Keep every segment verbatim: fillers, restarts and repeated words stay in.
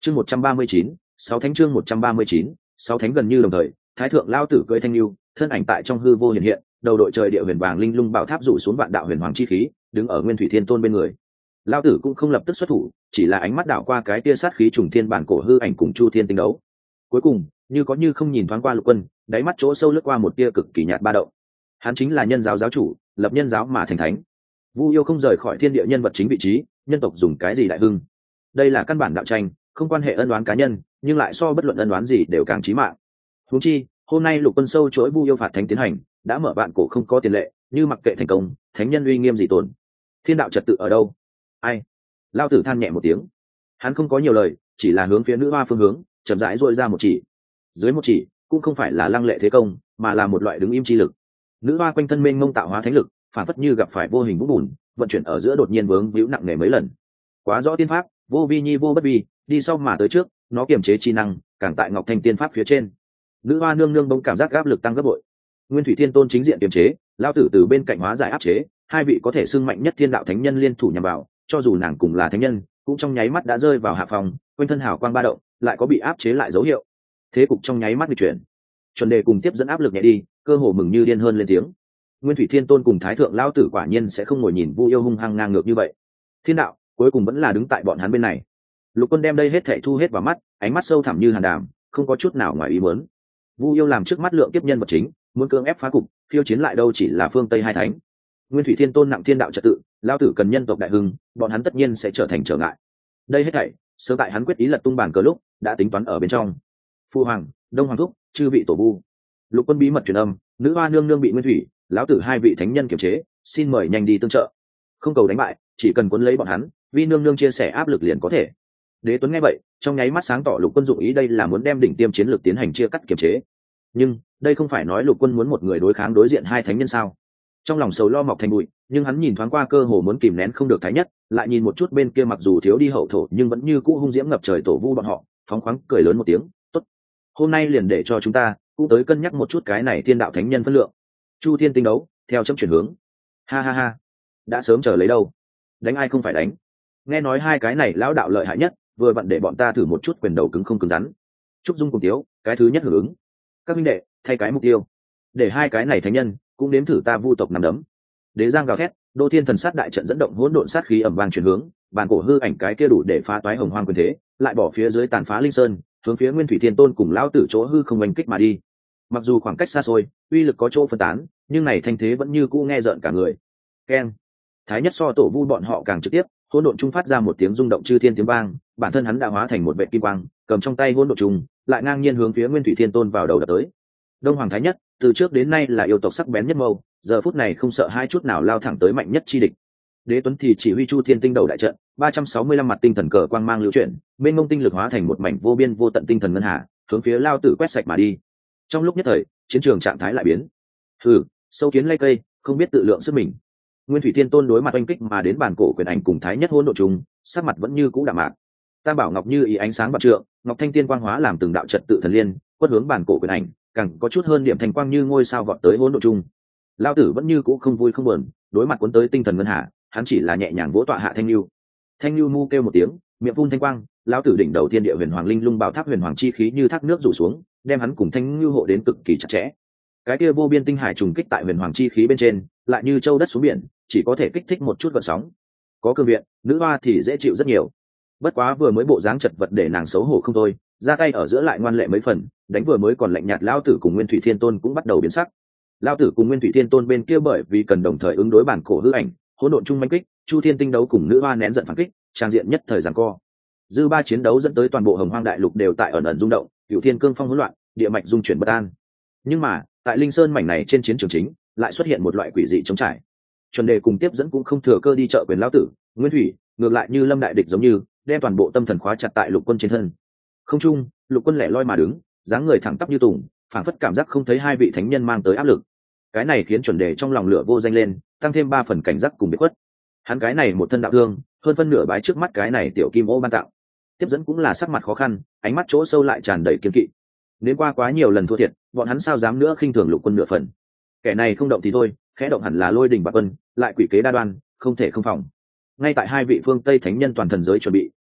chương một trăm ba mươi chín, sáu thánh chương một trăm ba mươi chín, sáu thánh gần như đồng thời, thái thượng lao tử cưỡi thanh lưu, thân ảnh tại trong hư vô hiện hiện, đầu đội trời địa huyền vàng linh lung bảo tháp rủ xuống vạn đạo huyền hoàng chi khí, đứng ở Nguyên Thủy Thiên Tôn bên người. Lao tử cũng không lập tức xuất thủ, chỉ là ánh mắt đảo qua cái tia sát khí trùng thiên bản cổ hư ảnh cùng Chu Thiên tinh đấu. Cuối cùng, như có như không nhìn thoáng qua Lục Quân, đáy mắt chỗ sâu lướt qua một tia cực kỳ nhạt ba động. Hắn chính là nhân giáo giáo chủ, lập nhân giáo mà thành thánh. Vu Yêu không rời khỏi thiên địa nhân vật chính vị trí, nhân tộc dùng cái gì đại hưng. Đây là căn bản đạo tranh, không quan hệ ân oán cá nhân, nhưng lại so bất luận ân oán gì đều càng chí mạng. Huống chi, hôm nay Lục Quân sâu chối Vu Yêu phạt thánh tiến hành, đã mở bạn cổ không có tiền lệ, như mặc kệ thành công, thánh nhân uy nghiêm gì tồn. Thiên đạo trật tự ở đâu? Ai? Lao tử than nhẹ một tiếng. Hắn không có nhiều lời, chỉ là hướng phía nữ hoa phương hướng, chậm rãi duỗi ra một chỉ. Dưới một chỉ, cũng không phải là lăng lệ thế công, mà là một loại đứng im chi lực. Nữ hoa quanh thân mênh mông tạo hóa thánh lực, phản phất như gặp phải vô hình vũng bùn, vận chuyển ở giữa đột nhiên vướng víu nặng nề mấy lần. Quá rõ tiên pháp, vô vi nhi vô bất vi, đi sau mà tới trước, nó kiềm chế chi năng, càng tại ngọc thanh tiên pháp phía trên. Nữ hoa nương nương bỗng cảm giác áp lực tăng gấp bội. Nguyên Thủy Thiên Tôn chính diện kiềm chế, lao tử từ bên cạnh hóa giải áp chế, hai vị có thể xưng mạnh nhất thiên đạo thánh nhân liên thủ nhằm vào, cho dù nàng cùng là thánh nhân, cũng trong nháy mắt đã rơi vào hạ phòng, quanh thân hào quang ba động, lại có bị áp chế lại dấu hiệu. Thế cục trong nháy mắt di chuyển. Chuẩn đề cùng tiếp dẫn áp lực nhẹ đi, cơ hồ mừng như điên hơn lên tiếng. Nguyên Thủy Thiên Tôn cùng Thái thượng lão tử quả nhiên sẽ không ngồi nhìn Vu Yêu hung hăng ngang ngược như vậy. Thiên đạo cuối cùng vẫn là đứng tại bọn hắn bên này. Lục Quân đem đây hết thảy thu hết vào mắt, ánh mắt sâu thẳm như hàn đàm, không có chút nào ngoài ý muốn. Vu Yêu làm trước mắt lượng tiếp nhân vật chính, muốn cưỡng ép phá cục, khiêu chiến lại đâu chỉ là phương Tây hai thánh. Nguyên Thủy Thiên Tôn nặng thiên đạo trật tự, lão tử cần nhân tộc đại hưng, bọn hắn tất nhiên sẽ trở thành trở ngại. Đây hết thảy, sớm tại hắn quyết ý lật tung bản cờ lúc, đã tính toán ở bên trong. Phu hoàng, Đông hoàng thúc, chư vị tổ vu. Lục Quân bí mật truyền âm, nữ hoa nương nương bị Nguyên Thủy, lão tử hai vị thánh nhân kiềm chế, xin mời nhanh đi tương trợ. Không cầu đánh bại, chỉ cần cuốn lấy bọn hắn, vi nương nương chia sẻ áp lực liền có thể. Đế Tuấn nghe vậy, trong nháy mắt sáng tỏ Lục Quân dụng ý đây là muốn đem đỉnh tiêm chiến lược tiến hành chia cắt kiềm chế. Nhưng, đây không phải nói Lục Quân muốn một người đối kháng đối diện hai thánh nhân sao? Trong lòng sầu lo mọc thành bụi, nhưng hắn nhìn thoáng qua cơ hồ muốn kìm nén không được thái nhất, lại nhìn một chút bên kia mặc dù thiếu đi hậu thổ nhưng vẫn như cũ hung diễm ngập trời tổ vu bọn họ, phóng khoáng cười lớn một tiếng, "Tốt, hôm nay liền để cho chúng ta cũng tới cân nhắc một chút cái này thiên đạo thánh nhân phân lượng." Chu Thiên tinh đấu, theo chấm chuyển hướng. Ha ha ha, đã sớm chờ lấy đâu. Đánh ai không phải đánh. Nghe nói hai cái này lão đạo lợi hại nhất, vừa vặn để bọn ta thử một chút quyền đầu cứng không cứng rắn. Trúc Dung cùng Tiếu, cái thứ nhất hưởng ứng. Các minh đệ, thay cái mục tiêu, để hai cái này thánh nhân cũng nếm thử ta vu tộc nằm đấm. Đế Giang gào thét, Đô Thiên thần sát đại trận dẫn động hỗn độn sát khí ầm vang chuyển hướng, bàn cổ hư ảnh cái kia đủ để phá toái hồng hoang quyền thế, lại bỏ phía dưới tàn phá linh sơn, hướng phía Nguyên Thủy Thiên Tôn cùng lão tử chỗ hư không oanh kích mà đi. Mặc dù khoảng cách xa xôi, uy lực có chỗ phân tán, nhưng này thanh thế vẫn như cũ nghe rợn cả người. Keng. Thái nhất so tổ vu bọn họ càng trực tiếp, hỗn độn trung phát ra một tiếng rung động chư thiên tiếng vang, bản thân hắn đã hóa thành một vệ kim quang, cầm trong tay hỗn độn trùng, lại ngang nhiên hướng phía Nguyên Thủy Thiên Tôn vào đầu đập tới. Đông Hoàng Thái nhất, từ trước đến nay là yêu tộc sắc bén nhất mâu, giờ phút này không sợ hai chút nào lao thẳng tới mạnh nhất chi địch. Đế Tuấn thì chỉ huy Chu Thiên tinh đầu đại trận, ba trăm sáu mươi lăm mặt tinh thần cờ quang mang lưu chuyển, bên ngông tinh lực hóa thành một mảnh vô biên vô tận tinh thần ngân hà, hướng phía lao tử quét sạch mà đi. Trong lúc nhất thời, chiến trường trạng thái lại biến. Hừ, sâu kiến lay cây, không biết tự lượng sức mình. Nguyên Thủy Thiên Tôn đối mặt oanh kích mà đến bản cổ quyền ảnh cùng Thái nhất hỗn độn trùng, sắc mặt vẫn như cũ đạm mạc. Tam bảo ngọc như ý ánh sáng bạc trượng, ngọc thanh tiên quang hóa làm từng đạo trật tự thần liên, quất hướng bản cổ quyền ảnh, càng có chút hơn điểm thành quang như ngôi sao vọt tới hỗn độn trùng. Lão tử vẫn như cũ không vui không buồn, đối mặt cuốn tới tinh thần ngân hà, hắn chỉ là nhẹ nhàng vỗ tọa hạ thanh lưu. Thanh lưu mu kêu một tiếng, miệng phun thanh quang, lão tử đỉnh đầu thiên địa huyền hoàng linh lung bảo tháp huyền hoàng chi khí như thác nước rủ xuống, đem hắn cùng thanh lưu hộ đến cực kỳ chặt chẽ. Cái kia vô biên tinh hải trùng kích tại huyền hoàng chi khí bên trên, lại như châu đất xuống biển, chỉ có thể kích thích một chút gợn sóng. Có cương viện, nữ hoa thì dễ chịu rất nhiều. Bất quá vừa mới bộ dáng chật vật để nàng xấu hổ không thôi, ra tay ở giữa lại ngoan lệ mấy phần, đánh vừa mới còn lạnh nhạt lão tử cùng Nguyên Thủy Thiên Tôn cũng bắt đầu biến sắc. Lão tử cùng Nguyên Thủy Thiên Tôn bên kia bởi vì cần đồng thời ứng đối bản cổ hư ảnh, hỗn độn trung manh kích, Chu Thiên tinh đấu cùng nữ hoa nén giận phản kích, trang diện nhất thời giằng co. Dư ba chiến đấu dẫn tới toàn bộ Hồng Hoang đại lục đều tại ẩn ẩn rung động, cửu thiên cương phong hỗn loạn, địa mạch dung chuyển bất an. Nhưng mà, tại Linh Sơn mảnh này trên chiến trường chính, lại xuất hiện một loại quỷ dị chống trải. Chuẩn đề cùng tiếp dẫn cũng không thừa cơ đi trợ quyền lão tử, Nguyên Thủy, ngược lại như lâm đại địch giống như, đem toàn bộ tâm thần khóa chặt tại Lục Quân trên thân. Không trung, Lục Quân lẻ loi mà đứng, dáng người thẳng tắp như tùng, phảng phất cảm giác không thấy hai vị thánh nhân mang tới áp lực. Cái này khiến chuẩn đề trong lòng lửa vô danh lên, tăng thêm ba phần cảnh giác cùng biệt khuất. Hắn cái này một thân đạo thương, hơn phân nửa bái trước mắt cái này tiểu kim ô ban tặng. Tiếp dẫn cũng là sắc mặt khó khăn, ánh mắt chỗ sâu lại tràn đầy kiên kỵ. Nếu qua quá nhiều lần thua thiệt, bọn hắn sao dám nữa khinh thường Lục Quân nửa phần. Kẻ này không động thì thôi, khẽ động hẳn là lôi đình bạc quân, lại quỷ kế đa đoan, không thể không phòng. Ngay tại hai vị phương Tây thánh nhân toàn thần giới chuẩn bị,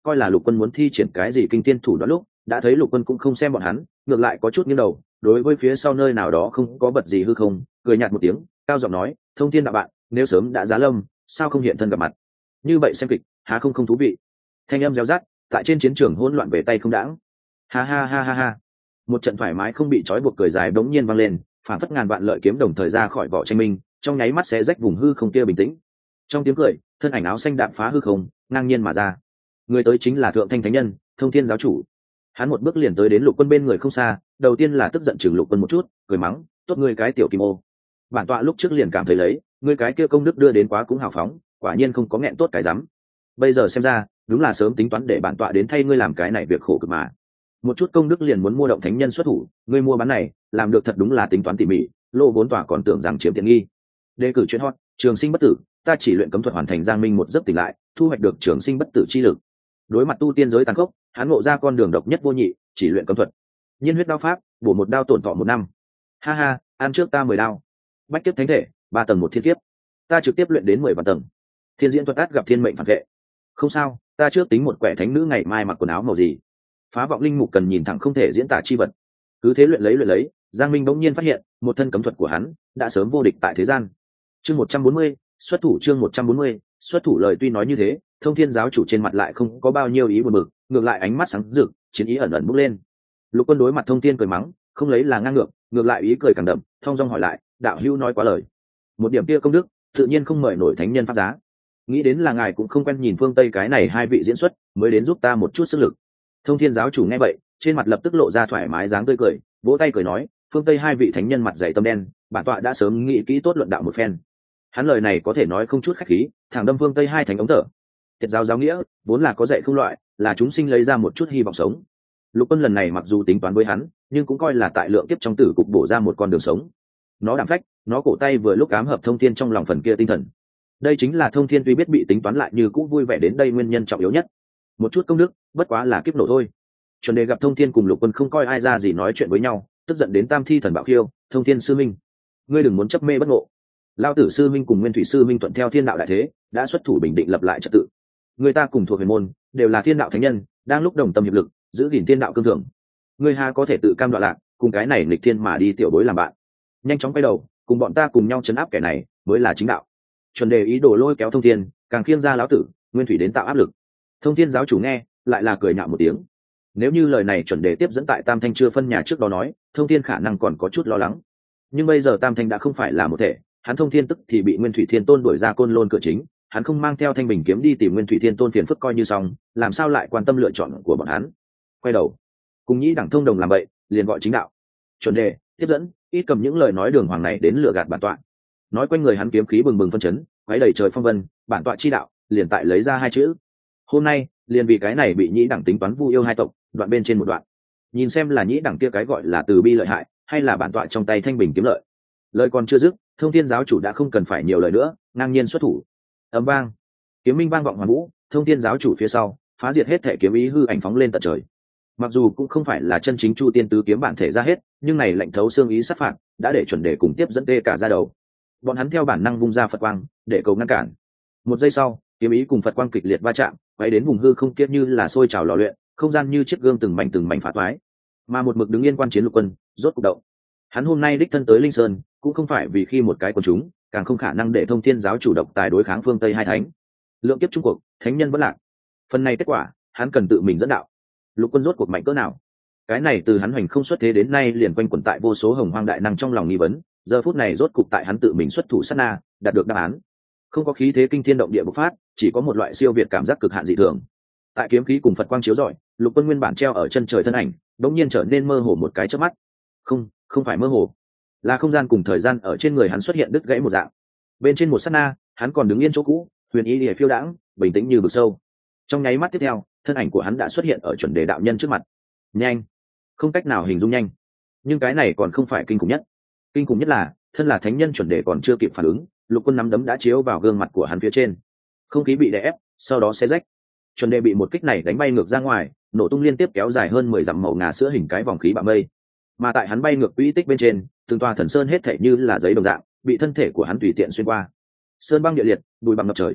coi là lục quân muốn thi triển cái gì kinh thiên thủ đoạn lúc đã thấy lục quân cũng không xem bọn hắn, ngược lại có chút nghiêng đầu đối với phía sau nơi nào đó không có bật gì hư không, cười nhạt một tiếng, cao giọng nói, Thông Thiên đạo bạn, nếu sớm đã giá lâm, sao không hiện thân gặp mặt? Như vậy xem kịch há không không thú vị? Thanh âm réo rắt tại trên chiến trường hỗn loạn về tay không đãng. Ha ha ha ha ha. Một trận thoải mái không bị trói buộc cười dài đống nhiên vang lên, phản phất ngàn vạn lợi kiếm đồng thời ra khỏi vỏ tranh minh, trong nháy mắt sẽ rách vùng hư không kia bình tĩnh. Trong tiếng cười, thân ảnh áo xanh đạp phá hư không, ngang nhiên mà ra. Người tới chính là Thượng Thanh Thánh Nhân, Thông Thiên giáo chủ. Hắn một bước liền tới đến Lục Quân bên người không xa, đầu tiên là tức giận chừng Lục Quân một chút, cười mắng, tốt ngươi cái tiểu kim ô. Bản tọa lúc trước liền cảm thấy lấy, ngươi cái kia công đức đưa đến quá cũng hào phóng, quả nhiên không có nghẹn tốt cái rắm. Bây giờ xem ra, đúng là sớm tính toán để bản tọa đến thay ngươi làm cái này việc khổ cực mà. Một chút công đức liền muốn mua động thánh nhân xuất thủ, ngươi mua bán này, làm được thật đúng là tính toán tỉ mỉ, lô vốn tọa còn tưởng rằng chiếm tiện nghi. Đề cử chuyện hot, trường sinh bất tử, ta chỉ luyện cấm thuật hoàn thành giang minh một giấc tỉnh lại, thu hoạch được trường sinh bất tử chi lực. Đối mặt tu tiên giới tàn khốc, hắn ngộ ra con đường độc nhất vô nhị, chỉ luyện cấm thuật. Nhiên huyết đao pháp, bổ một đao tổn thọ một năm. Ha ha, ăn trước ta mười đao. Bách kiếp thánh thể, ba tầng một thiên kiếp. Ta trực tiếp luyện đến mười vạn tầng. Thiên diễn thuật át gặp thiên mệnh phản vệ. Không sao, ta trước tính một quẻ thánh nữ ngày mai mặc quần áo màu gì. Phá vọng linh mục cần nhìn thẳng không thể diễn tả chi vật. Cứ thế luyện lấy luyện lấy, Giang Minh bỗng nhiên phát hiện, một thân cấm thuật của hắn đã sớm vô địch tại thế gian. Chương một trăm bốn mươi, xuất thủ chương một trăm bốn mươi, xuất thủ lời tuy nói như thế, Thông Thiên giáo chủ trên mặt lại không có bao nhiêu ý buồn bực, ngược lại ánh mắt sáng rực, chiến ý ẩn ẩn bốc lên. Lục Quân đối mặt Thông Thiên cười mắng, không lấy là ngang ngược, ngược lại ý cười càng đậm, thong dong hỏi lại, đạo hữu nói quá lời. Một điểm kia công đức, tự nhiên không mời nổi thánh nhân pháp giá. Nghĩ đến là ngài cũng không quen nhìn phương Tây cái này hai vị diễn xuất, mới đến giúp ta một chút sức lực. Thông Thiên giáo chủ nghe vậy, trên mặt lập tức lộ ra thoải mái dáng tươi cười, vỗ tay cười nói, phương Tây hai vị thánh nhân mặt dày tâm đen, bản tọa đã sớm nghĩ kỹ tốt luận đạo một phen. Hắn lời này có thể nói không chút khách khí, thẳng đâm phương Tây hai thánh ống thở. Tiệt giáo giáo nghĩa vốn là có dạy không loại, là chúng sinh lấy ra một chút hy vọng sống. Lục Quân lần này mặc dù tính toán với hắn, nhưng cũng coi là tại lượng kiếp trong tử cục bổ ra một con đường sống. Nó đảm phách, nó cổ tay vừa lúc ám hợp Thông Thiên trong lòng phần kia tinh thần. Đây chính là Thông Thiên tuy biết bị tính toán lại như cũ vui vẻ đến đây nguyên nhân trọng yếu nhất. Một chút công đức, bất quá là kiếp nổ thôi. Chuẩn Đề gặp Thông Thiên cùng Lục Quân không coi ai ra gì nói chuyện với nhau, tức giận đến tam thi thần bạo khiêu, Thông Thiên sư minh, ngươi đừng muốn chấp mê bất ngộ. Lao tử sư minh cùng Nguyên Thủy sư minh thuận theo thiên đạo đại thế, đã xuất thủ bình định lập lại trật tự. Người ta cùng thuộc huyền môn, đều là thiên đạo thánh nhân, đang lúc đồng tâm hiệp lực, giữ gìn thiên đạo cương thường. Ngươi ha có thể tự cam đoạn lạc, cùng cái này nghịch thiên mà đi tiểu bối làm bạn. Nhanh chóng quay đầu, cùng bọn ta cùng nhau chấn áp kẻ này, mới là chính đạo. Chuẩn Đề ý đồ lôi kéo Thông Thiên, càng khiêng ra lão tử, Nguyên Thủy đến tạo áp lực. Thông Thiên giáo chủ nghe, lại là cười nhạo một tiếng. Nếu như lời này Chuẩn Đề tiếp dẫn tại Tam Thanh chưa phân nhà trước đó nói, Thông Thiên khả năng còn có chút lo lắng. Nhưng bây giờ Tam Thanh đã không phải là một thể, hắn Thông Thiên tức thì bị Nguyên Thủy Thiên Tôn đuổi ra Côn Lôn cửa chính, hắn không mang theo Thanh Bình kiếm đi tìm Nguyên Thủy Thiên Tôn phiền phức coi như xong, làm sao lại quan tâm lựa chọn của bọn hắn. Quay đầu, cùng nhĩ đẳng thông đồng làm vậy, liền gọi chính đạo. Chuẩn Đề tiếp dẫn, ít cầm những lời nói đường hoàng này đến lừa gạt bản tọa. Nói quanh người hắn kiếm khí bừng bừng phân chấn, quấy đầy trời phong vân, bản tọa chi đạo, liền tại lấy ra hai chữ. Hôm nay, liền vì cái này bị nhĩ đẳng tính toán vu yêu hai tộc, đoạn bên trên một đoạn. Nhìn xem là nhĩ đẳng kia cái gọi là từ bi lợi hại, hay là bản tọa trong tay Thanh Bình kiếm lợi. Lời còn chưa dứt, Thông Thiên giáo chủ đã không cần phải nhiều lời nữa, ngang nhiên xuất thủ. Ầm vang, kiếm minh vang vọng hoàn vũ, Thông Thiên giáo chủ phía sau, phá diệt hết thể kiếm ý hư ảnh phóng lên tận trời. Mặc dù cũng không phải là chân chính Chu Tiên tứ kiếm bản thể ra hết, nhưng này lệnh thấu xương ý sát phạt, đã để Chuẩn Đề cùng tiếp dẫn tê cả ra đầu. Bọn hắn theo bản năng vung ra Phật quang, để cầu ngăn cản. Một giây sau, kiếm ý cùng Phật quang kịch liệt va chạm, quay đến vùng hư không kiết như là sôi trào lò luyện, không gian như chiếc gương từng mảnh từng mảnh phá toái. Mà một mực đứng yên quan chiến Lục Quân, rốt cục động. Hắn hôm nay đích thân tới Linh Sơn, cũng không phải vì khi một cái quần chúng, càng không khả năng để Thông Thiên giáo chủ động tài đối kháng phương Tây hai thánh. Lượng kiếp trung cuộc, thánh nhân vẫn lạc. Phần này kết quả, hắn cần tự mình dẫn đạo. Lục Quân rốt cuộc mạnh cỡ nào? Cái này từ hắn hoành không xuất thế đến nay liền quanh quẩn tại vô số hồng hoang đại năng trong lòng nghi vấn, giờ phút này rốt cục tại hắn tự mình xuất thủ sát na, đạt được đáp án. Không có khí thế kinh thiên động địa bộc phát, chỉ có một loại siêu việt cảm giác cực hạn dị thường. Tại kiếm khí cùng Phật quang chiếu rọi, Lục Quân nguyên bản treo ở chân trời thân ảnh, đột nhiên trở nên mơ hồ một cái chớp mắt. Không, không phải mơ hồ, là không gian cùng thời gian ở trên người hắn xuất hiện đứt gãy một dạng. Bên trên một sát na, hắn còn đứng yên chỗ cũ, huyền ý liễu phiêu đãng, bình tĩnh như vực sâu. Trong nháy mắt tiếp theo, thân ảnh của hắn đã xuất hiện ở Chuẩn Đề đạo nhân trước mặt. Nhanh, không cách nào hình dung nhanh. Nhưng cái này còn không phải kinh khủng nhất. Kinh khủng nhất là, thân là thánh nhân Chuẩn Đề còn chưa kịp phản ứng, Lục Quân nắm đấm đã chiếu vào gương mặt của hắn phía trên. Không khí bị đè ép, sau đó xé rách. Chuẩn Đề bị một kích này đánh bay ngược ra ngoài, nổ tung liên tiếp kéo dài hơn mười dặm màu ngà sữa hình cái vòng khí bạo mây. Mà tại hắn bay ngược quỹ tích bên trên, từng tòa thần sơn hết thảy như là giấy đồng dạng, bị thân thể của hắn tùy tiện xuyên qua. Sơn băng địa liệt, bụi bặm ngập trời.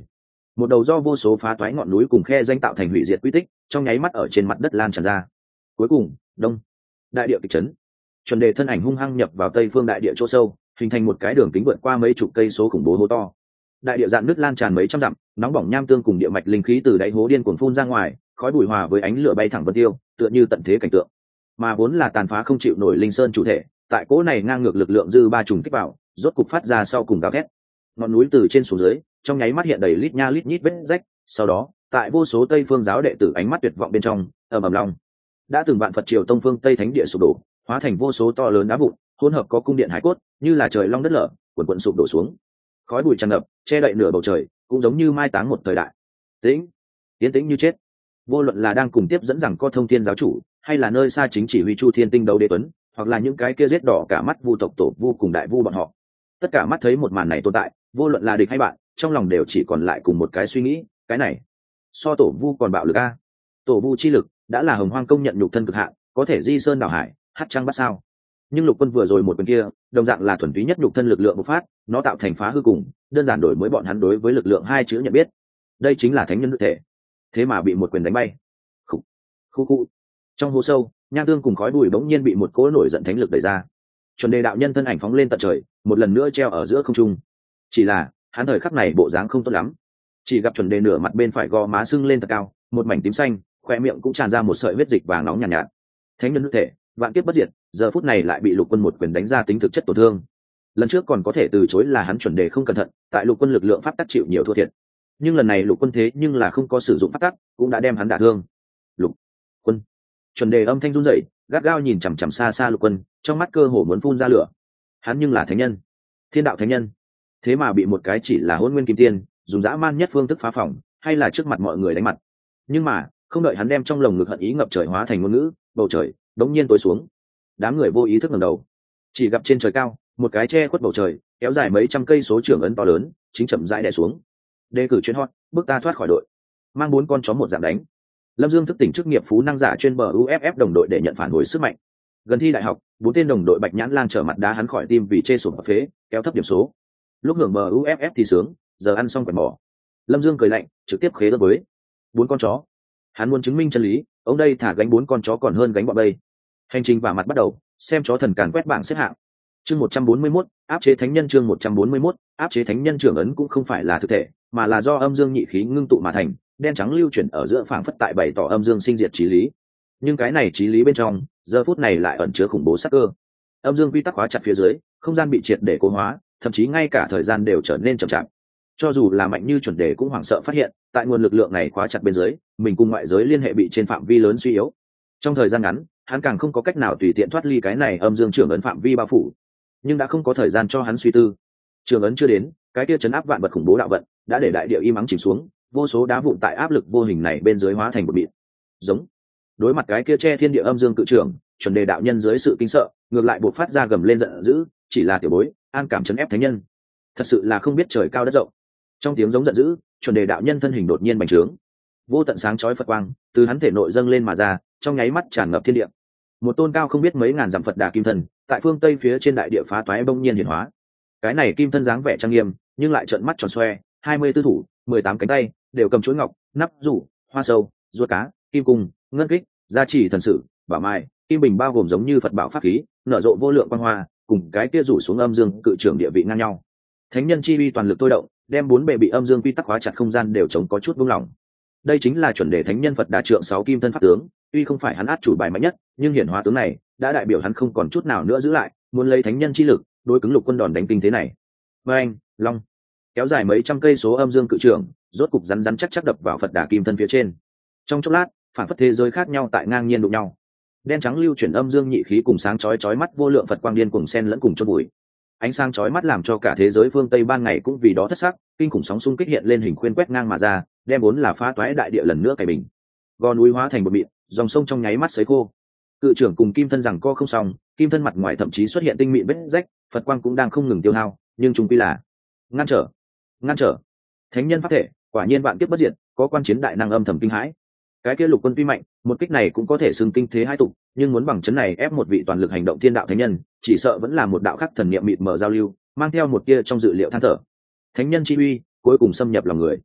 một đầu do vô số phá toái ngọn núi cùng khe danh tạo thành hủy diệt quy tích trong nháy mắt ở trên mặt đất lan tràn ra. Cuối cùng đông đại địa kịch chấn, chuẩn đề thân ảnh hung hăng nhập vào tây phương đại địa chỗ sâu, hình thành một cái đường kính vượt qua mấy chục cây số khủng bố hố to. Đại địa dạn nước lan tràn mấy trăm dặm, nóng bỏng nham tương cùng địa mạch linh khí từ đáy hố điên cuồng phun ra ngoài, khói bụi hòa với ánh lửa bay thẳng vân tiêu, tựa như tận thế cảnh tượng. Mà vốn là tàn phá không chịu nổi linh sơn chủ thể, tại cỗ này ngang ngược lực lượng dư ba trùng kích vào, rốt cục phát ra sau cùng gào thét. Ngọn núi từ trên xuống dưới, trong nháy mắt hiện đầy lít nha lít nhít vết rách, sau đó, tại vô số Tây phương giáo đệ tử ánh mắt tuyệt vọng bên trong, ầm ầm long, đã từng vạn Phật triều tông phương Tây thánh địa sụp đổ, hóa thành vô số to lớn đá vụn, hỗn hợp có cung điện hải cốt, như là trời long đất lở, cuồn cuộn sụp đổ xuống. Khói bụi tràn ngập, che đậy nửa bầu trời, cũng giống như mai táng một thời đại. Tĩnh, tiến tĩnh như chết. Vô luận là đang cùng tiếp dẫn rằng có thông thiên giáo chủ, hay là nơi xa chính chỉ huy Chu Thiên Tinh đấu đế tuấn, hoặc là những cái kia giết đỏ cả mắt vu tộc tổ vu cùng đại vu bọn họ, tất cả mắt thấy một màn này tồn tại, vô luận là địch hay bạn, trong lòng đều chỉ còn lại cùng một cái suy nghĩ, cái này so tổ vu còn bạo lực a. Tổ vu chi lực đã là hồng hoang công nhận nhục thân cực hạn, có thể di sơn đảo hải, hát trăng bắt sao. Nhưng lục quân vừa rồi một quyền kia, đồng dạng là thuần túy nhất nhục thân lực lượng bộc phát, nó tạo thành phá hư cùng, đơn giản đổi mới bọn hắn đối với lực lượng hai chữ nhận biết. Đây chính là thánh nhân thể. Thế mà bị một quyền đánh bay. Khủ, khu khu. Trong hố sâu, nhang tương cùng khói bụi bỗng nhiên bị một cỗ nổi giận thánh lực đẩy ra. Chuẩn đề đạo nhân thân ảnh phóng lên tận trời, một lần nữa treo ở giữa không trung. Chỉ là, hắn thời khắc này bộ dáng không tốt lắm. Chỉ gặp chuẩn đề nửa mặt bên phải gò má sưng lên thật cao, một mảnh tím xanh, khoe miệng cũng tràn ra một sợi huyết dịch vàng nóng nhàn nhạt, nhạt. Thánh nhân thể, vạn kiếp bất diệt, giờ phút này lại bị lục quân một quyền đánh ra tính thực chất tổn thương. Lần trước còn có thể từ chối là hắn chuẩn đề không cẩn thận, tại lục quân lực lượng pháp tắc chịu nhiều thua thiệt. Nhưng lần này lục quân thế nhưng là không có sử dụng pháp tắc, cũng đã đem hắn đả thương. Lục quân, chuẩn đề âm thanh run rẩy, gắt gao nhìn chằm chằm xa xa lục quân, trong mắt cơ hồ muốn phun ra lửa. Hắn nhưng là thánh nhân, thiên đạo thánh nhân, thế mà bị một cái chỉ là hôn nguyên kim tiên dùng dã man nhất phương thức phá phòng, hay là trước mặt mọi người đánh mặt. Nhưng mà không đợi hắn đem trong lồng ngực hận ý ngập trời hóa thành ngôn ngữ, bầu trời đống nhiên tối xuống. Đám người vô ý thức ngẩng đầu, chỉ gặp trên trời cao một cái che khuất bầu trời kéo dài mấy trăm cây số trưởng ấn to lớn chính chậm rãi đè xuống. Đề cử chuyên hot, bước ta thoát khỏi đội, mang bốn con chó một dạng đánh. Lâm Dương thức tỉnh chức nghiệp phú năng giả chuyên bờ u ép ép đồng đội để nhận phản hồi sức mạnh. Gần thi đại học, bốn tên đồng đội bạch nhãn lang trở mặt đá hắn khỏi tim vì chê sụp và phế, kéo thấp điểm số. Lúc hưởng bờ u ép ép thì sướng, giờ ăn xong quần bỏ. Lâm Dương cười lạnh, trực tiếp khế đất với bốn con chó. Hắn muốn chứng minh chân lý, ông đây thả gánh bốn con chó còn hơn gánh bọn bây. Hành trình vả mặt bắt đầu, xem chó thần càn quét bảng xếp hạng. Chương một trăm bốn mươi mốt, áp chế thánh nhân. Chương một trăm bốn mươi mốt, áp chế thánh nhân. Trưởng ấn cũng không phải là thực thể, mà là do âm dương nhị khí ngưng tụ mà thành, đen trắng lưu chuyển ở giữa phảng phất tại bày tỏ âm dương sinh diệt chí lý. Nhưng cái này chí lý bên trong, giờ phút này lại ẩn chứa khủng bố sắc cơ. Âm dương quy tắc khóa chặt phía dưới, không gian bị triệt để cố hóa, thậm chí ngay cả thời gian đều trở nên chậm chạp. Cho dù là mạnh như chuẩn đề cũng hoảng sợ phát hiện, tại nguồn lực lượng này khóa chặt bên dưới, mình cùng ngoại giới liên hệ bị trên phạm vi lớn suy yếu. Trong thời gian ngắn, hắn càng không có cách nào tùy tiện thoát ly cái này âm dương trưởng ấn phạm vi bao phủ. Nhưng đã không có thời gian cho hắn suy tư. Trưởng ấn chưa đến, cái kia chấn áp vạn vật khủng bố đạo vận đã để đại địa im ắng chìm xuống, vô số đá vụn tại áp lực vô hình này bên dưới hóa thành một mịn. Giống. Đối mặt cái kia che thiên địa âm dương cự trưởng, chuẩn đề đạo nhân dưới sự kinh sợ, ngược lại buộc phát ra gầm lên giận dữ, chỉ là tiểu bối, an cảm chấn ép thánh nhân. Thật sự là không biết trời cao đất rộng. Trong tiếng giống giận dữ, chuẩn đề đạo nhân thân hình đột nhiên bành trướng, vô tận sáng chói phật quang từ hắn thể nội dâng lên mà ra, trong nháy mắt tràn ngập thiên địa. Một tôn cao không biết mấy ngàn dặm Phật Đà kim thân tại phương tây phía trên đại địa phá toái bỗng nhiên hiển hóa. Cái này kim thân dáng vẻ trang nghiêm, nhưng lại trợn mắt tròn xoe, hai mươi tư thủ, mười tám cánh tay, đều cầm chuỗi ngọc, nắp rủ, hoa sâu, ruột cá, kim cung, ngân kích, gia trì thần sử, bảo mai, kim bình bao gồm giống như Phật bảo pháp khí, nở rộ vô lượng quang hoa, cùng cái kia rủ xuống âm dương cự trưởng địa vị ngang nhau. Thánh nhân chi uy toàn lực tôi động, đem bốn bề bị âm dương quy tắc khóa chặt không gian đều chống có chút buông lỏng. Đây chính là chuẩn đề thánh nhân Phật Đà trượng sáu kim thân pháp tướng, tuy không phải hắn át chủ bài mạnh nhất, nhưng hiển hóa tướng này đã đại biểu hắn không còn chút nào nữa giữ lại, muốn lấy thánh nhân chi lực đối cứng lục quân đòn đánh kinh thế này. Và anh, long, kéo dài mấy trăm cây số âm dương cự trưởng, rốt cục rắn rắn chắc chắc đập vào Phật Đà kim thân phía trên. Trong chốc lát, phản phất thế giới khác nhau tại ngang nhiên đụng nhau. Đen trắng lưu chuyển âm dương nhị khí cùng sáng chói chói mắt vô lượng Phật quang điên cùng xen lẫn cùng chôn bụi. Ánh sáng chói mắt làm cho cả thế giới phương Tây ban ngày cũng vì đó thất sắc, kinh khủng sóng xung kích hiện lên hình khuyên quét ngang mà ra, đem vốn là phá toái đại địa lần nữa cày bình. Gò núi hóa thành một mịn, dòng sông trong nháy mắt sấy khô. Cự trưởng cùng kim thân rằng co không xong, kim thân mặt ngoài thậm chí xuất hiện tinh mịn vết rách, Phật quang cũng đang không ngừng tiêu hao, nhưng chung quy là ngăn trở, ngăn trở. Thánh nhân pháp thể, quả nhiên vạn kiếp bất diệt, có quan chiến đại năng âm thầm kinh hãi. Cái kia lục quân tuy mạnh, một kích này cũng có thể xưng kinh thế hai tục, nhưng muốn bằng chấn này ép một vị toàn lực hành động thiên đạo thánh nhân, chỉ sợ vẫn là một đạo khắc thần niệm mịt mờ giao lưu, mang theo một tia trong dự liệu than thở. Thánh nhân chi uy cuối cùng xâm nhập lòng người.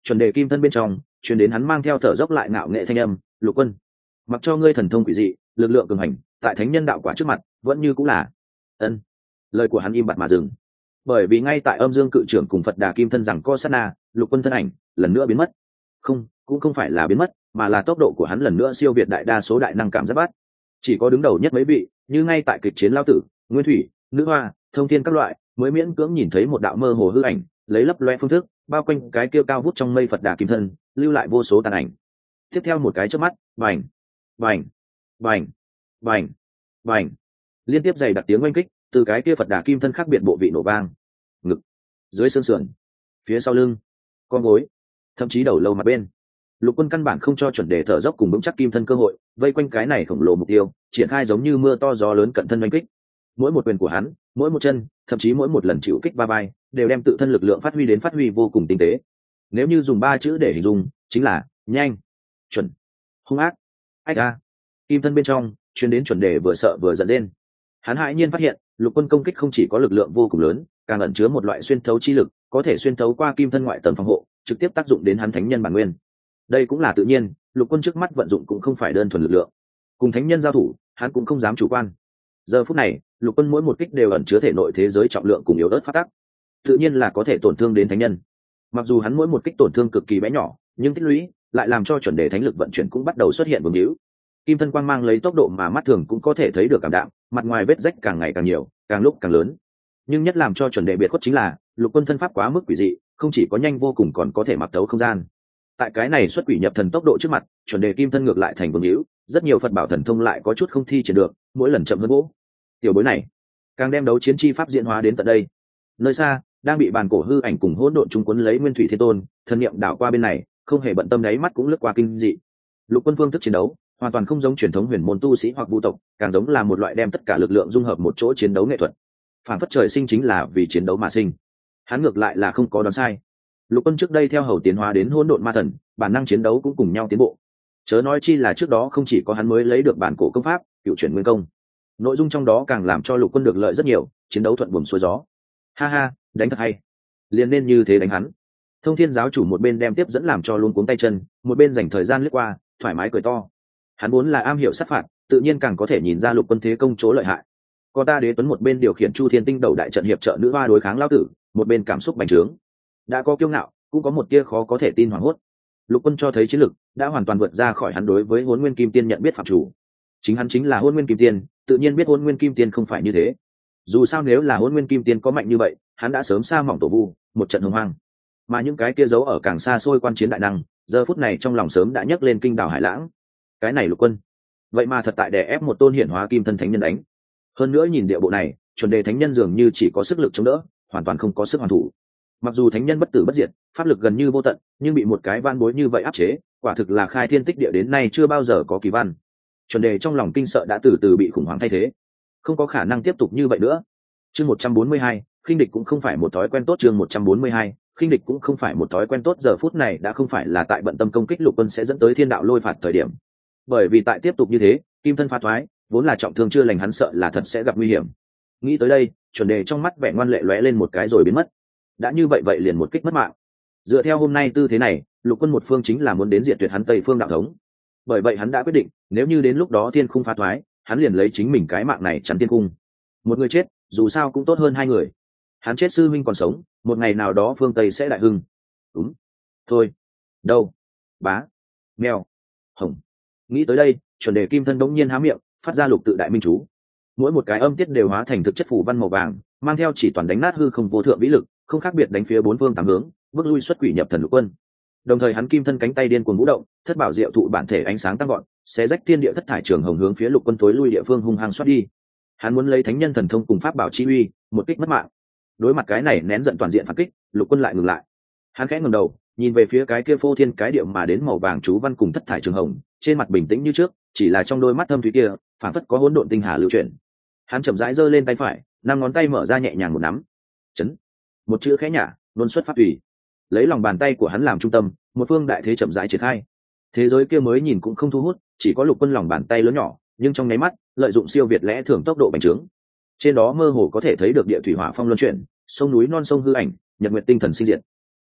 chuẩn đề kim thân bên trong truyền đến hắn mang theo thở dốc lại ngạo nghệ thanh âm: Lục Quân, mặc cho ngươi thần thông quỷ dị, lực lượng cường hành, tại thánh nhân đạo quả trước mặt vẫn như cũng là ân. Lời của hắn im bặt mà dừng, bởi vì ngay tại âm dương cự trưởng cùng Phật Đà kim thân rằng co sát na, Lục Quân thân ảnh lần nữa biến mất. Không, cũng không phải là biến mất, mà là tốc độ của hắn lần nữa siêu việt đại đa số đại năng cảm giác bắt. Chỉ có đứng đầu nhất mấy vị, như ngay tại kịch chiến lao tử, Nguyên Thủy, Nữ Hoa, Thông Thiên các loại, mới miễn cưỡng nhìn thấy một đạo mơ hồ hư ảnh, lấy lấp loe phương thức bao quanh cái kia cao vút trong mây Phật Đà kim thân, lưu lại vô số tàn ảnh. Tiếp theo một cái chớp mắt, bành, bành, bành, bành, bành, liên tiếp dày đặc tiếng oanh kích từ cái kia Phật Đà kim thân khác biệt bộ vị nổ vang. Ngực, dưới xương sườn, phía sau lưng, con gối, thậm chí đầu lâu mặt bên. Lục Quân căn bản không cho chuẩn đề thở dốc cùng vững chắc kim thân cơ hội, vây quanh cái này khổng lồ mục tiêu, triển khai giống như mưa to gió lớn cận thân oanh kích. Mỗi một quyền của hắn, mỗi một chân, thậm chí mỗi một lần chịu kích ba vai, đều đem tự thân lực lượng phát huy đến phát huy vô cùng tinh tế. Nếu như dùng ba chữ để hình dung, chính là nhanh, chuẩn, hung ác. Ách a! Kim thân bên trong truyền đến chuẩn đề vừa sợ vừa giận lên. Hắn hãi nhiên phát hiện, Lục Quân công kích không chỉ có lực lượng vô cùng lớn, càng ẩn chứa một loại xuyên thấu chi lực, có thể xuyên thấu qua kim thân ngoại tầng phòng hộ, trực tiếp tác dụng đến hắn thánh nhân bản nguyên. Đây cũng là tự nhiên, Lục Quân trước mắt vận dụng cũng không phải đơn thuần lực lượng. Cùng thánh nhân giao thủ, hắn cũng không dám chủ quan. Giờ phút này, Lục Quân mỗi một kích đều ẩn chứa thể nội thế giới trọng lượng cùng yếu ớt phát tắc, tự nhiên là có thể tổn thương đến thánh nhân. Mặc dù hắn mỗi một kích tổn thương cực kỳ bé nhỏ, nhưng tích lũy lại làm cho chuẩn đề thánh lực vận chuyển cũng bắt đầu xuất hiện vương hữu. Kim thân quang mang lấy tốc độ mà mắt thường cũng có thể thấy được cảm đạm, mặt ngoài vết rách càng ngày càng nhiều, càng lúc càng lớn. Nhưng nhất làm cho chuẩn đề biệt khuất chính là, Lục Quân thân pháp quá mức quỷ dị, không chỉ có nhanh vô cùng còn có thể mặc tấu không gian. Tại cái này xuất quỷ nhập thần tốc độ trước mặt, chuẩn đề kim thân ngược lại thành vương hữu, rất nhiều Phật bảo thần thông lại có chút không thi triển được, mỗi lần chậm hơn bố. Tiểu bối này càng đem đấu chiến chi pháp diễn hóa đến tận đây. Nơi xa đang bị bàn cổ hư ảnh cùng hỗn độn chung quấn lấy Nguyên Thủy Thiên Tôn, thần niệm đảo qua bên này, không hề bận tâm đáy mắt cũng lướt qua kinh dị. Lục Quân phương thức chiến đấu hoàn toàn không giống truyền thống huyền môn tu sĩ hoặc vu tộc, càng giống là một loại đem tất cả lực lượng dung hợp một chỗ chiến đấu nghệ thuật. Phản phất trời sinh chính là vì chiến đấu mà sinh. Hắn ngược lại là không có đoán sai. Lục Quân trước đây theo hầu tiến hóa đến hỗn độn ma thần, bản năng chiến đấu cũng cùng nhau tiến bộ. Chớ nói chi là trước đó không chỉ có hắn mới lấy được bản cổ công pháp cựu chuyển nguyên công, nội dung trong đó càng làm cho Lục Quân được lợi rất nhiều, chiến đấu thuận buồm xuôi gió. Ha ha, đánh thật hay, liền nên như thế đánh hắn. Thông Thiên giáo chủ một bên đem tiếp dẫn làm cho luôn cuống tay chân, một bên dành thời gian lướt qua, thoải mái cười to. Hắn vốn là am hiểu sát phạt, tự nhiên càng có thể nhìn ra Lục Quân thế công chỗ lợi hại. Có ta Đế Tuấn một bên điều khiển Chu Thiên Tinh đầu đại trận hiệp trợ nữ hoa đối kháng lao tử, một bên cảm xúc bành trướng. Đã có kiêu ngạo, cũng có một tia khó có thể tin hoảng hốt. Lục Quân cho thấy chiến lực đã hoàn toàn vượt ra khỏi hắn đối với Hỗn Nguyên Kim Tiên nhận biết phạm chủ. Chính hắn chính là Hỗn Nguyên Kim Tiên, tự nhiên biết Hỗn Nguyên Kim Tiên không phải như thế. Dù sao nếu là Hỗn Nguyên Kim Tiên có mạnh như vậy, hắn đã sớm sa mỏng tổ vu, một trận hùng hoang. Mà những cái kia giấu ở càng xa xôi quan chiến đại năng, giờ phút này trong lòng sớm đã nhấc lên kinh đảo hải lãng. Cái này Lục Quân, vậy mà thật tại đè ép một tôn hiển hóa kim thân thánh nhân đánh. Hơn nữa nhìn địa bộ này, chuẩn đề thánh nhân dường như chỉ có sức lực chống đỡ, hoàn toàn không có sức hoàn thủ. Mặc dù thánh nhân bất tử bất diệt, pháp lực gần như vô tận, nhưng bị một cái van bối như vậy áp chế, quả thực là khai thiên tích địa đến nay chưa bao giờ có kỳ văn. Chuẩn đề trong lòng kinh sợ đã từ từ bị khủng hoảng thay thế, không có khả năng tiếp tục như vậy nữa. Chương một trăm bốn mươi hai, khinh địch cũng không phải một thói quen tốt. Chương một trăm bốn mươi hai, khinh địch cũng không phải một thói quen tốt. Giờ phút này đã không phải là tại bận tâm công kích Lục Quân sẽ dẫn tới thiên đạo lôi phạt thời điểm, bởi vì tại tiếp tục như thế, kim thân phá thoái, vốn là trọng thương chưa lành hắn sợ là thật sẽ gặp nguy hiểm. Nghĩ tới đây, chuẩn đề trong mắt vẻ ngoan lệ lóe lên một cái rồi biến mất. Đã như vậy vậy liền một kích mất mạng. Dựa theo hôm nay tư thế này, Lục Quân một phương chính là muốn đến diệt tuyệt hắn Tây Phương đạo thống. Bởi vậy hắn đã quyết định, nếu như đến lúc đó thiên khung phá thoái, hắn liền lấy chính mình cái mạng này chắn thiên cung. Một người chết, dù sao cũng tốt hơn hai người. Hắn chết sư huynh còn sống, một ngày nào đó phương Tây sẽ đại hưng. Đúng. Thôi. Đâu. Bá. Mèo. Hồng. Nghĩ tới đây, chuẩn đề kim thân đống nhiên há miệng, phát ra lục tự đại minh chú. Mỗi một cái âm tiết đều hóa thành thực chất phủ văn màu vàng, mang theo chỉ toàn đánh nát hư không vô thượng vĩ lực, không khác biệt đánh phía bốn phương tám hướng, bước lui xuất quỷ nhập thần Lục Quân. Đồng thời hắn kim thân cánh tay điên cuồng vũ động, thất bảo diệu thụ bản thể ánh sáng tăng gọn, xé rách thiên địa thất thải trường hồng hướng phía Lục Quân tối lui địa phương hung hăng xoát đi. Hắn muốn lấy thánh nhân thần thông cùng pháp bảo chi uy, một kích mất mạng. Đối mặt cái này nén giận toàn diện phản kích, Lục Quân lại ngừng lại. Hắn khẽ ngẩng đầu, nhìn về phía cái kia phô thiên cái địa mà đến màu vàng chú văn cùng thất thải trường hồng, trên mặt bình tĩnh như trước, chỉ là trong đôi mắt thâm thúy kia, phảng phất có hỗn độn tinh hà lưu chuyển. Hắn chậm rãi giơ lên tay phải, năm ngón tay mở ra nhẹ nhàng một nắm. Chấn. Một chữ khẽ nhả, luân xuất pháp tùy. Lấy lòng bàn tay của hắn làm trung tâm, một phương đại thế chậm rãi triển khai. Thế giới kia mới nhìn cũng không thu hút, chỉ có Lục Quân lòng bàn tay lớn nhỏ, nhưng trong nháy mắt, lợi dụng siêu việt lẽ thường tốc độ bành trướng. Trên đó mơ hồ có thể thấy được địa thủy hỏa phong luân chuyển, sông núi non sông hư ảnh, nhật nguyệt tinh thần sinh diệt.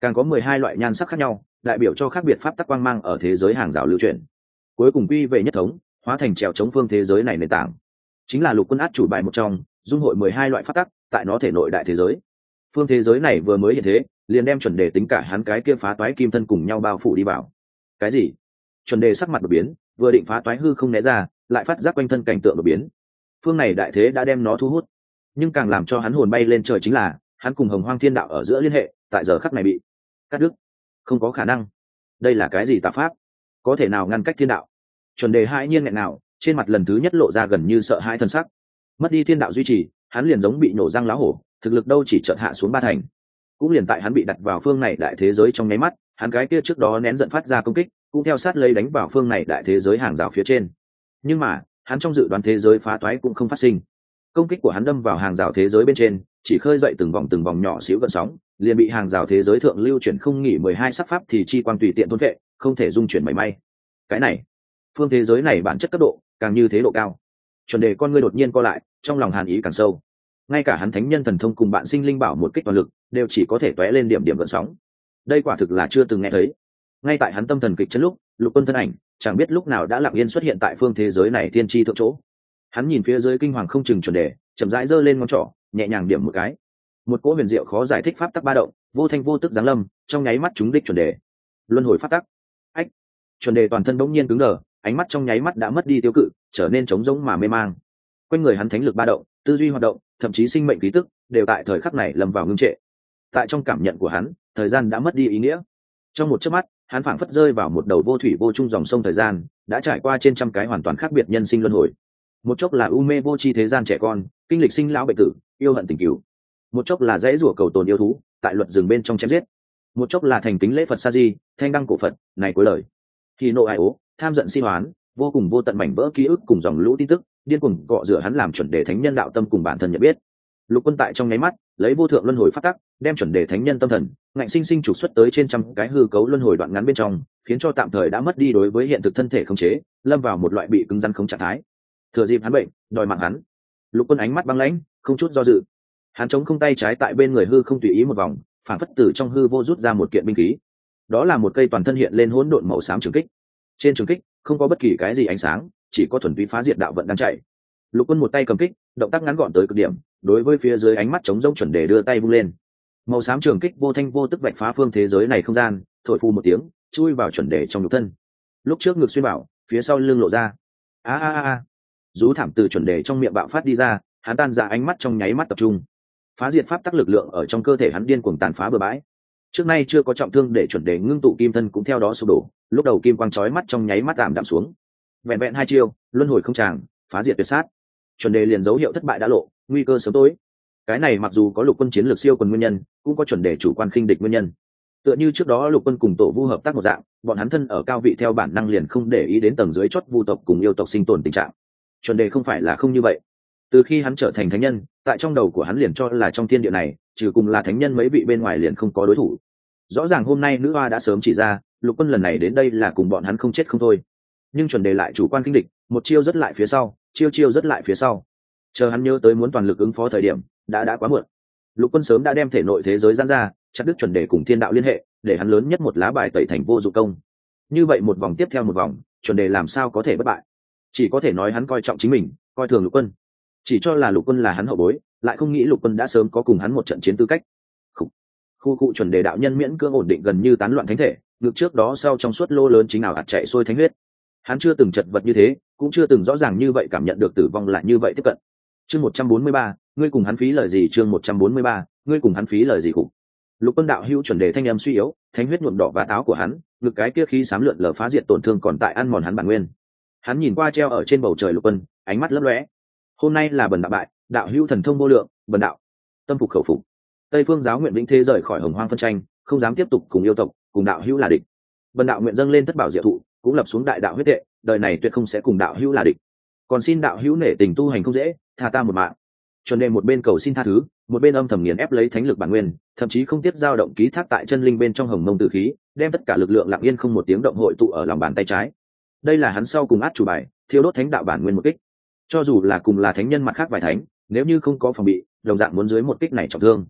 càng có mười hai loại nhan sắc khác nhau, đại biểu cho khác biệt pháp tắc quang mang ở thế giới hàng rào lưu chuyển, cuối cùng quy về nhất thống, hóa thành trèo chống phương thế giới này nền tảng. Chính là Lục Quân át chủ bài một trong, dung hội mười hai loại pháp tắc tại nó thể nội đại thế giới. Phương thế giới này vừa mới hiện thế, liền đem chuẩn đề tính cả hắn cái kia phá toái kim thân cùng nhau bao phủ đi vào. Cái gì? Chuẩn đề sắc mặt đột biến, vừa định phá toái hư không né ra, lại phát giác quanh thân cảnh tượng đột biến. Phương này đại thế đã đem nó thu hút, nhưng càng làm cho hắn hồn bay lên trời chính là hắn cùng Hồng Hoang Thiên Đạo ở giữa liên hệ, tại giờ khắc này bị cắt đứt. Không có khả năng. Đây là cái gì tà pháp? Có thể nào ngăn cách thiên đạo? Chuẩn đề hãi nhiên nghẹn nào, trên mặt lần thứ nhất lộ ra gần như sợ hãi thân sắc. Mất đi thiên đạo duy trì, hắn liền giống bị nổ răng lá hổ, thực lực đâu chỉ chợt hạ xuống ba thành. Cũng liền tại hắn bị đặt vào phương này đại thế giới trong nháy mắt, hắn cái kia trước đó nén giận phát ra công kích, cũng theo sát lấy đánh vào phương này đại thế giới hàng rào phía trên. Nhưng mà, hắn trong dự đoán thế giới phá toái cũng không phát sinh. Công kích của hắn đâm vào hàng rào thế giới bên trên, chỉ khơi dậy từng vòng từng vòng nhỏ xíu gợn sóng, liền bị hàng rào thế giới thượng lưu chuyển không nghỉ mười hai sắc pháp thì chi quang tùy tiện thôn vệ, không thể dung chuyển mảy may. Cái này, phương thế giới này bản chất cấp độ càng như thế độ cao. Chuẩn đề con ngươi đột nhiên co lại, trong lòng hàn ý càng sâu. Ngay cả hắn thánh nhân thần thông cùng bạn sinh linh bảo một kích toàn lực, đều chỉ có thể tóe lên điểm điểm gợn sóng. Đây quả thực là chưa từng nghe thấy. Ngay tại hắn tâm thần kịch chấn lúc, Lục Quân thân ảnh chẳng biết lúc nào đã lặng yên xuất hiện tại phương thế giới này thiên chi thượng chỗ. Hắn nhìn phía dưới kinh hoàng không chừng chuẩn đề, chậm rãi giơ lên ngón trỏ, nhẹ nhàng điểm một cái. Một cỗ huyền diệu khó giải thích pháp tắc ba động, vô thanh vô tức giáng lâm, trong nháy mắt trúng đích chuẩn đề. Luân hồi pháp tắc. Ách. Chuẩn đề toàn thân bỗng nhiên cứng đờ, ánh mắt trong nháy mắt đã mất đi tiêu cự, trở nên trống rỗng mà mê mang. Quanh người hắn thánh lực ba động, tư duy hoạt động, thậm chí sinh mệnh khí tức, đều tại thời khắc này lâm vào ngưng trệ. Tại trong cảm nhận của hắn, thời gian đã mất đi ý nghĩa. Trong một chớp mắt, hắn phảng phất rơi vào một đầu vô thủy vô chung dòng sông thời gian, đã trải qua trên trăm cái hoàn toàn khác biệt nhân sinh luân hồi. Một chốc là u mê vô tri thế gian trẻ con, kinh lịch sinh lão bệnh tử, yêu hận tình cửu. Một chốc là dãy rủa cầu tồn yêu thú, tại luật rừng bên trong chém giết. Một chốc là thành kính lễ Phật sa di, thanh đăng cổ Phật, này cuối lời. Khi nộ ai ố, tham giận si hoán, vô cùng vô tận mảnh vỡ ký ức cùng dòng lũ tin tức, điên cuồng cọ rửa hắn làm chuẩn đề thánh nhân đạo tâm cùng bản thân nhận biết. Lục Quân tại trong nháy mắt, lấy vô thượng luân hồi phát tắc, đem chuẩn đề thánh nhân tâm thần, ngạnh sinh sinh trục xuất tới trên trăm cái hư cấu luân hồi đoạn ngắn bên trong, khiến cho tạm thời đã mất đi đối với hiện thực thân thể khống chế, lâm vào một loại bị cứng rắn khống trạng thái. Thừa dịp hắn bệnh, đòi mạng hắn. Lục Quân ánh mắt băng lãnh, không chút do dự. Hắn chống không tay trái tại bên người hư không tùy ý một vòng, phản phất từ trong hư vô rút ra một kiện binh khí. Đó là một cây toàn thân hiện lên hỗn độn màu xám trường kích. Trên trường kích không có bất kỳ cái gì ánh sáng, chỉ có thuần túy phá diệt đạo vận đang chạy. Lục Quân một tay cầm kích, động tác ngắn gọn tới cực điểm, đối với phía dưới ánh mắt trống rỗng chuẩn đề đưa tay vung lên. Màu xám trường kích vô thanh vô tức vạch phá phương thế giới này không gian, thổi phù một tiếng, chui vào chuẩn đề trong nhục thân. Lúc trước ngực xuyên bảo, phía sau lưng lộ ra. A a a a. Rú thảm từ chuẩn đề trong miệng bạo phát đi ra, hắn tan ra ánh mắt trong nháy mắt tập trung. Phá diệt pháp tắc lực lượng ở trong cơ thể hắn điên cuồng tàn phá bừa bãi. Trước nay chưa có trọng thương để chuẩn đề ngưng tụ kim thân cũng theo đó sụp đổ, lúc đầu kim quang chói mắt trong nháy mắt giảm đạm xuống. Vẹn vẹn hai chiêu, luân hồi không tràng, phá diệt tuyệt sát. Chuẩn đề liền dấu hiệu thất bại đã lộ, nguy cơ sớm tối. Cái này mặc dù có Lục Quân chiến lược siêu quần nguyên nhân, cũng có chuẩn đề chủ quan khinh địch nguyên nhân. Tựa như trước đó Lục Quân cùng Tổ Vu hợp tác một dạng, bọn hắn thân ở cao vị theo bản năng liền không để ý đến tầng dưới chót vu tộc cùng yêu tộc sinh tồn tình trạng. Chuẩn đề không phải là không như vậy. Từ khi hắn trở thành thánh nhân, tại trong đầu của hắn liền cho là trong thiên địa này, trừ cùng là thánh nhân mấy vị bên ngoài liền không có đối thủ. Rõ ràng hôm nay nữ hoa đã sớm chỉ ra, Lục Quân lần này đến đây là cùng bọn hắn không chết không thôi. Nhưng chuẩn đề lại chủ quan khinh địch, một chiêu rất lại phía sau, chiêu chiêu rất lại phía sau. Chờ hắn nhớ tới muốn toàn lực ứng phó thời điểm, đã đã quá muộn. Lục Quân sớm đã đem thể nội thế giới giãn ra, chặt đứt chuẩn đề cùng thiên đạo liên hệ, để hắn lớn nhất một lá bài tẩy thành vô dụng công. Như vậy một vòng tiếp theo một vòng, chuẩn đề làm sao có thể bất bại? Chỉ có thể nói hắn coi trọng chính mình, coi thường Lục Quân. Chỉ cho là Lục Quân là hắn hậu bối, lại không nghĩ Lục Quân đã sớm có cùng hắn một trận chiến tư cách. Khu khu, khu chuẩn đề đạo nhân miễn cưỡng ổn định gần như tán loạn thánh thể, ngược trước đó sau trong suốt lô lớn chính nào ạt chạy xuôi thánh huyết. Hắn chưa từng chật vật như thế, cũng chưa từng rõ ràng như vậy cảm nhận được tử vong là như vậy tiếp cận. Chương một trăm bốn mươi ba, ngươi cùng hắn phí lời gì? Chương một trăm bốn mươi ba, ngươi cùng hắn phí lời gì? Khủng. Lục Quân đạo hữu chuẩn đề thanh âm suy yếu, thánh huyết nhuộm đỏ và áo của hắn, ngực cái kia khí xám lượn lờ phá diệt tổn thương còn tại ăn mòn hắn bản nguyên. Hắn nhìn qua treo ở trên bầu trời Lục Quân, ánh mắt lấp lóe. Hôm nay là bần đạo bại, đạo hữu thần thông vô lượng, bần đạo tâm phục khẩu phục. Tây Phương giáo nguyện vĩnh thế rời khỏi hồng hoang phân tranh, không dám tiếp tục cùng yêu tộc, cùng đạo hữu là địch. Bần đạo nguyện dâng lên thất bảo diệu thụ, cũng lập xuống đại đạo huyết tệ, đời này tuyệt không sẽ cùng đạo hữu là địch. Còn xin đạo hữu nể tình tu hành không dễ, tha ta một mạng. Chuẩn đề một bên cầu xin tha thứ, một bên âm thầm nghiền ép lấy thánh lực bản nguyên, thậm chí không tiếp dao động ký thác tại chân linh bên trong hồng mông tử khí, đem tất cả lực lượng lặng yên không một tiếng động hội tụ ở lòng bàn tay trái. Đây là hắn sau cùng át chủ bài, thiêu đốt thánh đạo bản nguyên một kích. Cho dù là cùng là thánh nhân mặt khác vài thánh, nếu như không có phòng bị, đồng dạng muốn dưới một kích này trọng thương.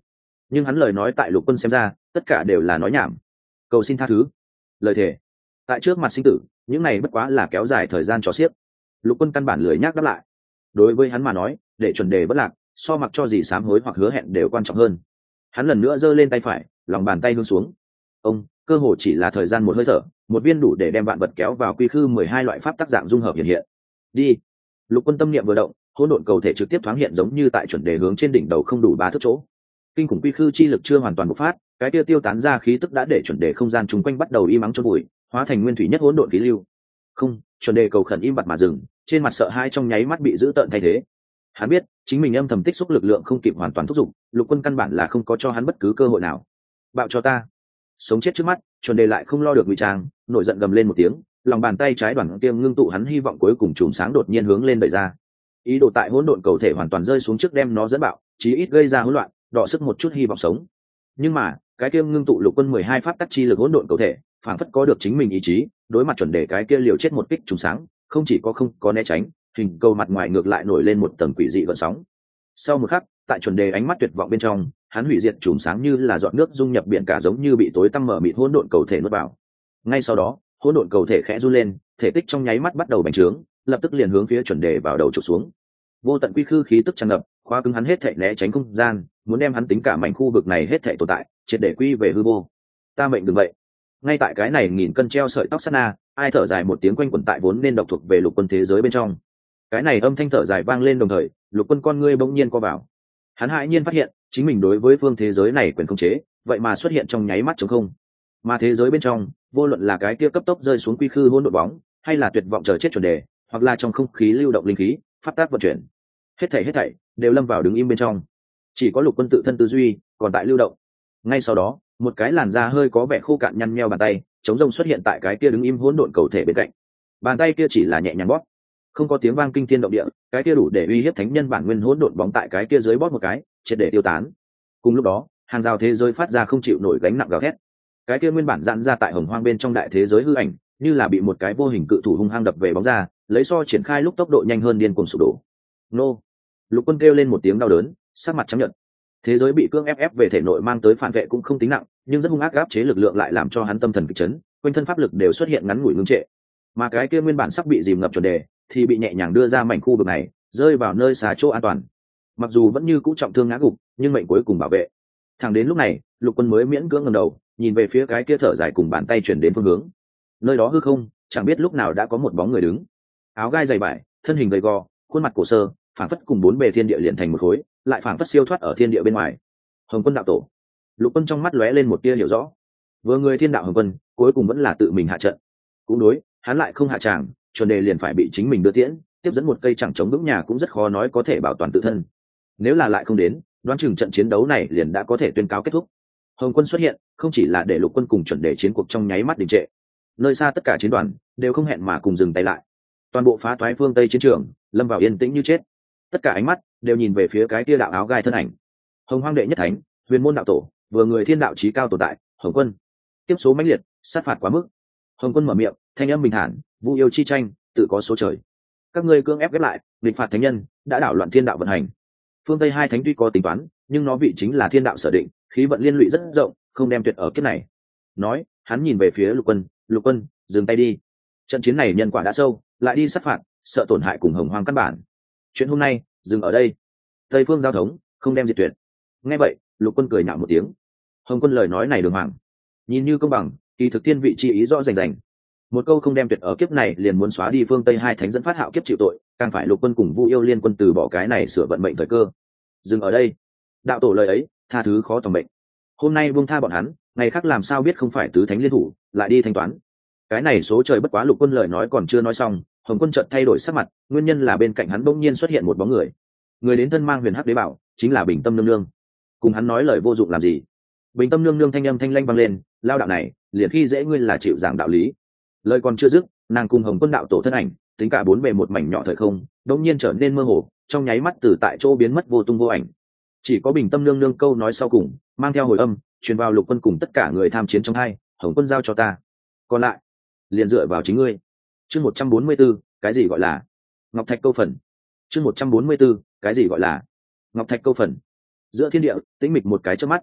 nhưng hắn lời nói tại Lục Quân xem ra tất cả đều là nói nhảm. Cầu xin tha thứ, lời thề, tại trước mặt sinh tử, những này bất quá là kéo dài thời gian cho xiếc. Lục Quân căn bản lười nhác đáp lại. Đối với hắn mà nói, để chuẩn đề bất lạc so mặc cho gì sám hối hoặc hứa hẹn đều quan trọng hơn. Hắn lần nữa giơ lên tay phải, lòng bàn tay hướng xuống. Ông, cơ hồ chỉ là thời gian một hơi thở, một viên đủ để đem vạn vật kéo vào quy khư mười hai loại pháp tác dạng dung hợp hiện hiện. Đi. Lục Quân tâm niệm vừa động, hỗn độn cầu thể trực tiếp thoáng hiện giống như tại chuẩn đề hướng trên đỉnh đầu không đủ ba thước chỗ. Kinh khủng quy khư chi lực chưa hoàn toàn bộc phát, cái kia tiêu tán ra khí tức đã để chuẩn đề không gian chung quanh bắt đầu im ắng chôn bụi, hóa thành nguyên thủy nhất hỗn độn khí lưu. Không, chuẩn đề cầu khẩn im bặt mà dừng, trên mặt sợ hãi trong nháy mắt bị giữ tợn thay thế. Hắn biết chính mình âm thầm tích xúc lực lượng không kịp hoàn toàn thúc giục, Lục Quân căn bản là không có cho hắn bất cứ cơ hội nào. Bạo cho ta. Sống chết trước mắt, chuẩn đề lại không lo được ngụy trang, nổi giận gầm lên một tiếng, lòng bàn tay trái đoàn kiêm ngưng tụ hắn hy vọng cuối cùng chùm sáng đột nhiên hướng lên đẩy ra. Ý đồ tại hỗn độn cầu thể hoàn toàn rơi xuống trước đem nó dẫn bạo, chí ít gây ra hỗn loạn, đọ sức một chút hy vọng sống. Nhưng mà cái kia ngưng tụ Lục Quân mười hai pháp tắc chi lực hỗn độn cầu thể phản phất có được chính mình ý chí, đối mặt chuẩn đề cái kia liều chết một kích trùng sáng, không chỉ có không có né tránh, hình cầu mặt ngoài ngược lại nổi lên một tầng quỷ dị gợn sóng. Sau một khắc, tại chuẩn đề ánh mắt tuyệt vọng bên trong, hắn hủy diệt trùng sáng như là giọt nước dung nhập biển cả, giống như bị tối tăm mở mịt hỗn độn cầu thể nuốt vào. Ngay sau đó, hỗn độn cầu thể khẽ run lên, thể tích trong nháy mắt bắt đầu bành trướng, lập tức liền hướng phía chuẩn đề vào đầu trục xuống. Vô tận quy khư khí tức tràn ngập, khóa cứng hắn hết thảy né tránh không gian, muốn đem hắn tính cả mảnh khu vực này hết thảy tồn tại triệt để quy về hư vô. Ta mệnh đừng vậy. Ngay tại cái này nghìn cân treo sợi tóc sát na, ai thở dài một tiếng quanh quẩn tại vốn nên độc thuộc về Lục Quân thế giới bên trong. Cái này âm thanh thở dài vang lên đồng thời, Lục Quân con ngươi bỗng nhiên co vào. Hắn hãi nhiên phát hiện chính mình đối với phương thế giới này quyền khống chế vậy mà xuất hiện trong nháy mắt trống không. Mà thế giới bên trong, vô luận là cái kia cấp tốc rơi xuống quy khư hỗn độn bóng, hay là tuyệt vọng chờ chết chuẩn đề, hoặc là trong không khí lưu động linh khí pháp tác vận chuyển, hết thảy hết thảy đều lâm vào đứng im bên trong. Chỉ có Lục Quân tự thân tư duy còn tại lưu động. Ngay sau đó, một cái làn da hơi có vẻ khô cạn nhăn nheo bàn tay chống rông xuất hiện tại cái kia đứng im hỗn độn cầu thể bên cạnh. Bàn tay kia chỉ là nhẹ nhàng bóp, không có tiếng vang kinh thiên động địa, cái kia đủ để uy hiếp thánh nhân bản nguyên hỗn độn bóng tại cái kia dưới bóp một cái triệt để tiêu tán. Cùng lúc đó, hàng rào thế giới phát ra không chịu nổi gánh nặng gào thét. Cái kia nguyên bản giãn ra tại hồng hoang bên trong đại thế giới hư ảnh, như là bị một cái vô hình cự thủ hung hăng đập về bóng ra, lấy so triển khai lúc tốc độ nhanh hơn điên cuồng sụp đổ. Nô! Lục Quân kêu lên một tiếng đau đớn, sắc mặt trắng nhợt. Thế giới bị cưỡng ép ép về thể nội mang tới phản vệ cũng không tính nặng, nhưng rất hung ác áp chế lực lượng lại làm cho hắn tâm thần kịch chấn, quanh thân pháp lực đều xuất hiện ngắn ngủi ngưng trệ. Mà cái kia nguyên bản sắp bị dìm ngập chuẩn đề, thì bị nhẹ nhàng đưa ra mảnh khu vực này, rơi vào nơi xa chỗ an toàn. Mặc dù vẫn như cũ trọng thương ngã gục, nhưng mệnh cuối cùng bảo vệ. Thẳng đến lúc này, Lục Quân mới miễn cưỡng ngẩng đầu, nhìn về phía cái kia thở dài cùng bàn tay chuyển đến phương hướng. Nơi đó hư không, chẳng biết lúc nào đã có một bóng người đứng. Áo gai dày vải, thân hình gầy gò, khuôn mặt cổ sơ, phảng phất cùng bốn bề thiên địa liền thành một khối, lại phảng phất siêu thoát ở thiên địa bên ngoài. Hồng Quân đạo tổ. Lục Quân trong mắt lóe lên một tia hiểu rõ. Vừa người thiên đạo Hồng Quân, cuối cùng vẫn là tự mình hạ trận. Cũng đối, hắn lại không hạ tràng, chuẩn đề liền phải bị chính mình đưa tiễn, tiếp dẫn một cây chẳng chống vững nhà cũng rất khó nói có thể bảo toàn tự thân. Nếu là lại không đến, đoán chừng trận chiến đấu này liền đã có thể tuyên cáo kết thúc. Hồng Quân xuất hiện, không chỉ là để Lục Quân cùng chuẩn đề chiến cuộc trong nháy mắt đình trệ. Nơi xa tất cả chiến đoàn đều không hẹn mà cùng dừng tay lại. Toàn bộ phá toái phương Tây chiến trường, lâm vào yên tĩnh như chết. Tất cả ánh mắt đều nhìn về phía cái kia đạo áo gai thân ảnh. Hồng Hoang đệ nhất thánh, Huyền Môn đạo tổ, vừa người thiên đạo chí cao tồn tại, Hồng Quân. Tiếp số mãnh liệt, sát phạt quá mức. Hồng Quân mở miệng, thanh âm bình thản, vu yêu chi tranh, tự có số trời. Các ngươi cưỡng ép ghép lại, địch phạt thánh nhân, đã đảo loạn thiên đạo vận hành. Phương Tây hai thánh tuy có tính toán, nhưng nó vị chính là thiên đạo sở định, khí vận liên lụy rất rộng, không đem tuyệt ở kiếp này. Nói, hắn nhìn về phía Lục Quân, Lục Quân, dừng tay đi. Trận chiến này nhân quả đã sâu, lại đi sát phạt, sợ tổn hại cùng Hồng Hoang căn bản. Chuyện hôm nay, dừng ở đây. Tây phương giao thống, không đem diệt tuyệt. Nghe vậy, Lục Quân cười nhạo một tiếng. Hồng Quân lời nói này đường hoàng, nhìn như công bằng, kỳ thực thiên vị chi ý rõ rành rành. Một câu không đem tuyệt ở kiếp này liền muốn xóa đi phương Tây hai thánh dẫn phát hạo kiếp chịu tội, càng phải Lục Quân cùng Vu Yêu liên quân từ bỏ cái này sửa vận mệnh thời cơ. Dừng ở đây. Đạo tổ lời ấy, tha thứ khó tòng mệnh. Hôm nay buông tha bọn hắn, ngày khác làm sao biết không phải tứ thánh liên thủ, lại đi thanh toán. Cái này số trời bất quá. Lục Quân lời nói còn chưa nói xong, Hồng Quân chợt thay đổi sắc mặt, nguyên nhân là bên cạnh hắn bỗng nhiên xuất hiện một bóng người. Người đến thân mang huyền hắc đế bảo, chính là Bình Tâm nương nương. Cùng hắn nói lời vô dụng làm gì? Bình Tâm nương nương thanh âm thanh lanh vang lên, lao đạo này, liền khi dễ ngươi là chịu giảng đạo lý. Lời còn chưa dứt, nàng cùng Hồng Quân đạo tổ thân ảnh, tính cả bốn bề một mảnh nhỏ thời không, đống nhiên trở nên mơ hồ, trong nháy mắt từ tại chỗ biến mất vô tung vô ảnh. Chỉ có Bình Tâm nương nương câu nói sau cùng, mang theo hồi âm, truyền vào Lục Quân cùng tất cả người tham chiến trong hai, Hồng Quân giao cho ta, còn lại liền dựa vào chính ngươi. Chương một trăm bốn mươi 144, cái gì gọi là Ngọc Thạch câu phần. Chương một trăm bốn mươi 144, cái gì gọi là Ngọc Thạch câu phần. Giữa thiên địa, tĩnh mịch một cái chớp mắt,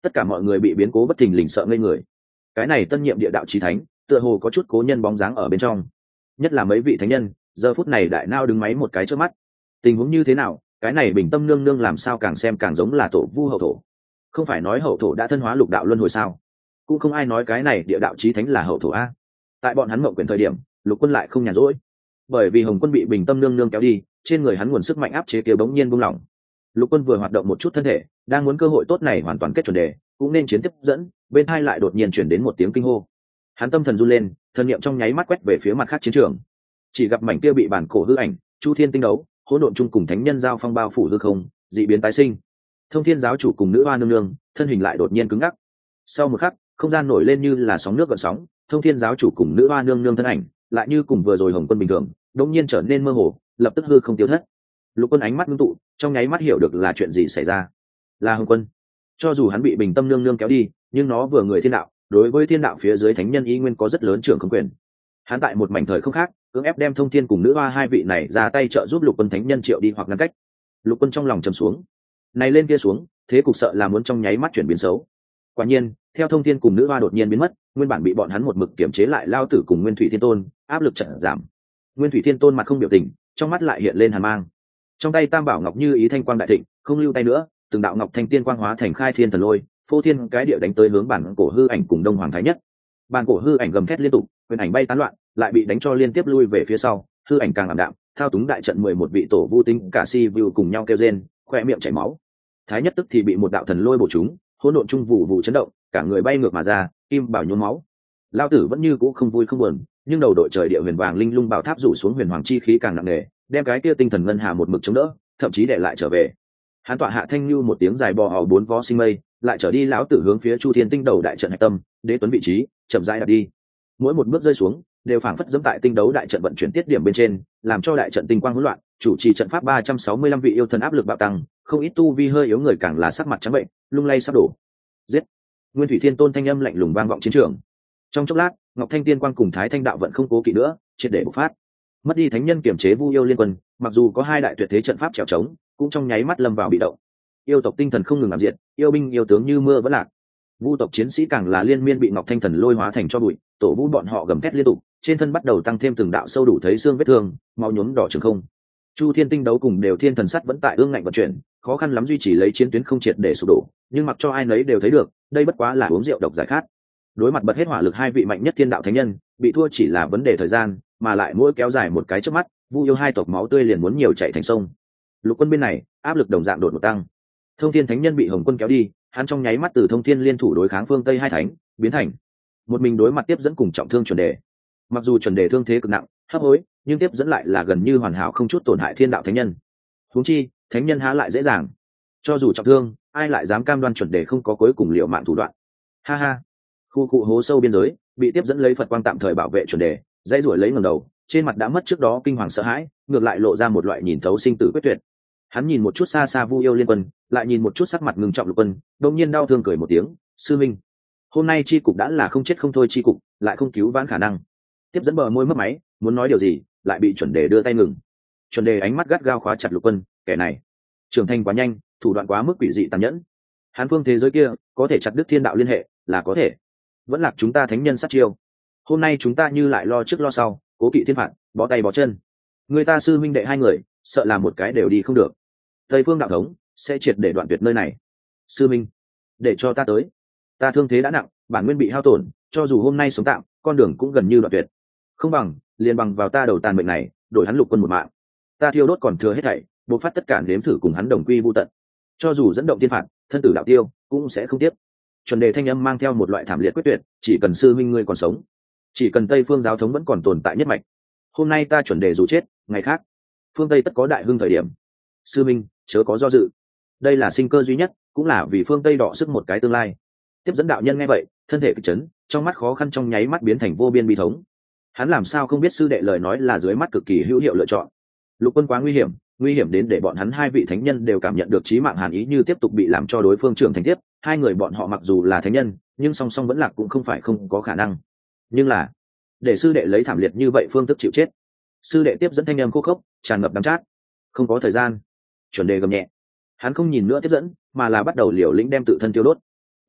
Tất cả mọi người bị biến cố bất thình lình sợ ngây người. Cái này tân nhiệm địa đạo chí thánh tựa hồ có chút cố nhân bóng dáng ở bên trong, nhất là mấy vị thánh nhân giờ phút này đại nao đứng máy một cái trước mắt. Tình huống như thế nào? Cái này Bình Tâm nương nương làm sao càng xem càng giống là tổ vu hậu thổ? Không phải nói hậu thổ đã thân hóa lục đạo luân hồi sao? Cũng không ai nói cái này địa đạo chí thánh là hậu thổ a. Tại bọn hắn mộng quyền thời điểm, Lục Quân lại không nhàn rỗi, bởi vì Hồng Quân bị Bình Tâm nương nương kéo đi, trên người hắn nguồn sức mạnh áp chế kia bỗng nhiên buông lỏng. Lục Quân vừa hoạt động một chút thân thể, đang muốn cơ hội tốt này hoàn toàn kết chuẩn đề, cũng nên chiến tiếp dẫn, bên hai lại đột nhiên chuyển đến một tiếng kinh hô. Hắn tâm thần run lên, thần niệm trong nháy mắt quét về phía mặt khác chiến trường. Chỉ gặp mảnh kia bị bản cổ hư ảnh, Chu Thiên tinh đấu, hỗn độn chung cùng thánh nhân giao phong bao phủ hư không, dị biến tái sinh. Thông Thiên giáo chủ cùng nữ hoa nương nương, thân hình lại đột nhiên cứng ngắc. Sau một khắc, không gian nổi lên như là sóng nước gợn sóng, Thông Thiên giáo chủ cùng nữ hoa nương nương thân ảnh, lại như cùng vừa rồi Hồng Quân bình thường, đột nhiên trở nên mơ hồ, lập tức hư không tiêu thất. Lục Quân ánh mắt ngưng tụ, trong nháy mắt hiểu được là chuyện gì xảy ra. Là Hồng Quân. Cho dù hắn bị Bình Tâm nương nương kéo đi, nhưng nó vừa người thiên đạo, đối với thiên đạo phía dưới thánh nhân ý nguyên có rất lớn trưởng không quyền. Hắn tại một mảnh thời không khác, cưỡng ép đem Thông Thiên cùng nữ hoa hai vị này ra tay trợ giúp Lục Quân thánh nhân triệu đi hoặc ngăn cách. Lục Quân trong lòng trầm xuống, này lên kia xuống, thế cục sợ là muốn trong nháy mắt chuyển biến xấu. Quả nhiên, theo Thông Thiên cùng nữ hoa đột nhiên biến mất, nguyên bản bị bọn hắn một mực kiểm chế lại Lao Tử cùng Nguyên Thủy Thiên Tôn, áp lực chợt giảm. Nguyên Thủy Thiên Tôn mặt không biểu tình, trong mắt lại hiện lên hàn mang. Trong tay Tam Bảo Ngọc như ý thanh quang đại thịnh, không lưu tay nữa, từng đạo ngọc thanh tiên quang hóa thành khai thiên thần lôi, phô thiên cái địa đánh tới hướng bản cổ hư ảnh cùng Đông Hoàng Thái Nhất. Bản cổ hư ảnh gầm thét liên tục, quyền ảnh bay tán loạn, lại bị đánh cho liên tiếp lui về phía sau, hư ảnh càng ảm đạm, thao túng đại trận mười một vị tổ vu tinh cả si view cùng nhau kêu rên, khoe miệng chảy máu. Thái Nhất tức thì bị một đạo thần lôi bổ trúng, hỗn độn trung vụ vụ chấn động, cả người bay ngược mà ra, kim bảo nhuốm máu. Lao Tử vẫn như cũ không vui không buồn, nhưng đầu đội trời địa huyền vàng linh lung bảo tháp rủ xuống huyền hoàng chi khí càng nặng nề, đem cái kia tinh thần ngân hà một mực chống đỡ, thậm chí để lại trở về. Hắn tọa hạ thanh lưu một tiếng dài bò hò bốn vó sinh mây, lại trở đi lão tử hướng phía Chu Thiên tinh đầu đại trận hạch tâm, đế tuấn vị trí, chậm rãi đặt đi. Mỗi một bước rơi xuống, đều phảng phất dẫm tại tinh đấu đại trận vận chuyển tiết điểm bên trên, làm cho đại trận tinh quang hỗn loạn, chủ trì trận pháp ba trăm sáu mươi lăm vị yêu thần áp lực bạo tăng, không ít tu vi hơi yếu người càng là sắc mặt trắng bệnh, lung lay sắp đổ. Giết! Nguyên Thủy Thiên Tôn thanh âm lạnh lùng vang vọng chiến trường. Trong chốc lát, Ngọc Thanh Tiên Quang cùng Thái Thanh Đạo vận không cố kỵ nữa, triệt để bộc phát. Mất đi thánh nhân kiểm chế Vu yêu liên quân, mặc dù có hai đại tuyệt thế trận pháp trèo trống, cũng trong nháy mắt lâm vào bị động. Yêu tộc tinh thần không ngừng làm diệt, yêu binh yêu tướng như mưa vẫn lạc. Vu tộc chiến sĩ càng là liên miên bị Ngọc Thanh Thần lôi hóa thành cho bụi, tổ vu bọn họ gầm thét liên tục, trên thân bắt đầu tăng thêm từng đạo sâu đủ thấy xương vết thương, máu nhuốm đỏ trường không. Chu Thiên tinh đấu cùng đều thiên thần sắt vẫn tại ương ngạnh vận chuyển, khó khăn lắm duy trì lấy chiến tuyến không triệt để sụp đổ, nhưng mặc cho ai nấy đều thấy được, đây bất quá là uống rượu độc giải khát. Đối mặt bật hết hỏa lực hai vị mạnh nhất thiên đạo thánh nhân, bị thua chỉ là vấn đề thời gian, mà lại mỗi kéo dài một cái trước mắt, Vu yêu hai tộc máu tươi liền muốn nhiều chảy thành sông. Lục Quân bên này, áp lực đồng dạng đột ngột tăng. Thông Thiên thánh nhân bị Hồng Quân kéo đi, hắn trong nháy mắt từ Thông Thiên liên thủ đối kháng phương Tây hai thánh, biến thành một mình đối mặt tiếp dẫn cùng trọng thương chuẩn đề. Mặc dù chuẩn đề thương thế cực nặng, hấp hối, nhưng tiếp dẫn lại là gần như hoàn hảo không chút tổn hại thiên đạo thánh nhân. Huống chi, thánh nhân há lại dễ dàng. Cho dù trọng thương, ai lại dám cam đoan chuẩn đề không có cuối cùng liệu mạng thủ đoạn. Ha ha. Khu cụ hố sâu biên giới, bị tiếp dẫn lấy Phật quang tạm thời bảo vệ chuẩn đề, dãy ruổi lấy ngẩng đầu, trên mặt đã mất trước đó kinh hoàng sợ hãi, ngược lại lộ ra một loại nhìn thấu sinh tử quyết tuyệt. Hắn nhìn một chút xa xa Vu yêu liên quân, lại nhìn một chút sắc mặt ngưng trọng Lục Quân, đột nhiên đau thương cười một tiếng, sư minh, hôm nay chi cục đã là không chết không thôi chi cục, lại không cứu vãn khả năng. Tiếp dẫn bờ môi mấp máy, muốn nói điều gì, lại bị chuẩn đề đưa tay ngừng. Chuẩn đề ánh mắt gắt gao khóa chặt Lục Quân, kẻ này trưởng thành quá nhanh, thủ đoạn quá mức quỷ dị tàn nhẫn. Hắn phương thế giới kia có thể chặt đứt thiên đạo liên hệ, là có thể. Vẫn là chúng ta thánh nhân sát chiêu. Hôm nay chúng ta như lại lo trước lo sau, cố kỵ thiên phạt, bó tay bó chân. Người ta sư minh đệ hai người, sợ là một cái đều đi không được. Tây phương đạo thống sẽ triệt để đoạn tuyệt nơi này. Sư minh, để cho ta tới. Ta thương thế đã nặng, bản nguyên bị hao tổn, cho dù hôm nay sống tạm, con đường cũng gần như đoạn tuyệt. Không bằng, liền bằng vào ta đầu tàn bệnh này, đổi hắn Lục Quân một mạng. Ta thiêu đốt còn thừa hết thảy, bộc phát tất cả nếm thử cùng hắn đồng quy vu tận. Cho dù dẫn động thiên phạt, thân tử đạo tiêu, cũng sẽ không tiếp. Chuẩn đề thanh âm mang theo một loại thảm liệt quyết tuyệt, chỉ cần sư minh ngươi còn sống, chỉ cần Tây phương giáo thống vẫn còn tồn tại nhất mạch, hôm nay ta chuẩn đề dù chết, ngày khác phương Tây tất có đại hưng thời điểm. Sư minh chớ có do dự, đây là sinh cơ duy nhất, cũng là vì phương Tây đọ sức một cái tương lai. Tiếp dẫn đạo nhân nghe vậy, thân thể kịch chấn, trong mắt khó khăn trong nháy mắt biến thành vô biên bi thống. Hắn làm sao không biết sư đệ lời nói là dưới mắt cực kỳ hữu hiệu lựa chọn. Lục Quân quá nguy hiểm, nguy hiểm đến để bọn hắn hai vị thánh nhân đều cảm nhận được chí mạng hàn ý như tiếp tục bị làm cho đối phương trưởng thành tiếp. Hai người bọn họ mặc dù là thánh nhân, nhưng song song vẫn lạc cũng không phải không có khả năng. Nhưng là để sư đệ lấy thảm liệt như vậy phương thức chịu chết. Sư đệ tiếp dẫn thanh âm khô khốc, tràn ngập đắng chát. Không có thời gian. Chuẩn đề gầm nhẹ. Hắn không nhìn nữa tiếp dẫn, mà là bắt đầu liều lĩnh đem tự thân tiêu đốt.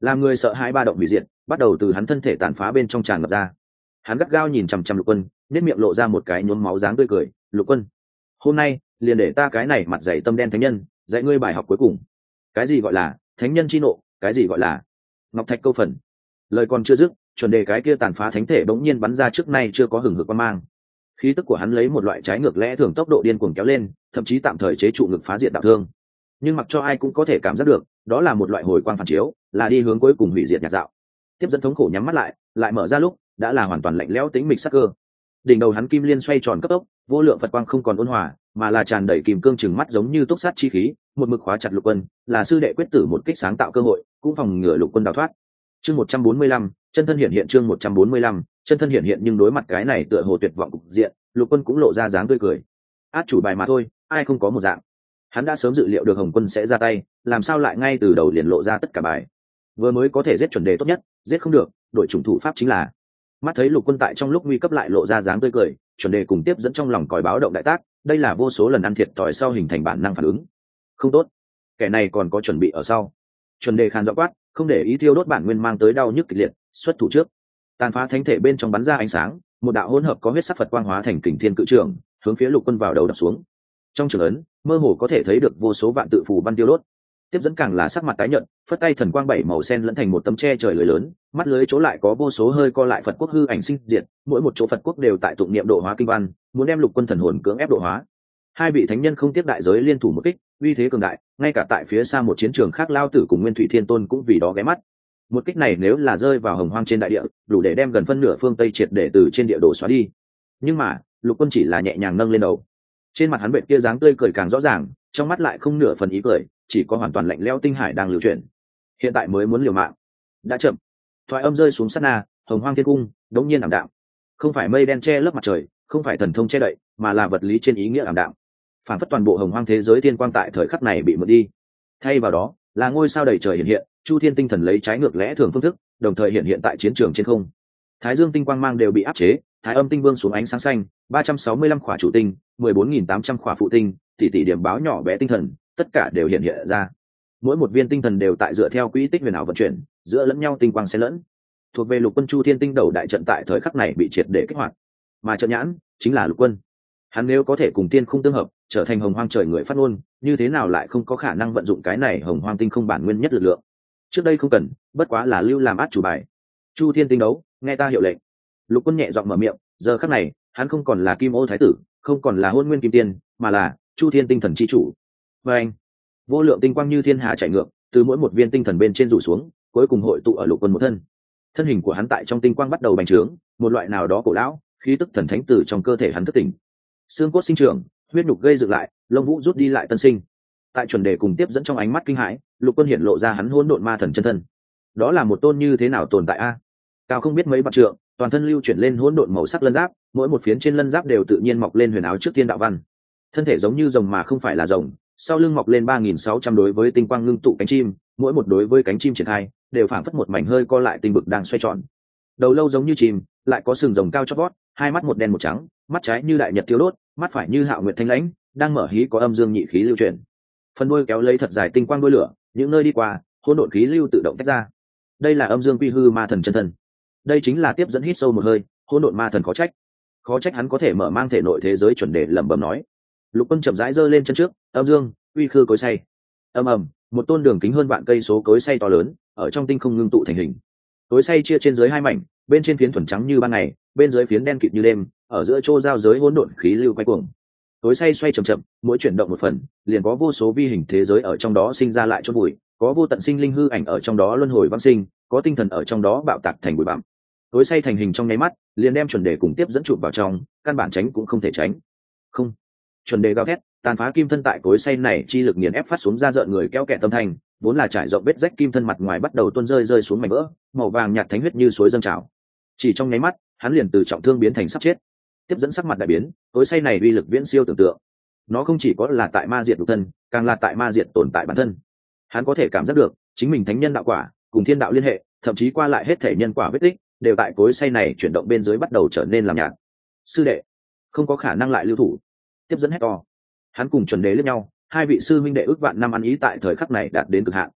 làm người sợ hãi ba động hủy diệt bắt đầu từ hắn thân thể tàn phá bên trong tràn ngập ra. Hắn gắt gao nhìn chằm chằm Lục Quân, nét miệng lộ ra một cái nhuốm máu dáng tươi cười. Lục Quân, hôm nay liền để ta cái này mặt dày tâm đen thánh nhân dạy ngươi bài học cuối cùng. Cái gì gọi là thánh nhân chi nộ, cái gì gọi là ngọc thạch câu phần. Lời còn chưa dứt, chuẩn đề cái kia tàn phá thánh thể bỗng nhiên bắn ra trước nay chưa có hừng hực quang mang. Khí tức của hắn lấy một loại trái ngược lẽ thường tốc độ điên cuồng kéo lên, thậm chí tạm thời chế trụ ngực phá diệt đạo thương. Nhưng mặc cho ai cũng có thể cảm giác được, đó là một loại hồi quang phản chiếu, là đi hướng cuối cùng hủy diệt nhạt dạo. Tiếp dẫn thống khổ nhắm mắt lại, lại mở ra lúc đã là hoàn toàn lạnh lẽo tĩnh mịch sắc cơ. Đỉnh đầu hắn kim liên xoay tròn cấp tốc, vô lượng phật quang không còn ôn hòa, mà là tràn đầy kìm cương chừng mắt giống như túc sát chi khí, một mực khóa chặt Lục Quân, là sư đệ quyết tử một kích sáng tạo cơ hội, cũng phòng ngừa Lục Quân đào thoát. Chương một trăm bốn mươi lăm, chân thân hiện hiện. Chương một trăm bốn mươi lăm, chân thân hiện hiện. Nhưng đối mặt cái này tựa hồ tuyệt vọng cục diện, Lục Quân cũng lộ ra dáng tươi cười. Át chủ bài mà thôi, ai không có một dạng. Hắn đã sớm dự liệu được Hồng Quân sẽ ra tay, làm sao lại ngay từ đầu liền lộ ra tất cả bài. Vừa mới có thể giết chuẩn đề tốt nhất, giết không được, đội chủng thủ pháp chính là. Mắt thấy Lục Quân tại trong lúc nguy cấp lại lộ ra dáng tươi cười, chuẩn đề cùng tiếp dẫn trong lòng còi báo động đại tác, đây là vô số lần ăn thiệt thòi sau hình thành bản năng phản ứng. Không tốt, kẻ này còn có chuẩn bị ở sau. Chuẩn đề khàn giọng quát, không để ý thiêu đốt bản nguyên mang tới đau nhức kịch liệt, xuất thủ trước. Tàn phá thánh thể bên trong bắn ra ánh sáng, một đạo hỗn hợp có huyết sắc Phật quang hóa thành kình thiên cự trường, hướng phía Lục Quân vào đầu đập xuống. Trong trường ấn, mơ hồ có thể thấy được vô số vạn tự phù văn tiêu đốt. Tiếp dẫn càng là sắc mặt tái nhợt, phất tay thần quang bảy màu sen lẫn thành một tấm che trời lưới lớn, mắt lưới chỗ lại có vô số hơi co lại Phật quốc hư ảnh sinh diệt, mỗi một chỗ Phật quốc đều tại tụng niệm độ hóa kinh văn, muốn đem Lục Quân thần hồn cưỡng ép độ hóa. Hai vị thánh nhân không tiếp đại giới liên thủ một kích, uy thế cường đại, ngay cả tại phía xa một chiến trường khác Lao Tử cùng Nguyên Thủy Thiên Tôn cũng vì đó ghé mắt. Một kích này nếu là rơi vào hồng hoang trên đại địa, đủ để đem gần phân nửa phương Tây triệt để từ trên địa đồ xóa đi. Nhưng mà, Lục Quân chỉ là nhẹ nhàng nâng lên đầu. Trên mặt hắn bệnh kia dáng tươi cười càng rõ ràng, trong mắt lại không nửa phần ý cười, chỉ có hoàn toàn lạnh lẽo tinh hải đang lưu chuyển. Hiện tại mới muốn liều mạng, đã chậm. Thoại âm rơi xuống sát na, hồng hoang thiên cung đống nhiên ảm đạm. Không phải mây đen che lấp mặt trời, không phải thần thông che đậy, mà là vật lý trên ý nghĩa ảm đạm. Phản phất toàn bộ hồng hoang thế giới thiên quang tại thời khắc này bị mượn đi. Thay vào đó, là ngôi sao đầy trời hiện hiện, chu thiên tinh thần lấy trái ngược lẽ thường phương thức, đồng thời hiện hiện tại chiến trường trên không. Thái dương tinh quang mang đều bị áp chế, thái âm tinh vương xuống ánh sáng xanh, ba trăm sáu mươi lăm khỏa chủ tinh, mười bốn nghìn tám trăm khỏa phụ tinh, tỷ tỷ điểm báo nhỏ bé tinh thần, tất cả đều hiện hiện ra. Mỗi một viên tinh thần đều tại dựa theo quỹ tích huyền ảo vận chuyển, giữa lẫn nhau tinh quang xen lẫn. Thuộc về Lục Quân chu thiên tinh đầu đại trận tại thời khắc này bị triệt để kích hoạt, mà trận nhãn chính là Lục Quân. Hắn nếu có thể cùng tiên không tương hợp, trở thành hồng hoang trời người phát ngôn, như thế nào lại không có khả năng vận dụng cái này hồng hoang tinh không bản nguyên nhất lực lượng. Trước đây không cần, bất quá là lưu làm át chủ bài. Chu thiên tinh đấu, nghe ta hiệu lệnh. Lục Quân nhẹ giọng mở miệng, giờ khắc này hắn không còn là Kim Ô thái tử, không còn là Hôn Nguyên Kim Tiên, mà là chu thiên tinh thần chi chủ. Và anh, vô lượng tinh quang như thiên hà chảy ngược, từ mỗi một viên tinh thần bên trên rủ xuống, cuối cùng hội tụ ở Lục Quân một thân. Thân hình của hắn tại trong tinh quang bắt đầu bành trướng, một loại nào đó cổ lão khí tức thần thánh từ trong cơ thể hắn thức tỉnh. Xương cốt sinh trưởng, huyết nhục gây dựng lại, lông vũ rút đi lại tân sinh. Tại chuẩn đề cùng tiếp dẫn trong ánh mắt kinh hãi, Lục Quân hiện lộ ra hắn hỗn độn ma thần chân thân. Đó là một tôn như thế nào tồn tại a? Cao không biết mấy vạn trượng, toàn thân lưu chuyển lên hỗn độn màu sắc lân giáp, mỗi một phiến trên lân giáp đều tự nhiên mọc lên huyền áo trước tiên đạo văn. Thân thể giống như rồng mà không phải là rồng, sau lưng mọc lên ba nghìn sáu trăm đối với tinh quang ngưng tụ cánh chim, mỗi một đối với cánh chim triển khai, đều phảng phất một mảnh hơi co lại tinh bực đang xoay tròn. Đầu lâu giống như chim, lại có sừng rồng cao chót vót, hai mắt một đen một trắng, mắt trái như đại nhật thiêu đốt, mắt phải như hạo nguyệt thanh lãnh, đang mở hí có âm dương nhị khí lưu chuyển. Phần đuôi kéo lấy thật dài tinh quang đuôi lửa, những nơi đi qua, hỗn độn khí lưu tự động tách ra. Đây là âm dương quy hư ma thần chân thân. Đây chính là tiếp dẫn hít sâu một hơi, hỗn độn ma thần khó trách. Khó trách hắn có thể mở mang thể nội thế giới chuẩn đề lẩm bẩm nói. Lục Quân chậm rãi giơ lên chân trước, âm dương, uy khư cối xay. Ầm ầm, một tôn đường kính hơn vạn cây số cối xay to lớn, ở trong tinh không ngưng tụ thành hình. Cối xay chia trên dưới hai mảnh, bên trên phiến thuần trắng như ban ngày, bên dưới phiến đen kịt như đêm, ở giữa chỗ giao giới hỗn độn khí lưu quay cuồng. Cối xay xoay chậm chậm, mỗi chuyển động một phần, liền có vô số vi hình thế giới ở trong đó sinh ra lại chôn bụi, có vô tận sinh linh hư ảnh ở trong đó luân hồi vãng sinh, có tinh thần ở trong đó bạo tạc thành bụi bặm. Cối xay thành hình trong nháy mắt, liền đem chuẩn đề cùng tiếp dẫn chụp vào trong, căn bản tránh cũng không thể tránh. Không. Chuẩn đề gào thét, tàn phá kim thân tại cối xay này chi lực nghiền ép phát xuống ra rợn người kéo kẹt tâm thành, vốn là trải rộng vết rách kim thân mặt ngoài bắt đầu tuôn rơi rơi xuống mảnh vỡ, màu vàng nhạt thánh huyết như suối dâng trào. Chỉ trong nháy mắt, hắn liền từ trọng thương biến thành sắp chết. Tiếp dẫn sắc mặt đại biến, cối xay này uy lực viễn siêu tưởng tượng. Nó không chỉ có là tại ma diệt nhục thân, càng là tại ma diệt tồn tại bản thân. Hắn có thể cảm giác được, chính mình thánh nhân đạo quả cùng thiên đạo liên hệ, thậm chí qua lại hết thể nhân quả vết tích, đều tại cối xay này chuyển động bên dưới bắt đầu trở nên làm nhạt. Sư đệ, không có khả năng lại lưu thủ. Tiếp dẫn hét to. Hắn cùng chuẩn đề liếc nhau, hai vị sư minh đệ ước vạn năm ăn ý tại thời khắc này đạt đến cực hạn.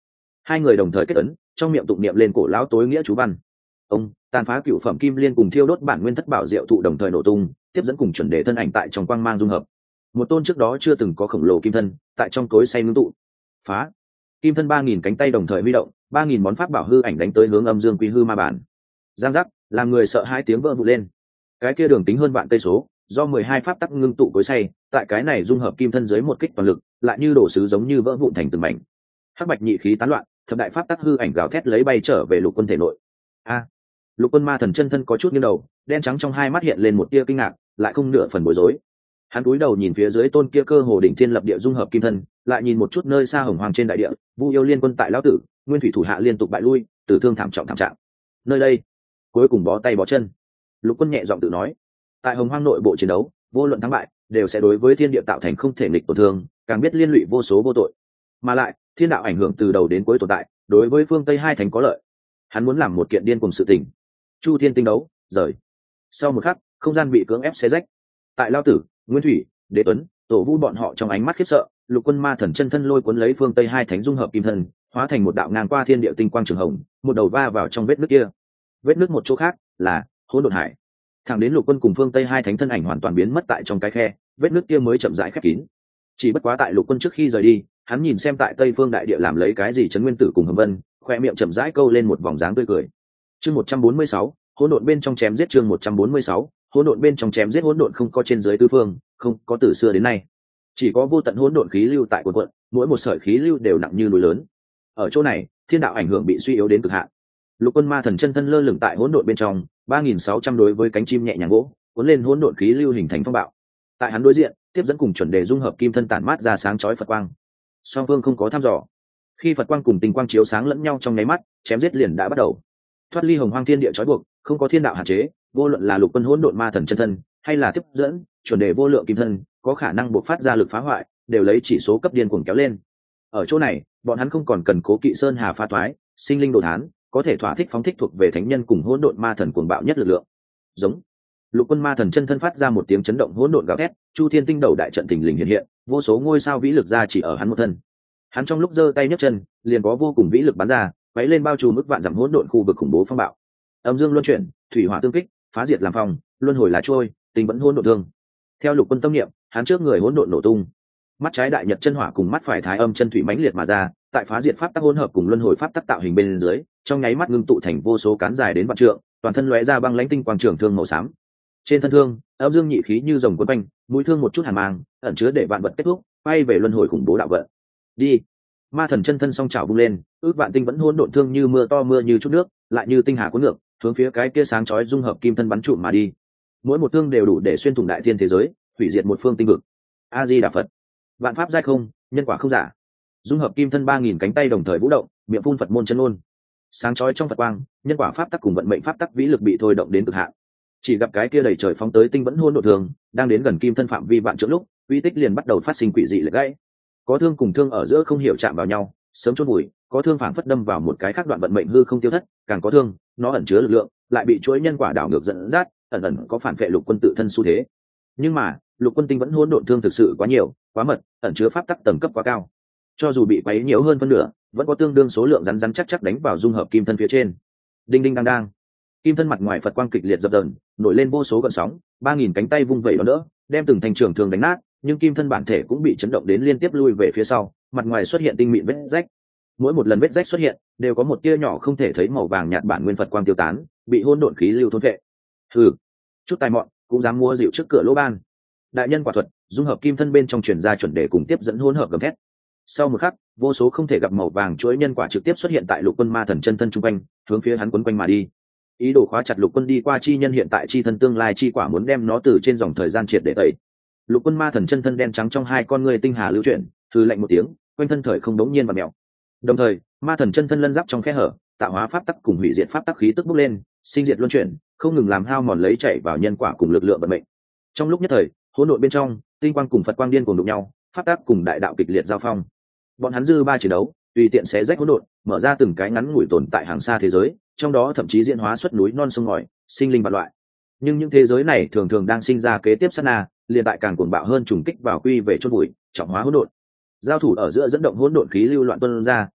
Hai người đồng thời kết ấn, trong miệng tụng niệm lên cổ lão tối nghĩa chú văn. Ông tàn phá cựu phẩm kim liên cùng thiêu đốt bản nguyên thất bảo diệu thụ đồng thời nổ tung, tiếp dẫn cùng chuẩn đề thân ảnh tại trong quang mang dung hợp. Một tôn trước đó chưa từng có khổng lồ kim thân tại trong tối say ngưng tụ. Phá! Kim thân ba nghìn cánh tay đồng thời huy động, ba nghìn món pháp bảo hư ảnh đánh tới hướng âm dương quy hư ma bản. Giang giác, làm người sợ hai tiếng vỡ vụn lên. Cái kia đường tính hơn vạn cây số, do mười hai pháp tắc ngưng tụ cối say, tại cái này dung hợp kim thân dưới một kích toàn lực, lại như đổ sứ giống như vỡ vụn thành từng mảnh. Hắc bạch nhị khí tán loạn, thập đại pháp tắc hư ảnh gào thét lấy bay trở về lục quân thể nội. A! Lục quân ma thần chân thân có chút nghiêng đầu, đen trắng trong hai mắt hiện lên một tia kinh ngạc, lại không nửa phần bối rối. Hắn cúi đầu nhìn phía dưới tôn kia cơ hồ đỉnh thiên lập địa dung hợp kim thân, lại nhìn một chút nơi xa hồng hoàng trên đại địa, Vu yêu liên quân tại lão tử, nguyên thủy thủ hạ liên tục bại lui, tử thương thảm trọng thảm trạng. Nơi đây, cuối cùng bó tay bó chân. Lục quân nhẹ giọng tự nói, tại hồng hoang nội bộ chiến đấu, vô luận thắng bại đều sẽ đối với thiên địa tạo thành không thể nghịch tổn thương, càng biết liên lụy vô số vô tội. Mà lại, thiên đạo ảnh hưởng từ đầu đến cuối tồn tại, đối với phương Tây hai thành có lợi. Hắn muốn làm một kiện điên cùng sự tình. Chu thiên tinh đấu, rời. Sau một khắc, không gian bị cưỡng ép xé rách. Tại lao tử, nguyên thủy, đế tuấn, tổ vu bọn họ trong ánh mắt khiếp sợ, lục quân ma thần chân thân lôi cuốn lấy phương Tây hai thánh dung hợp kim thân, hóa thành một đạo ngang qua thiên địa tinh quang trường hồng, một đầu va vào trong vết nước kia. Vết nước một chỗ khác là hỗn độn hải. Thẳng đến lục quân cùng phương Tây hai thánh thân ảnh hoàn toàn biến mất tại trong cái khe, vết nước kia mới chậm rãi khép kín. Chỉ bất quá tại lục quân trước khi rời đi, hắn nhìn xem tại Tây Phương đại địa làm lấy cái gì trấn nguyên tử cùng hồng vân, khoe miệng chậm rãi câu lên một vòng dáng tươi cười. Chương một trăm bốn mươi sáu, hỗn độn bên trong chém giết. Chương một trăm bốn mươi sáu, hỗn độn bên trong chém giết. Hỗn độn không có trên dưới tứ phương, không có từ xưa đến nay, chỉ có vô tận hỗn độn khí lưu tại quần quận, mỗi một sợi khí lưu đều nặng như núi lớn. Ở chỗ này, thiên đạo ảnh hưởng bị suy yếu đến cực hạn. Lục quân ma thần chân thân lơ lửng tại hỗn độn bên trong, ba nghìn sáu trăm đối với cánh chim nhẹ nhàng gỗ, cuốn lên hỗn độn khí lưu hình thành phong bạo. Tại hắn đối diện, tiếp dẫn cùng chuẩn đề dung hợp kim thân tản mát ra sáng chói Phật quang. Song phương không có thăm dò. Khi Phật quang cùng tinh quang chiếu sáng lẫn nhau trong nháy mắt, chém giết liền đã bắt đầu. Thoát ly hồng hoang thiên địa trói buộc, không có thiên đạo hạn chế, vô luận là lục quân hỗn độn ma thần chân thân, hay là tiếp dẫn, chuẩn đề vô lượng kim thân, có khả năng bộc phát ra lực phá hoại, đều lấy chỉ số cấp điên cuồng kéo lên. Ở chỗ này, bọn hắn không còn cần cố kỵ sơn hà pha toái, sinh linh đồ thán, có thể thỏa thích phóng thích thuộc về thánh nhân cùng hỗn độn ma thần cuồng bạo nhất lực lượng. Giống. Lục quân ma thần chân thân phát ra một tiếng chấn động hỗn độn gào thét, chu thiên tinh đầu đại trận thình lình hiện hiện, vô số ngôi sao vĩ lực ra chỉ ở hắn một thân. Hắn trong lúc giơ tay nhấc chân, liền có vô cùng vĩ lực bắn ra, quấy lên bao trùm ức vạn dặm hỗn độn khu vực khủng bố phong bạo. Âm dương luân chuyển, thủy hỏa tương kích, phá diệt làm phong, luân hồi là trôi, tình vẫn hỗn độn thương. Theo lục quân tâm niệm, hắn trước người hỗn độn nổ tung. Mắt trái đại nhật chân hỏa cùng mắt phải thái âm chân thủy mãnh liệt mà ra, tại phá diệt pháp tắc hỗn hợp cùng luân hồi pháp tắc tạo hình bên dưới, trong nháy mắt ngưng tụ thành vô số cán dài đến vạn trượng, toàn thân lóe ra băng lãnh tinh quang trường thương màu xám. Trên thân thương, âm dương nhị khí như rồng quấn quanh, mũi thương một chút hàn mang, ẩn chứa để vạn vật kết thúc, bay về luân hồi khủng bố đạo vận. Đi. Ma thần chân thân song chảo vung lên, ước vạn tinh vẫn hỗn độn thương như mưa to mưa như chút nước, lại như tinh hà cuốn ngược, hướng phía cái kia sáng chói dung hợp kim thân bắn trụm mà đi. Mỗi một thương đều đủ để xuyên thủng đại thiên thế giới, hủy diệt một phương tinh vực. A Di Đà Phật. Vạn pháp giai không, nhân quả không giả. Dung hợp kim thân ba nghìn cánh tay đồng thời vũ động, miệng phun Phật môn chân ngôn. Sáng chói trong Phật quang, nhân quả pháp tắc cùng vận mệnh pháp tắc vĩ lực bị thôi động đến cực hạn. Chỉ gặp cái kia đầy trời phóng tới tinh vẫn hỗn độn thường, đang đến gần kim thân phạm vi vạn trượng lúc, uy tích liền bắt đầu phát sinh quỷ dị lệch gãy. Có thương cùng thương ở giữa không hiểu chạm vào nhau, sớm chôn bụi, có thương phảng phất đâm vào một cái khác đoạn vận mệnh hư không tiêu thất, càng có thương, nó ẩn chứa lực lượng, lại bị chuỗi nhân quả đảo ngược dẫn dắt, ẩn ẩn có phản vệ lục quân tự thân xu thế. Nhưng mà, lục quân tinh vẫn hỗn độn thương thực sự quá nhiều, quá mật, ẩn chứa pháp tắc tầng cấp quá cao. Cho dù bị quấy nhiều hơn phân nửa, vẫn có tương đương số lượng rắn rắn chắc chắc đánh vào dung hợp kim thân phía trên. Đinh đinh đang đang. Kim thân mặt ngoài Phật quang kịch liệt dập dờn, nổi lên vô số gợn sóng, ba nghìn cánh tay vung vẩy đón đỡ, đem từng thành trường thương đánh nát, nhưng kim thân bản thể cũng bị chấn động đến liên tiếp lui về phía sau, mặt ngoài xuất hiện tinh mịn vết rách. Mỗi một lần vết rách xuất hiện, đều có một tia nhỏ không thể thấy màu vàng nhạt bản nguyên Phật quang tiêu tán, bị hỗn độn khí lưu thôn phệ. Hừ, chút tài mọn, cũng dám mua rượu trước cửa lỗ ban. Đại nhân quả thuật, dung hợp kim thân bên trong truyền ra chuẩn đề cùng tiếp dẫn hỗn hợp gầm thét. Sau một khắc, vô số không thể gặp màu vàng chuỗi nhân quả trực tiếp xuất hiện tại lục quân ma thần chân thân trung quanh, hướng phía hắn quấn quanh mà đi. Ý đồ khóa chặt lục quân đi qua chi nhân hiện tại chi thân tương lai chi quả, muốn đem nó từ trên dòng thời gian triệt để tẩy. Lục quân ma thần chân thân đen trắng trong hai con ngươi tinh hà lưu chuyển, thư lạnh một tiếng, quanh thân thời không đống nhiên và mèo. Đồng thời, ma thần chân thân lân giáp trong khe hở, tạo hóa pháp tắc cùng hủy diệt pháp tắc khí tức bốc lên, sinh diệt luân chuyển, không ngừng làm hao mòn lấy chảy vào nhân quả cùng lực lượng vận mệnh. Trong lúc nhất thời, hỗn độn bên trong, tinh quang cùng Phật quang điên cuồng đụng nhau, pháp tắc cùng đại đạo kịch liệt giao phong. Bọn hắn dư ba chiến đấu, tùy tiện xé rách hỗn độn, mở ra từng cái ngắn ngủi tồn tại hàng xa thế giới, trong đó thậm chí diễn hóa xuất núi non sông ngòi, sinh linh vạn loại. Nhưng những thế giới này thường thường đang sinh ra kế tiếp sát na, liền tại càng cuồng bạo hơn trùng kích vào quy về chôn bụi, trọng hóa hỗn độn. Giao thủ ở giữa dẫn động hỗn độn khí lưu loạn tuôn ra,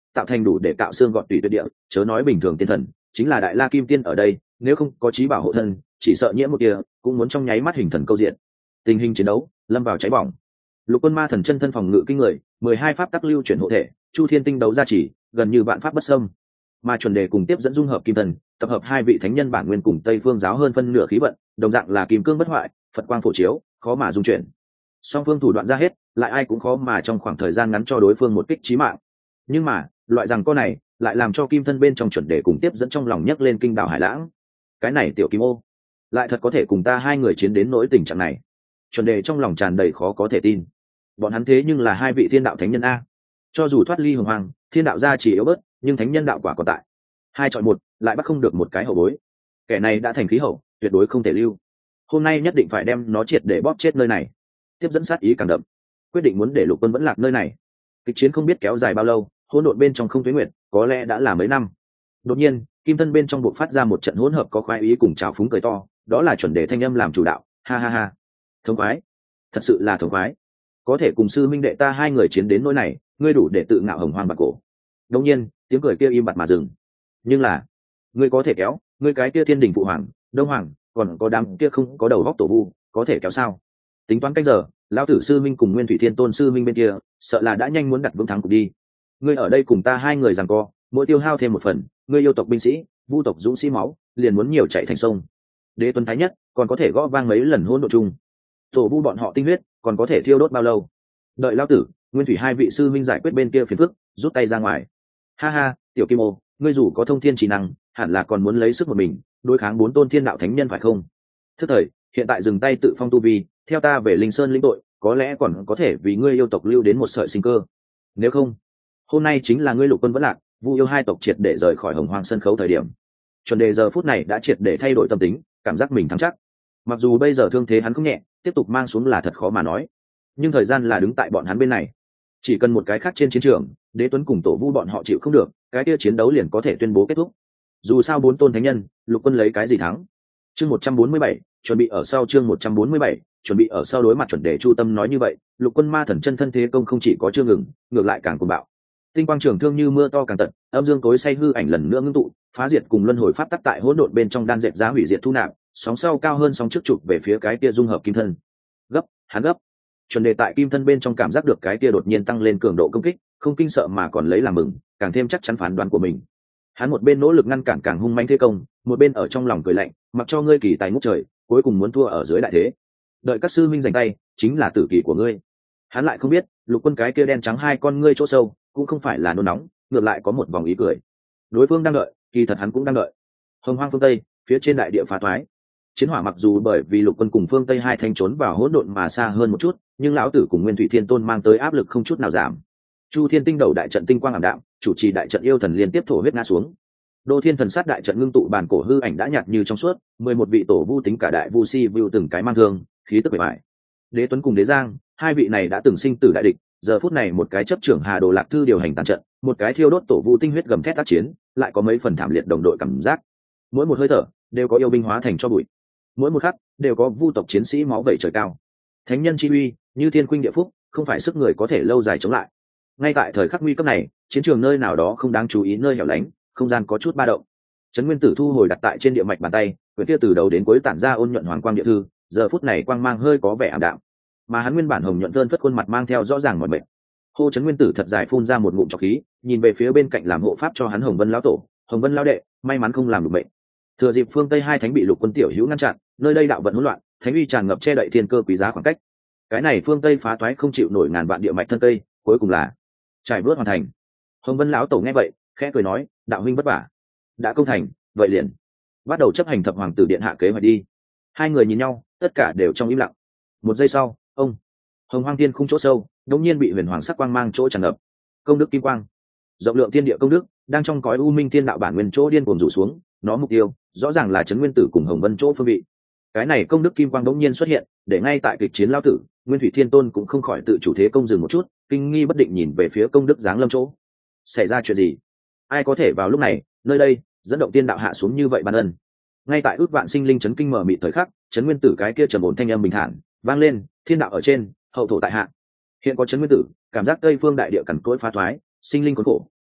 tạo thành đủ để cạo xương gọt tùy tuyệt địa, chớ nói bình thường tiên thần, chính là đại la kim tiên ở đây, nếu không có trí bảo hộ thân, chỉ sợ nhiễm một kia cũng muốn trong nháy mắt hình thần câu diện. Tình hình chiến đấu lâm vào cháy bỏng. Lục Quân Ma Thần chân thân phòng ngự kinh người, mười hai pháp tắc lưu chuyển hộ thể, Chu Thiên tinh đấu gia trì, gần như vạn pháp bất xâm. Mà chuẩn đề cùng tiếp dẫn dung hợp kim thần, tập hợp hai vị thánh nhân bản nguyên cùng Tây Phương giáo hơn phân nửa khí vận, đồng dạng là kim cương bất hoại, Phật quang phổ chiếu, khó mà dung chuyển. Song phương thủ đoạn ra hết, lại ai cũng khó mà trong khoảng thời gian ngắn cho đối phương một kích chí mạng. Nhưng mà, loại rằng con này lại làm cho kim thân bên trong chuẩn đề cùng tiếp dẫn trong lòng nhấc lên kinh đảo hải lãng. Cái này tiểu kim ô, lại thật có thể cùng ta hai người chiến đến nỗi tình trạng này. Chuẩn đề trong lòng tràn đầy khó có thể tin. Bọn hắn thế nhưng là hai vị thiên đạo thánh nhân a. Cho dù thoát ly hồng hoàng, thiên đạo gia chỉ yếu bớt, nhưng thánh nhân đạo quả còn tại. Hai chọn một, lại bắt không được một cái hậu bối. Kẻ này đã thành khí hậu, tuyệt đối không thể lưu. Hôm nay nhất định phải đem nó triệt để bóp chết nơi này. Tiếp dẫn sát ý càng đậm, quyết định muốn để Lục Quân vẫn lạc nơi này. Kịch chiến không biết kéo dài bao lâu, hỗn độn bên trong không tuế nguyệt, có lẽ đã là mấy năm. Đột nhiên, kim thân bên trong bộc phát ra một trận hỗn hợp có khoái ý cùng trào phúng cười to, đó là chuẩn đề thanh âm làm chủ đạo, ha ha ha. Thống khoái, thật sự là thống khoái. Có thể cùng sư minh đệ ta hai người chiến đến nỗi này, ngươi đủ để tự ngạo hồng hoang bạc cổ. Đột nhiên, tiếng cười kia im bặt mà dừng. Nhưng là, ngươi có thể kéo, ngươi cái kia thiên đình phụ hoàng, đông hoàng, còn có đám kia không có đầu góc tổ vu, có thể kéo sao? Tính toán cách giờ, lão tử sư minh cùng nguyên thủy thiên tôn sư minh bên kia, sợ là đã nhanh muốn đặt vững thắng cục đi. Ngươi ở đây cùng ta hai người giằng co, mỗi tiêu hao thêm một phần, ngươi yêu tộc binh sĩ, vu tộc dũng sĩ máu, liền muốn nhiều chạy thành sông. Đế tuấn thái nhất, còn có thể gõ vang mấy lần hỗn độn chung. Tổ vu bọn họ tinh huyết, còn có thể thiêu đốt bao lâu? Đợi lão tử, nguyên thủy hai vị sư minh giải quyết bên kia phiền phức, rút tay ra ngoài. Ha ha, tiểu kim ô, ngươi dù có thông thiên trí năng, hẳn là còn muốn lấy sức một mình, đối kháng bốn tôn thiên đạo thánh nhân phải không? Thức thời, hiện tại dừng tay tự phong tu vi, theo ta về linh sơn lĩnh tội, có lẽ còn có thể vì ngươi yêu tộc lưu đến một sợi sinh cơ. Nếu không, hôm nay chính là ngươi Lục Quân vẫn lạc, vu yêu hai tộc triệt để rời khỏi hồng hoang sân khấu thời điểm. Chuẩn đề giờ phút này đã triệt để thay đổi tâm tính, cảm giác mình thắng chắc. Mặc dù bây giờ thương thế hắn không nhẹ, tiếp tục mang xuống là thật khó mà nói, nhưng thời gian là đứng tại bọn hắn bên này. Chỉ cần một cái khác trên chiến trường, Đế Tuấn cùng tổ vu bọn họ chịu không được, cái kia chiến đấu liền có thể tuyên bố kết thúc. Dù sao bốn tôn thánh nhân, Lục Quân lấy cái gì thắng? Chương một trăm bốn mươi bảy, chuẩn bị ở sau chương một trăm bốn mươi bảy, chuẩn bị ở sau đối mặt chuẩn đề Chu Tâm nói như vậy, Lục Quân Ma Thần chân thân thế công không chỉ có chưa ngừng, ngược lại càng cuồng bạo. Tinh quang trường thương như mưa to càng tận, âm dương tối say hư ảnh lần nữa ngưng tụ, phá diệt cùng luân hồi pháp tắc tại hỗn độn bên trong đan dệt giá hủy diệt thu nạp, sóng sau cao hơn sóng trước chụp về phía cái kia dung hợp kim thân. Gấp, hắn gấp. Chuẩn đề tại kim thân bên trong cảm giác được cái kia đột nhiên tăng lên cường độ công kích, không kinh sợ mà còn lấy làm mừng, càng thêm chắc chắn phán đoán của mình. Hắn một bên nỗ lực ngăn cản càng hung mãnh thế công, một bên ở trong lòng cười lạnh, mặc cho ngươi kỳ tài ngút trời, cuối cùng muốn thua ở dưới đại thế. Đợi các sư minh giành tay, chính là tử kỳ của ngươi. Hắn lại không biết, Lục Quân cái kia đen trắng hai con ngươi chỗ sâu, cũng không phải là nôn nóng, ngược lại có một vòng ý cười. Đối phương đang đợi, kỳ thật hắn cũng đang đợi. Hồng Hoang phương Tây, phía trên đại địa phá toái. Chiến hỏa mặc dù bởi vì Lục Quân cùng phương Tây hai thanh trốn vào hỗn độn mà xa hơn một chút, nhưng lão tử cùng Nguyên Thủy Thiên Tôn mang tới áp lực không chút nào giảm. Chu Thiên tinh đầu đại trận tinh quang ảm đạm, chủ trì đại trận yêu thần liên tiếp thổ huyết ngã xuống. Đô Thiên thần sát đại trận ngưng tụ bản cổ hư ảnh đã nhạt như trong suốt, mười một vị tổ vu tính cả đại vu si vu từng cái mang thương, khí tức bề bại. Đế Tuấn cùng Đế Giang, hai vị này đã từng sinh tử đại địch, giờ phút này một cái chấp trưởng Hà Đồ Lạc Thư điều hành tàn trận, một cái thiêu đốt tổ vu tinh huyết gầm thét tác chiến, lại có mấy phần thảm liệt đồng đội cảm giác. Mỗi một hơi thở đều có yêu binh hóa thành cho bụi, mỗi một khắc đều có vu tộc chiến sĩ máu vẩy trời cao. Thánh nhân chi uy, như thiên khuynh địa phúc, không phải sức người có thể lâu dài chống lại. Ngay tại thời khắc nguy cấp này, chiến trường nơi nào đó không đáng chú ý nơi hẻo lánh, không gian có chút ba động. Trấn Nguyên Tử thu hồi đặt tại trên địa mạch bàn tay, quyển kia từ đầu đến cuối tản ra ôn nhuận hoàng quang địa thư, giờ phút này quang mang hơi có vẻ ảm đạm, mà hắn nguyên bản hồng nhuận vơn phất khuôn mặt mang theo rõ ràng mọi bệnh. Hô Trấn Nguyên Tử thật dài phun ra một ngụm trọc khí, nhìn về phía bên cạnh làm hộ pháp cho hắn Hồng Vân lão tổ, Hồng Vân lão đệ, may mắn không làm được bệnh. Thừa dịp phương Tây hai thánh bị Lục Quân tiểu hữu ngăn chặn, nơi đây đạo vận hỗn loạn, thánh uy tràn ngập che đậy thiên cơ quý giá khoảng cách. Cái này phương Tây phá toái không chịu nổi ngàn vạn địa mạch thân cây, cuối cùng là trải bước hoàn thành. Hồng Vân lão tổ nghe vậy, khẽ cười nói, đạo huynh vất vả, đã công thành, vậy liền bắt đầu chấp hành thập hoàng tử điện hạ kế hoạch đi. Hai người nhìn nhau, tất cả đều trong im lặng. Một giây sau, ông Hồng Hoang Thiên khung chỗ sâu, đột nhiên bị huyền hoàng sắc quang mang chỗ tràn ngập. Công đức kim quang, rộng lượng thiên địa công đức, đang trong cõi u minh thiên đạo bản nguyên chỗ điên cuồng rủ xuống, nó mục tiêu rõ ràng là Trấn Nguyên Tử cùng Hồng Vân chỗ phương vị. Cái này công đức kim quang đột nhiên xuất hiện, để ngay tại kịch chiến lão tử, Nguyên Thủy Thiên Tôn cũng không khỏi tự chủ thế công dừng một chút, kinh nghi bất định nhìn về phía công đức giáng lâm chỗ. Xảy ra chuyện gì? Ai có thể vào lúc này, nơi đây dẫn động tiên đạo hạ xuống như vậy ban ân? Ngay tại ước vạn sinh linh chấn kinh mở mịt thời khắc, Trấn Nguyên Tử cái kia trầm ổn thanh âm bình thản vang lên, thiên đạo ở trên, hậu thổ tại hạ. Hiện có Trấn Nguyên Tử, cảm giác Tây phương đại địa cằn cỗi phá thoái, sinh linh khốn khổ,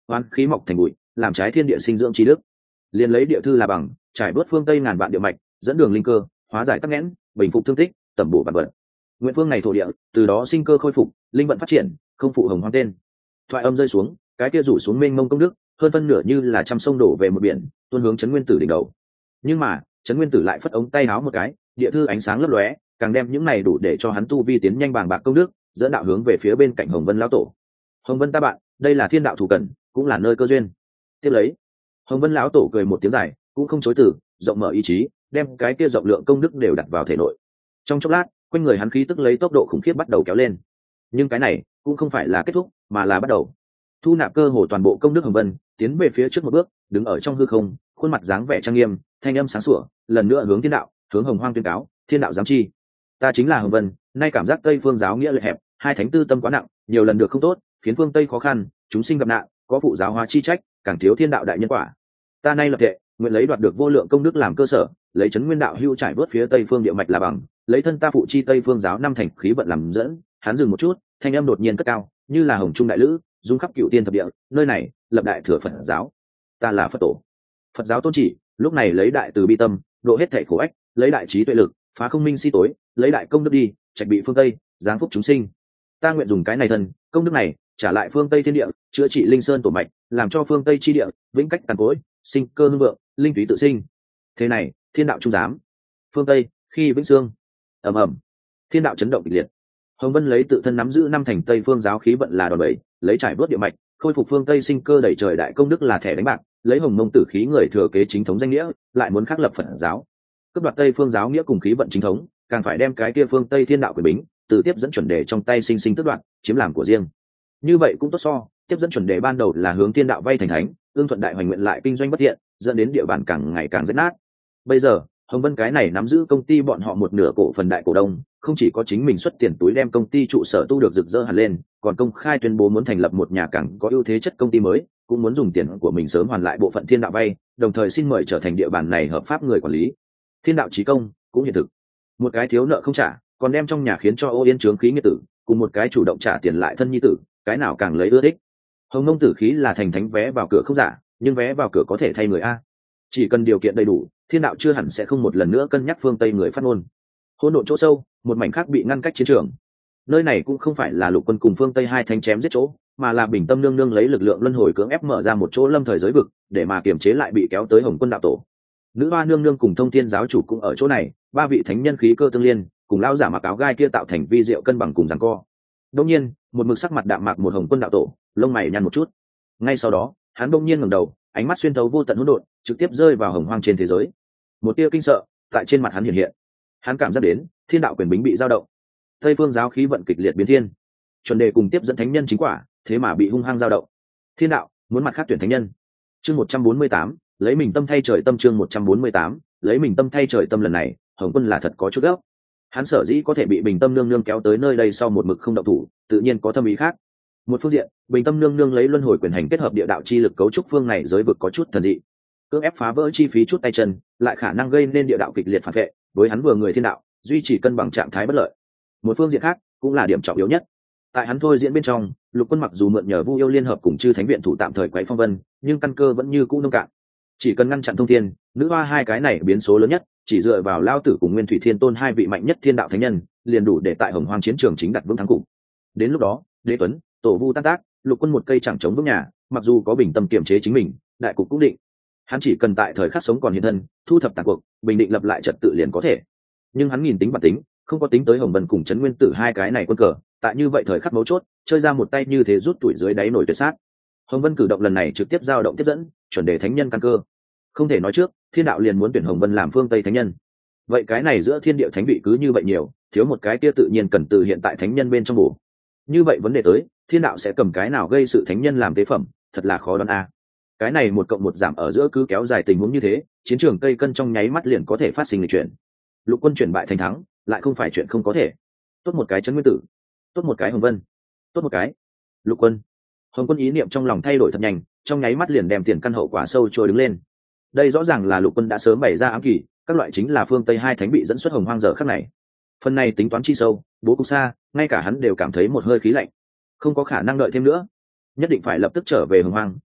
oán khí mọc thành bụi, làm trái thiên địa sinh dưỡng trí đức. Liền lấy địa thư là bằng, trải bớt phương tây ngàn vạn địa mạch, dẫn đường linh cơ, hóa giải tắc nghẽn, bình phục thương tích, tẩm bổ vạn vật. Nguyện phương này thổ địa, từ đó sinh cơ khôi phục, linh vận phát triển, không phụ hồng hoang tên. Thoại âm rơi xuống, cái kia rủ xuống mênh mông công đức, hơn phân nửa như là trăm sông đổ về một biển, tuôn hướng Trấn Nguyên Tử đỉnh đầu. Nhưng mà, Trấn Nguyên Tử lại phất ống tay áo một cái, địa thư ánh sáng lấp lóe, càng đem những này đủ để cho hắn tu vi tiến nhanh bàng bạc công đức, dẫn đạo hướng về phía bên cạnh Hồng Vân lão tổ. Hồng Vân ta bạn, đây là thiên đạo thủ cần, cũng là nơi cơ duyên. Tiếp lấy, Hồng Vân lão tổ cười một tiếng dài, cũng không chối từ, rộng mở ý chí, đem cái kia rộng lượng công đức đều đặt vào thể nội. Trong chốc lát, quanh người hắn khí tức lấy tốc độ khủng khiếp bắt đầu kéo lên. Nhưng cái này cũng không phải là kết thúc, mà là bắt đầu. Thu nạp cơ hồ toàn bộ công đức Hồng Vân, tiến về phía trước một bước, đứng ở trong hư không, khuôn mặt dáng vẻ trang nghiêm, thanh âm sáng sủa, lần nữa hướng thiên đạo, hướng Hồng Hoang tuyên cáo, thiên đạo giám chi. Ta chính là Hồng Vân, nay cảm giác Tây phương giáo nghĩa lợi hẹp, hai thánh tư tâm quá nặng, nhiều lần được không tốt, khiến phương Tây khó khăn, chúng sinh gặp nạn, có phụ giáo hóa chi trách, càng thiếu thiên đạo đại nhân quả. Ta nay lập thệ, nguyện lấy đoạt được vô lượng công đức làm cơ sở, lấy chấn nguyên đạo hưu trải vớt phía Tây phương địa mạch là bằng, lấy thân ta phụ chi Tây phương giáo năm thành khí vận làm dẫn. Hắn dừng một chút, thanh âm đột nhiên cất cao, như là hồng trung đại lữ, dung khắp cựu tiên thập địa, nơi này lập đại thừa Phật giáo. Ta là Phật tổ. Phật giáo tôn chỉ, lúc này lấy đại từ bi tâm, độ hết thảy khổ ách, lấy đại trí tuệ lực, phá không minh si tối, lấy đại công đức đi, trạch bị phương Tây, giáng phúc chúng sinh. Ta nguyện dùng cái này thân, công đức này, trả lại phương Tây thiên địa, chữa trị linh sơn tổ mạch, làm cho phương Tây chi địa vĩnh cách tàn cối, sinh cơ hưng vượng, linh túy tự sinh. Thế này, thiên đạo trung giám. Phương Tây, khi vĩnh sương. Ầm ầm. Thiên đạo chấn động kịch liệt. Hồng Vân lấy tự thân nắm giữ năm thành Tây phương giáo khí vận là đòn bẩy, lấy trải bớt địa mạch, khôi phục phương Tây sinh cơ đẩy trời đại công đức là thẻ đánh bạc, lấy Hồng Mông tử khí người thừa kế chính thống danh nghĩa, lại muốn khắc lập Phật giáo. Cướp đoạt Tây phương giáo nghĩa cùng khí vận chính thống, càng phải đem cái kia phương Tây thiên đạo quyền bính, từ tiếp dẫn chuẩn đề trong tay sinh sinh tước đoạt, chiếm làm của riêng. Như vậy cũng tốt so, tiếp dẫn chuẩn đề ban đầu là hướng thiên đạo vay thành thánh, ương thuận đại hoành nguyện lại kinh doanh bất thiện, dẫn đến địa bàn càng ngày càng rách nát. Bây giờ, Hồng Vân cái này nắm giữ công ty bọn họ một nửa cổ phần đại cổ đông, không chỉ có chính mình xuất tiền túi đem công ty trụ sở tu được rực rỡ hẳn lên, còn công khai tuyên bố muốn thành lập một nhà càng có ưu thế chất công ty mới, cũng muốn dùng tiền của mình sớm hoàn lại bộ phận thiên đạo vay, đồng thời xin mời trở thành địa bàn này hợp pháp người quản lý. Thiên đạo chí công cũng hiện thực. Một cái thiếu nợ không trả, còn đem trong nhà khiến cho ô yên trướng khí nghĩa tử, cùng một cái chủ động trả tiền lại thân nhi tử, cái nào càng lấy ưa thích. Hồng Mông tử khí là thành thánh vé vào cửa không giả, nhưng vé vào cửa có thể thay người a. Chỉ cần điều kiện đầy đủ, thiên đạo chưa hẳn sẽ không một lần nữa cân nhắc phương Tây người phát ngôn. Hỗn độn chỗ sâu, một mảnh khác bị ngăn cách chiến trường. Nơi này cũng không phải là Lục Quân cùng phương Tây hai thánh chém giết chỗ, mà là Bình Tâm nương nương lấy lực lượng luân hồi cưỡng ép mở ra một chỗ lâm thời giới vực, để mà kiềm chế lại bị kéo tới Hồng Quân đạo tổ. Nữ hoa nương nương cùng Thông Thiên giáo chủ cũng ở chỗ này, ba vị thánh nhân khí cơ tương liên, cùng lao giả mặc áo gai kia tạo thành vi diệu cân bằng cùng giằng co. Đương nhiên, một mực sắc mặt đạm mạc một Hồng Quân đạo tổ, lông mày nhăn một chút. Ngay sau đó, hắn bỗng nhiên ngẩng đầu, ánh mắt xuyên thấu vô tận hỗn độn, trực tiếp rơi vào hồng hoang trên thế giới. Một tia kinh sợ tại trên mặt hắn hiện hiện. Hắn cảm giác đến thiên đạo quyền bính bị dao động, Tây phương giáo khí vận kịch liệt biến thiên, chuẩn đề cùng tiếp dẫn thánh nhân chính quả, thế mà bị hung hăng dao động. Thiên đạo muốn mặt khác tuyển thánh nhân. Chương một trăm bốn mươi tám, lấy mình tâm thay trời tâm. Chương một trăm bốn mươi tám, lấy mình tâm thay trời tâm. Lần này Hồng Quân là thật có chút gấp. Hắn sở dĩ có thể bị Bình Tâm nương nương kéo tới nơi đây sau một mực không động thủ, tự nhiên có thâm ý khác. Một phương diện, Bình Tâm nương nương lấy luân hồi quyền hành kết hợp địa đạo chi lực cấu trúc phương này giới vực có chút thần dị, cưỡng ép phá vỡ chi phí chút tay chân, lại khả năng gây nên địa đạo kịch liệt phản vệ, với hắn vừa người thiên đạo duy trì cân bằng trạng thái bất lợi. Một phương diện khác cũng là điểm trọng yếu nhất, tại hắn thôi diễn bên trong, Lục Quân mặc dù mượn nhờ Vu Yêu liên hợp cùng chư thánh viện thủ tạm thời quấy phong vân, nhưng căn cơ vẫn như cũ nông cạn. Chỉ cần ngăn chặn Thông Thiên, Nữ Hoa hai cái này biến số lớn nhất, chỉ dựa vào Lao Tử cùng Nguyên Thủy Thiên Tôn hai vị mạnh nhất thiên đạo thánh nhân, liền đủ để tại Hồng Hoang chiến trường chính đặt vững thắng cục. Đến lúc đó, Đế Tuấn, Tổ Vu tan tác, Lục Quân một cây chẳng chống vững nhà, mặc dù có Bình Tâm kiểm chế chính mình, đại cục cũng định. Hắn chỉ cần tại thời khắc sống còn hiện thân, thu thập tàn cuộc, bình định lập lại trật tự liền có thể. Nhưng hắn nhìn tính bản tính, không có tính tới Hồng Vân cùng Trấn Nguyên Tử hai cái này quân cờ, tại như vậy thời khắc mấu chốt, chơi ra một tay như thế rút tuổi dưới đáy nổi tuyệt sát. Hồng Vân cử động lần này trực tiếp giao động tiếp dẫn, chuẩn đề thánh nhân căn cơ. Không thể nói trước, thiên đạo liền muốn tuyển Hồng Vân làm phương Tây thánh nhân. Vậy cái này giữa thiên địa thánh vị cứ như vậy nhiều, thiếu một cái kia tự nhiên cần từ hiện tại thánh nhân bên trong bổ. Như vậy vấn đề tới, thiên đạo sẽ cầm cái nào gây sự thánh nhân làm tế phẩm, thật là khó đoán a. Cái này một cộng một giảm ở giữa cứ kéo dài tình huống như thế, chiến trường cây cân trong nháy mắt liền có thể phát sinh lịch chuyển. Lục Quân chuyển bại thành thắng, lại không phải chuyện không có thể. Tốt một cái Trấn Nguyên Tử, tốt một cái Hồng Vân, tốt một cái Lục Quân. Hồng Quân ý niệm trong lòng thay đổi thật nhanh, trong nháy mắt liền đem tiền căn hậu quả sâu trôi đứng lên. Đây rõ ràng là Lục Quân đã sớm bày ra ám kỳ, các loại chính là phương Tây hai thánh bị dẫn xuất Hồng Hoang giờ khắc này. Phần này tính toán chi sâu, bố cục xa, ngay cả hắn đều cảm thấy một hơi khí lạnh. Không có khả năng đợi thêm nữa, nhất định phải lập tức trở về Hồng Hoang,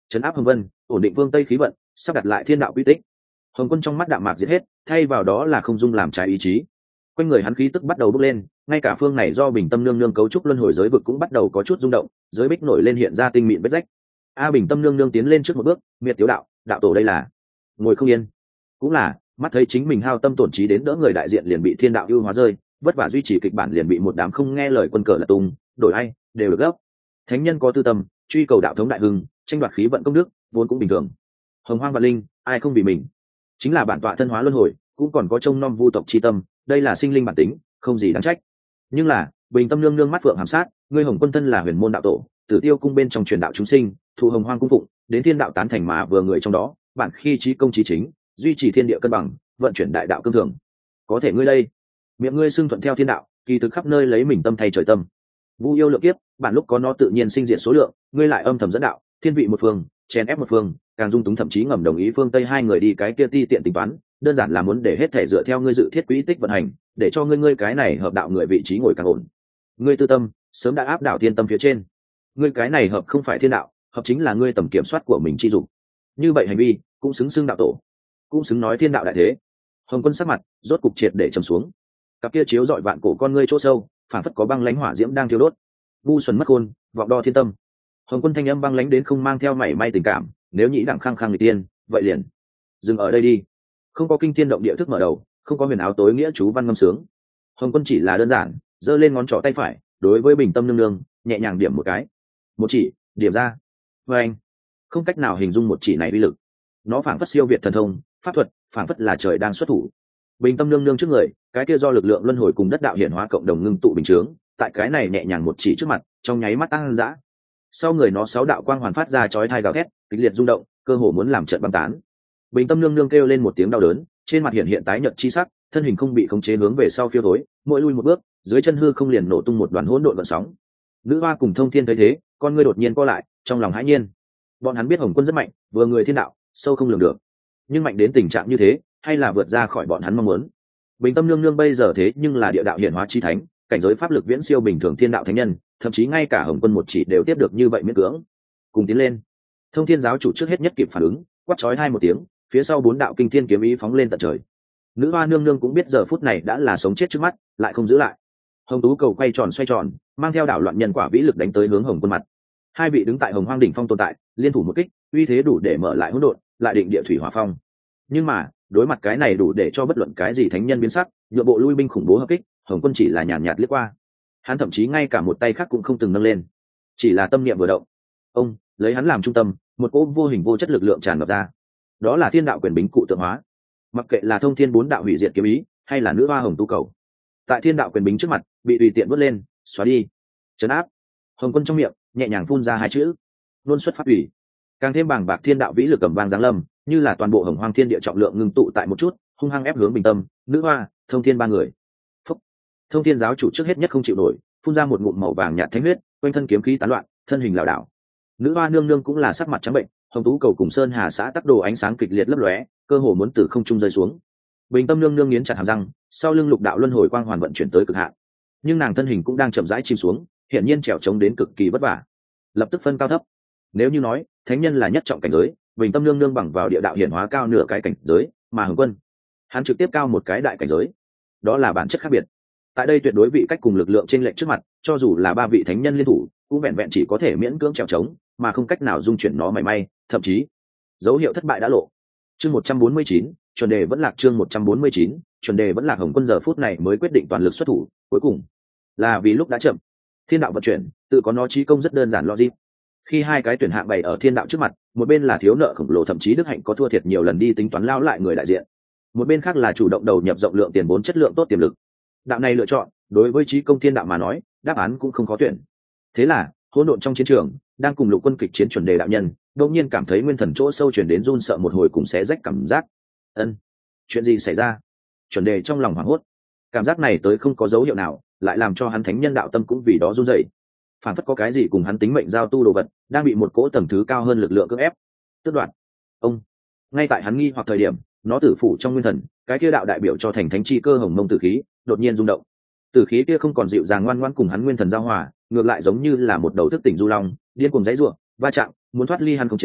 trấn áp hồng vân, ổn định phương tây khí vận, sắp đặt lại thiên đạo quy tích. Hồng Quân trong mắt đạm mạc diệt hết, thay vào đó là không dung làm trái ý chí. Quanh người hắn khí tức bắt đầu bốc lên, ngay cả phương này do Bình Tâm Nương Nương cấu trúc luân hồi giới vực cũng bắt đầu có chút rung động, giới bích nổi lên hiện ra tinh mịn vết rách. A Bình Tâm Nương Nương tiến lên trước một bước, miệt tiếu đạo, đạo tổ đây là ngồi không yên. Cũng là, mắt thấy chính mình hao tâm tổn trí đến đỡ người đại diện liền bị thiên đạo ưu hóa rơi, vất vả duy trì kịch bản liền bị một đám không nghe lời quân cờ là tung, đổi ai đều được gấp. Thánh nhân có tư tâm, truy cầu đạo thống đại hưng, tranh đoạt khí vận công đức, vốn cũng bình thường. Hồng hoang vạn linh, ai không vì mình. Chính là bản tọa thân hóa luân hồi, cũng còn có trông nom vu tộc chi tâm, đây là sinh linh bản tính, không gì đáng trách. Nhưng là, Bình Tâm Nương Nương mắt phượng hàm sát, ngươi Hồng Quân thân là huyền môn đạo tổ, Tử Tiêu cung bên trong truyền đạo chúng sinh, thụ hồng hoang cung phụng, đến thiên đạo tán thành mà vừa người trong đó, bản khi trí công trí chính, duy trì thiên địa cân bằng, vận chuyển đại đạo cương thường. Có thể ngươi đây, miệng ngươi xưng thuận theo thiên đạo, kỳ thực khắp nơi lấy mình tâm thay trời tâm. Vu yêu lượng kiếp, bản lúc có nó tự nhiên sinh diệt số lượng, ngươi lại âm thầm dẫn đạo, thiên vị một phương, chèn ép một phương, càng dung túng thậm chí ngầm đồng ý phương tây hai người đi cái kia ti tiện tính toán, đơn giản là muốn để hết thể dựa theo ngươi dự thiết quỹ tích vận hành, để cho ngươi ngươi cái này hợp đạo người vị trí ngồi càng ổn. Ngươi tư tâm sớm đã áp đảo thiên tâm phía trên, ngươi cái này hợp không phải thiên đạo, hợp chính là ngươi tầm kiểm soát của mình chi dụng. Như vậy hành vi cũng xứng xưng đạo tổ, cũng xứng nói thiên đạo đại thế. Hồng Quân sắc mặt rốt cục triệt để trầm xuống, cặp kia chiếu dọi vạn cổ con ngươi chỗ sâu, phản phất có băng lãnh hỏa diễm đang thiêu đốt. Ngu xuẩn mất khôn, vọng đo thiên tâm. Hồng Quân thanh âm băng lãnh đến không mang theo mảy may tình cảm, nếu nhĩ đẳng khăng khăng người tiên, vậy liền dừng ở đây đi. Không có kinh thiên động địa thức mở đầu, không có huyền áo tối nghĩa chú văn ngâm sướng. Hồng Quân chỉ là đơn giản giơ lên ngón trỏ tay phải, đối với Bình Tâm Nương Nương nhẹ nhàng điểm một cái, một chỉ điểm ra. Với anh không cách nào hình dung một chỉ này uy lực, nó phảng phất siêu việt thần thông pháp thuật, phảng phất là trời đang xuất thủ. Bình Tâm Nương Nương trước người, cái kia do lực lượng luân hồi cùng đất đạo hiển hóa cộng đồng ngưng tụ bình chướng, tại cái này nhẹ nhàng một chỉ trước mặt, trong nháy mắt tăng dã. Sau người nó sáu đạo quang hoàn phát ra chói tai gào thét, kịch liệt rung động, cơ hồ muốn làm trận băng tán. Bình Tâm Nương Nương kêu lên một tiếng đau đớn, trên mặt hiện hiện tái nhợt chi sắc, thân hình không bị khống chế hướng về sau phiêu thối, mỗi lui một bước, dưới chân hư không liền nổ tung một đoàn hỗn độn gợn sóng. Nữ hoa cùng Thông Thiên thấy thế, con ngươi đột nhiên co lại, trong lòng hãi nhiên. Bọn hắn biết Hồng Quân rất mạnh, vừa người thiên đạo, sâu không lường được. Nhưng mạnh đến tình trạng như thế, hay là vượt ra khỏi bọn hắn mong muốn. Bình Tâm Nương Nương bây giờ thế nhưng là địa đạo hiển hóa chi thánh, cảnh giới pháp lực viễn siêu bình thường thiên đạo thánh nhân, thậm chí ngay cả Hồng Quân một chỉ đều tiếp được như vậy miễn cưỡng. Cùng tiến lên. Thông Thiên giáo chủ trước hết nhất kịp phản ứng, quát chói hai một tiếng, phía sau bốn đạo kinh thiên kiếm ý phóng lên tận trời. Nữ hoa nương nương cũng biết giờ phút này đã là sống chết trước mắt, lại không giữ lại. Hồng tú cầu quay tròn xoay tròn, mang theo đảo loạn nhân quả vĩ lực đánh tới hướng Hồng Quân mặt. Hai vị đứng tại Hồng Hoang đỉnh phong tồn tại, liên thủ một kích, uy thế đủ để mở lại hỗn độn, lại định địa thủy hỏa phong. Nhưng mà, đối mặt cái này đủ để cho bất luận cái gì thánh nhân biến sắc, nhượng bộ lui binh khủng bố hợp kích, Hồng Quân chỉ là nhàn nhạt liếc qua. Hắn thậm chí ngay cả một tay khác cũng không từng nâng lên, chỉ là tâm niệm vừa động, ông lấy hắn làm trung tâm, một cỗ vô hình vô chất lực lượng tràn ngập ra. Đó là thiên đạo quyền bính cụ tượng hóa. Mặc kệ là Thông Thiên bốn đạo hủy diệt kiếm ý, hay là nữ hoa Hồng tu cầu, tại thiên đạo quyền bính trước mặt, bị tùy tiện vớt lên, xóa đi, trấn áp. Hồng Quân trong miệng nhẹ nhàng phun ra hai chữ, luôn xuất phát ủy. Càng thêm bàng bạc thiên đạo vĩ lực cầm vang giáng lâm, như là toàn bộ Hồng Hoang thiên địa trọng lượng ngưng tụ tại một chút, hung hăng ép hướng Bình Tâm, nữ hoa, Thông Thiên ba người. Phúc. Thông Thiên giáo chủ trước hết nhất không chịu nổi, phun ra một ngụm màu vàng nhạt thánh huyết, quanh thân kiếm khí tán loạn, thân hình lảo đảo. Nữ hoa nương nương cũng là sắc mặt trắng bệnh, Hồng tú cầu cùng sơn hà xã tắc đồ ánh sáng kịch liệt lấp lóe, cơ hồ muốn từ không trung rơi xuống. Bình Tâm nương nương nghiến chặt hàm răng, sau lưng lục đạo luân hồi quang hoàn vận chuyển tới cực hạn, nhưng nàng thân hình cũng đang chậm rãi chìm xuống, hiển nhiên trèo trống đến cực kỳ vất vả. Lập tức phân cao thấp. Nếu như nói thánh nhân là nhất trọng cảnh giới, Bình Tâm nương nương bằng vào địa đạo hiển hóa cao nửa cái cảnh giới, mà Hồng Quân, hắn trực tiếp cao một cái đại cảnh giới. Đó là bản chất khác biệt. Tại đây tuyệt đối vị cách cùng lực lượng trên lệnh trước mặt, cho dù là ba vị thánh nhân liên thủ, cũng vẹn vẹn chỉ có thể miễn cưỡng trèo trống, mà không cách nào dung chuyển nó mảy may, thậm chí dấu hiệu thất bại đã lộ. Chương một trăm bốn mươi chín, chuẩn đề vẫn lạc. Chương một trăm bốn mươi chín, chuẩn đề vẫn lạc. Hồng Quân giờ phút này mới quyết định toàn lực xuất thủ, cuối cùng là vì lúc đã chậm. Thiên đạo vận chuyển, tự có nó chí công rất đơn giản logic. Khi hai cái tuyển hạng bày ở thiên đạo trước mặt, một bên là thiếu nợ khổng lồ thậm chí đức hạnh có thua thiệt nhiều lần đi tính toán lao lại người đại diện, một bên khác là chủ động đầu nhập rộng lượng tiền vốn chất lượng tốt tiềm lực. Đạo này lựa chọn, đối với chí công thiên đạo mà nói, đáp án cũng không khó tuyển. Thế là, hỗn độn trong chiến trường, đang cùng lục quân kịch chiến chuẩn đề đạo nhân, đột nhiên cảm thấy nguyên thần chỗ sâu chuyển đến run sợ một hồi cùng xé rách cảm giác. Ân, chuyện gì xảy ra? Chuẩn đề trong lòng hoảng hốt. Cảm giác này tới không có dấu hiệu nào, lại làm cho hắn thánh nhân đạo tâm cũng vì đó run rẩy. Phản phất có cái gì cùng hắn tính mệnh giao tu đồ vật, đang bị một cỗ tầng thứ cao hơn lực lượng cưỡng ép, tước đoạt. Ông, ngay tại hắn nghi hoặc thời điểm, nó tử phủ trong nguyên thần, cái kia đạo đại biểu cho thành thánh chi cơ hồng mông tử khí, đột nhiên rung động. Tử khí kia không còn dịu dàng ngoan ngoãn cùng hắn nguyên thần giao hòa, ngược lại giống như là một đầu thức tỉnh du long, điên cuồng giãy giụa, va chạm, muốn thoát ly hắn khống chế,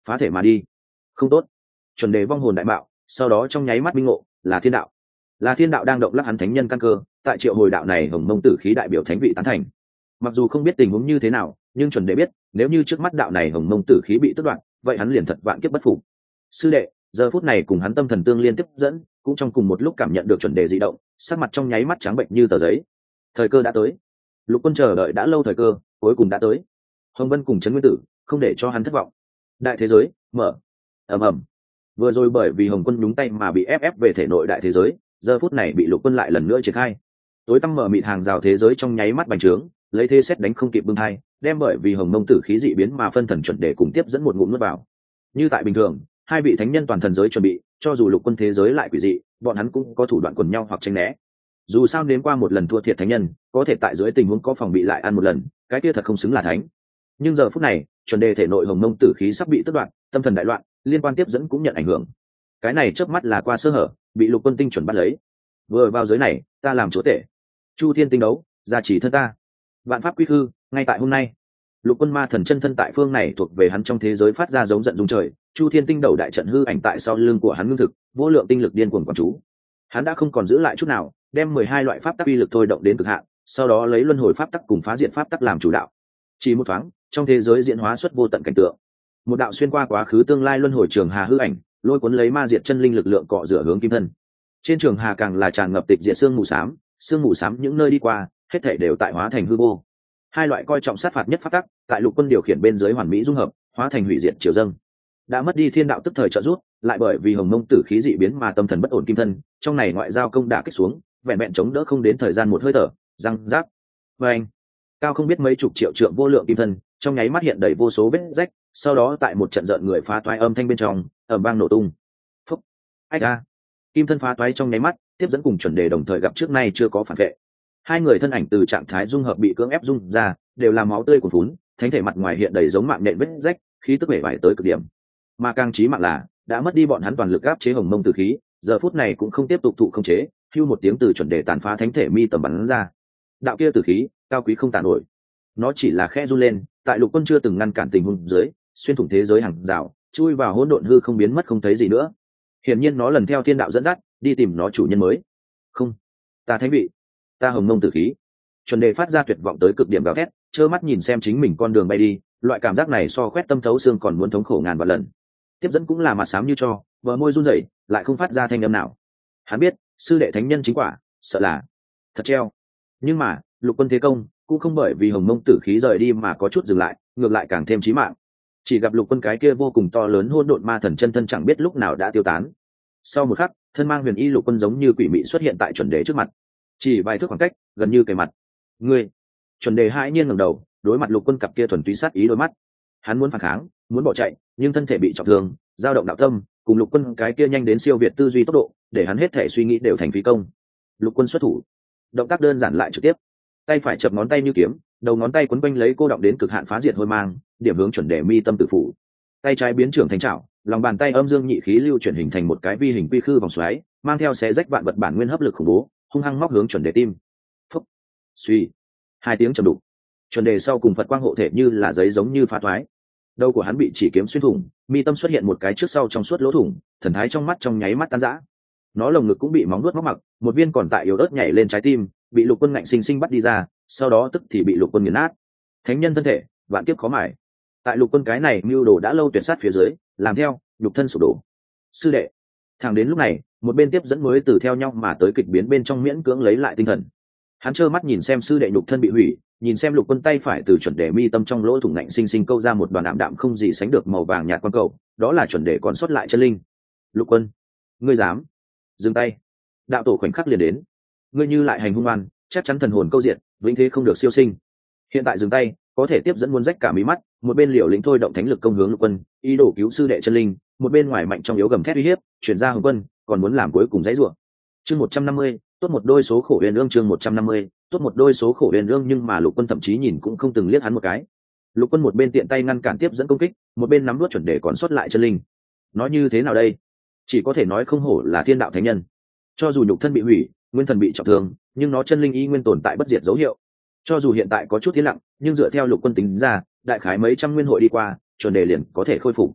phá thể mà đi. Không tốt. Chuẩn đề vong hồn đại bạo, sau đó trong nháy mắt minh ngộ, là thiên đạo. Là thiên đạo đang động lắc hắn thánh nhân căn cơ, tại triệu hồi đạo này hồng mông tử khí đại biểu thánh vị tán thành. Mặc dù không biết tình huống như thế nào, nhưng chuẩn đề biết, nếu như trước mắt đạo này hồng mông tử khí bị tước đoạt, vậy hắn liền thật vạn kiếp bất phục. Sư đệ, giờ phút này cùng hắn tâm thần tương liên tiếp dẫn, cũng trong cùng một lúc cảm nhận được chuẩn đề dị động, sắc mặt trong nháy mắt trắng bệnh như tờ giấy. Thời cơ đã tới. Lục Quân chờ đợi đã lâu thời cơ, cuối cùng đã tới. Hồng Vân cùng Trấn Nguyên Tử, không để cho hắn thất vọng. Đại thế giới mở. Ầm ầm. Vừa rồi bởi vì Hồng Quân nhúng tay mà bị ép ép về thể nội đại thế giới, giờ phút này bị Lục Quân lại lần nữa triển khai. Tối tăm mở mịt hàng rào thế giới trong nháy mắt bành trướng, lấy thế xét đánh không kịp bưng hai, đem bởi vì hồng mông tử khí dị biến mà phân thần chuẩn đề cùng tiếp dẫn một ngụm nuốt vào. Như tại bình thường, hai vị thánh nhân toàn thần giới chuẩn bị, cho dù Lục Quân thế giới lại quỷ dị, bọn hắn cũng có thủ đoạn quần nhau hoặc tránh né. Dù sao nếm qua một lần thua thiệt thánh nhân, có thể tại dưới tình huống có phòng bị lại ăn một lần, cái kia thật không xứng là thánh. Nhưng giờ phút này, chuẩn đề thể nội hồng mông tử khí sắp bị tước đoạt, tâm thần đại loạn, liên quan tiếp dẫn cũng nhận ảnh hưởng. Cái này chớp mắt là qua sơ hở, bị Lục Quân tinh chuẩn bắt lấy. Vừa vào giới này, ta làm chúa tể. Chu thiên tinh đấu, gia trì thân ta. Vạn pháp quy khư, ngay tại hôm nay. Lục Quân ma thần chân thân tại phương này thuộc về hắn trong thế giới phát ra giống giận dung trời, Chu thiên tinh đầu đại trận hư ảnh tại sau lưng của hắn ngưng thực, vô lượng tinh lực điên cuồng quán chú. Hắn đã không còn giữ lại chút nào, đem mười hai loại pháp tắc uy lực thôi động đến cực hạn, sau đó lấy luân hồi pháp tắc cùng phá diện pháp tắc làm chủ đạo. Chỉ một thoáng, trong thế giới diễn hóa xuất vô tận cảnh tượng. Một đạo xuyên qua quá khứ tương lai luân hồi trường hà hư ảnh, lôi cuốn lấy ma diệt chân linh lực lượng cọ rửa hướng kim thân. Trên trường hà càng là tràn ngập tịch diệt xương mù xám, xương mù xám những nơi đi qua, hết thảy đều tại hóa thành hư vô. Hai loại coi trọng sát phạt nhất pháp tắc, tại Lục Quân điều khiển bên dưới hoàn mỹ dung hợp, hóa thành hủy diệt triều dâng. Đã mất đi thiên đạo tức thời trợ giúp, lại bởi vì hồng mông tử khí dị biến mà tâm thần bất ổn kim thân, trong này ngoại giao công đả kích xuống, vẹn vẹn chống đỡ không đến thời gian một hơi thở, răng rác. Và anh, cao không biết mấy chục triệu trượng vô lượng kim thân, trong nháy mắt hiện đầy vô số vết rách, sau đó tại một trận rợn người phá toái âm thanh bên trong, ầm vang nổ tung. Phúc, ách a, kim thân phá toái trong nháy mắt, tiếp dẫn cùng chuẩn đề đồng thời gặp trước nay chưa có phản vệ. Hai người thân ảnh từ trạng thái dung hợp bị cưỡng ép dung ra, đều là máu tươi cuồn phún, thánh thể mặt ngoài hiện đầy giống mạng nhện vết rách, khí tức bể vải tới cực điểm. Mà càng chí mạng là, đã mất đi bọn hắn toàn lực áp chế hồng mông tử khí, giờ phút này cũng không tiếp tục thụ không chế, hưu một tiếng từ chuẩn đề tàn phá thánh thể mi tầm bắn ra. Đạo kia tử khí, cao quý không tàn nổi. Nó chỉ là khẽ run lên, tại Lục Quân chưa từng ngăn cản tình huống dưới, xuyên thủng thế giới hàng rào, chui vào hỗn độn hư không biến mất không thấy gì nữa. Hiển nhiên nó lần theo thiên đạo dẫn dắt, đi tìm nó chủ nhân mới. Không, ta thánh vị, ta hồng mông tử khí. Chuẩn đề phát ra tuyệt vọng tới cực điểm gào thét, trơ mắt nhìn xem chính mình con đường bay đi, loại cảm giác này so khoét tâm thấu xương còn muốn thống khổ ngàn vạn lần. Tiếp dẫn cũng là mặt xám như cho, bờ môi run rẩy, lại không phát ra thanh âm nào. Hắn biết, sư đệ thánh nhân chính quả, sợ là thật treo. Nhưng mà, Lục Quân thế công cũng không bởi vì hồng mông tử khí rời đi mà có chút dừng lại, ngược lại càng thêm chí mạng. Chỉ gặp Lục Quân cái kia vô cùng to lớn hỗn độn ma thần chân thân chẳng biết lúc nào đã tiêu tán. Sau một khắc, thân mang huyền y Lục Quân giống như quỷ mị xuất hiện tại chuẩn đề trước mặt, chỉ vài thước khoảng cách, gần như kề mặt. Ngươi! Chuẩn đề hãi nhiên ngẩng đầu, đối mặt Lục Quân cặp kia thuần túy sát ý đôi mắt. Hắn muốn phản kháng, muốn bỏ chạy, nhưng thân thể bị trọng thương, dao động đạo tâm, cùng Lục Quân cái kia nhanh đến siêu việt tư duy tốc độ, để hắn hết thể suy nghĩ đều thành phí công. Lục Quân xuất thủ, động tác đơn giản lại trực tiếp, tay phải chập ngón tay như kiếm, đầu ngón tay quấn quanh lấy cô động đến cực hạn phá diệt hôi mang, điểm hướng chuẩn đề mi tâm tử phủ. Tay trái biến trưởng thành trảo, lòng bàn tay âm dương nhị khí lưu chuyển hình thành một cái vi hình quy khư vòng xoáy, mang theo xé rách vạn vật bản nguyên hấp lực khủng bố, hung hăng móc hướng chuẩn đề tim. Phúc, suy, hai tiếng trầm đục, chuẩn đề sau cùng Phật quang hộ thể như là giấy giống như phá thoái. Đầu của hắn bị chỉ kiếm xuyên thủng, mi tâm xuất hiện một cái trước sau trong suốt lỗ thủng, thần thái trong mắt trong nháy mắt tan rã. Nó lồng ngực cũng bị móng nuốt móc mặc, một viên còn tại yếu ớt nhảy lên trái tim, bị Lục Quân ngạnh sinh sinh bắt đi ra, sau đó tức thì bị Lục Quân nghiền nát. Thánh nhân thân thể, vạn kiếp khó mài. Tại Lục Quân cái này mưu đồ đã lâu tuyệt sát phía dưới, làm theo, nhục thân sụp đổ. Sư đệ. Thẳng đến lúc này, một bên tiếp dẫn mới từ theo nhau mà tới kịch biến bên trong miễn cưỡng lấy lại tinh thần. Hắn trơ mắt nhìn xem sư đệ nhục thân bị hủy, nhìn xem Lục Quân tay phải từ chuẩn đề mi tâm trong lỗ thủng ngạnh sinh sinh câu ra một đoàn đạm đạm không gì sánh được màu vàng nhạt quan cầu, đó là chuẩn đề còn sót lại chân linh. Lục Quân, ngươi dám? Dừng tay. Đạo tổ khoảnh khắc liền đến. Ngươi như lại hành hung oan, chắc chắn thần hồn câu diện, vĩnh thế không được siêu sinh. Hiện tại dừng tay, có thể tiếp dẫn muốn rách cả mí mắt, một bên liều lĩnh thôi động thánh lực công hướng Lục Quân, ý đồ cứu sư đệ chân linh, một bên ngoài mạnh trong yếu gầm thét uy hiếp, chuyển ra Hồng Quân, còn muốn làm cuối cùng dãy rủa. Chương một trăm năm mươi, tốt một đôi số khổ huyền ương chương một trăm năm mươi, tốt một đôi số khổ huyền ương nhưng mà Lục Quân thậm chí nhìn cũng không từng liếc hắn một cái. Lục Quân một bên tiện tay ngăn cản tiếp dẫn công kích, một bên nắm nuốt chuẩn để còn sót lại chân linh. Nói như thế nào đây? Chỉ có thể nói không hổ là thiên đạo thánh nhân. Cho dù nhục thân bị hủy, nguyên thần bị trọng thương, nhưng nó chân linh y nguyên tồn tại bất diệt dấu hiệu. Cho dù hiện tại có chút tiến lặng, nhưng dựa theo Lục Quân tính ra, đại khái mấy trăm nguyên hội đi qua, chuẩn đề liền có thể khôi phục.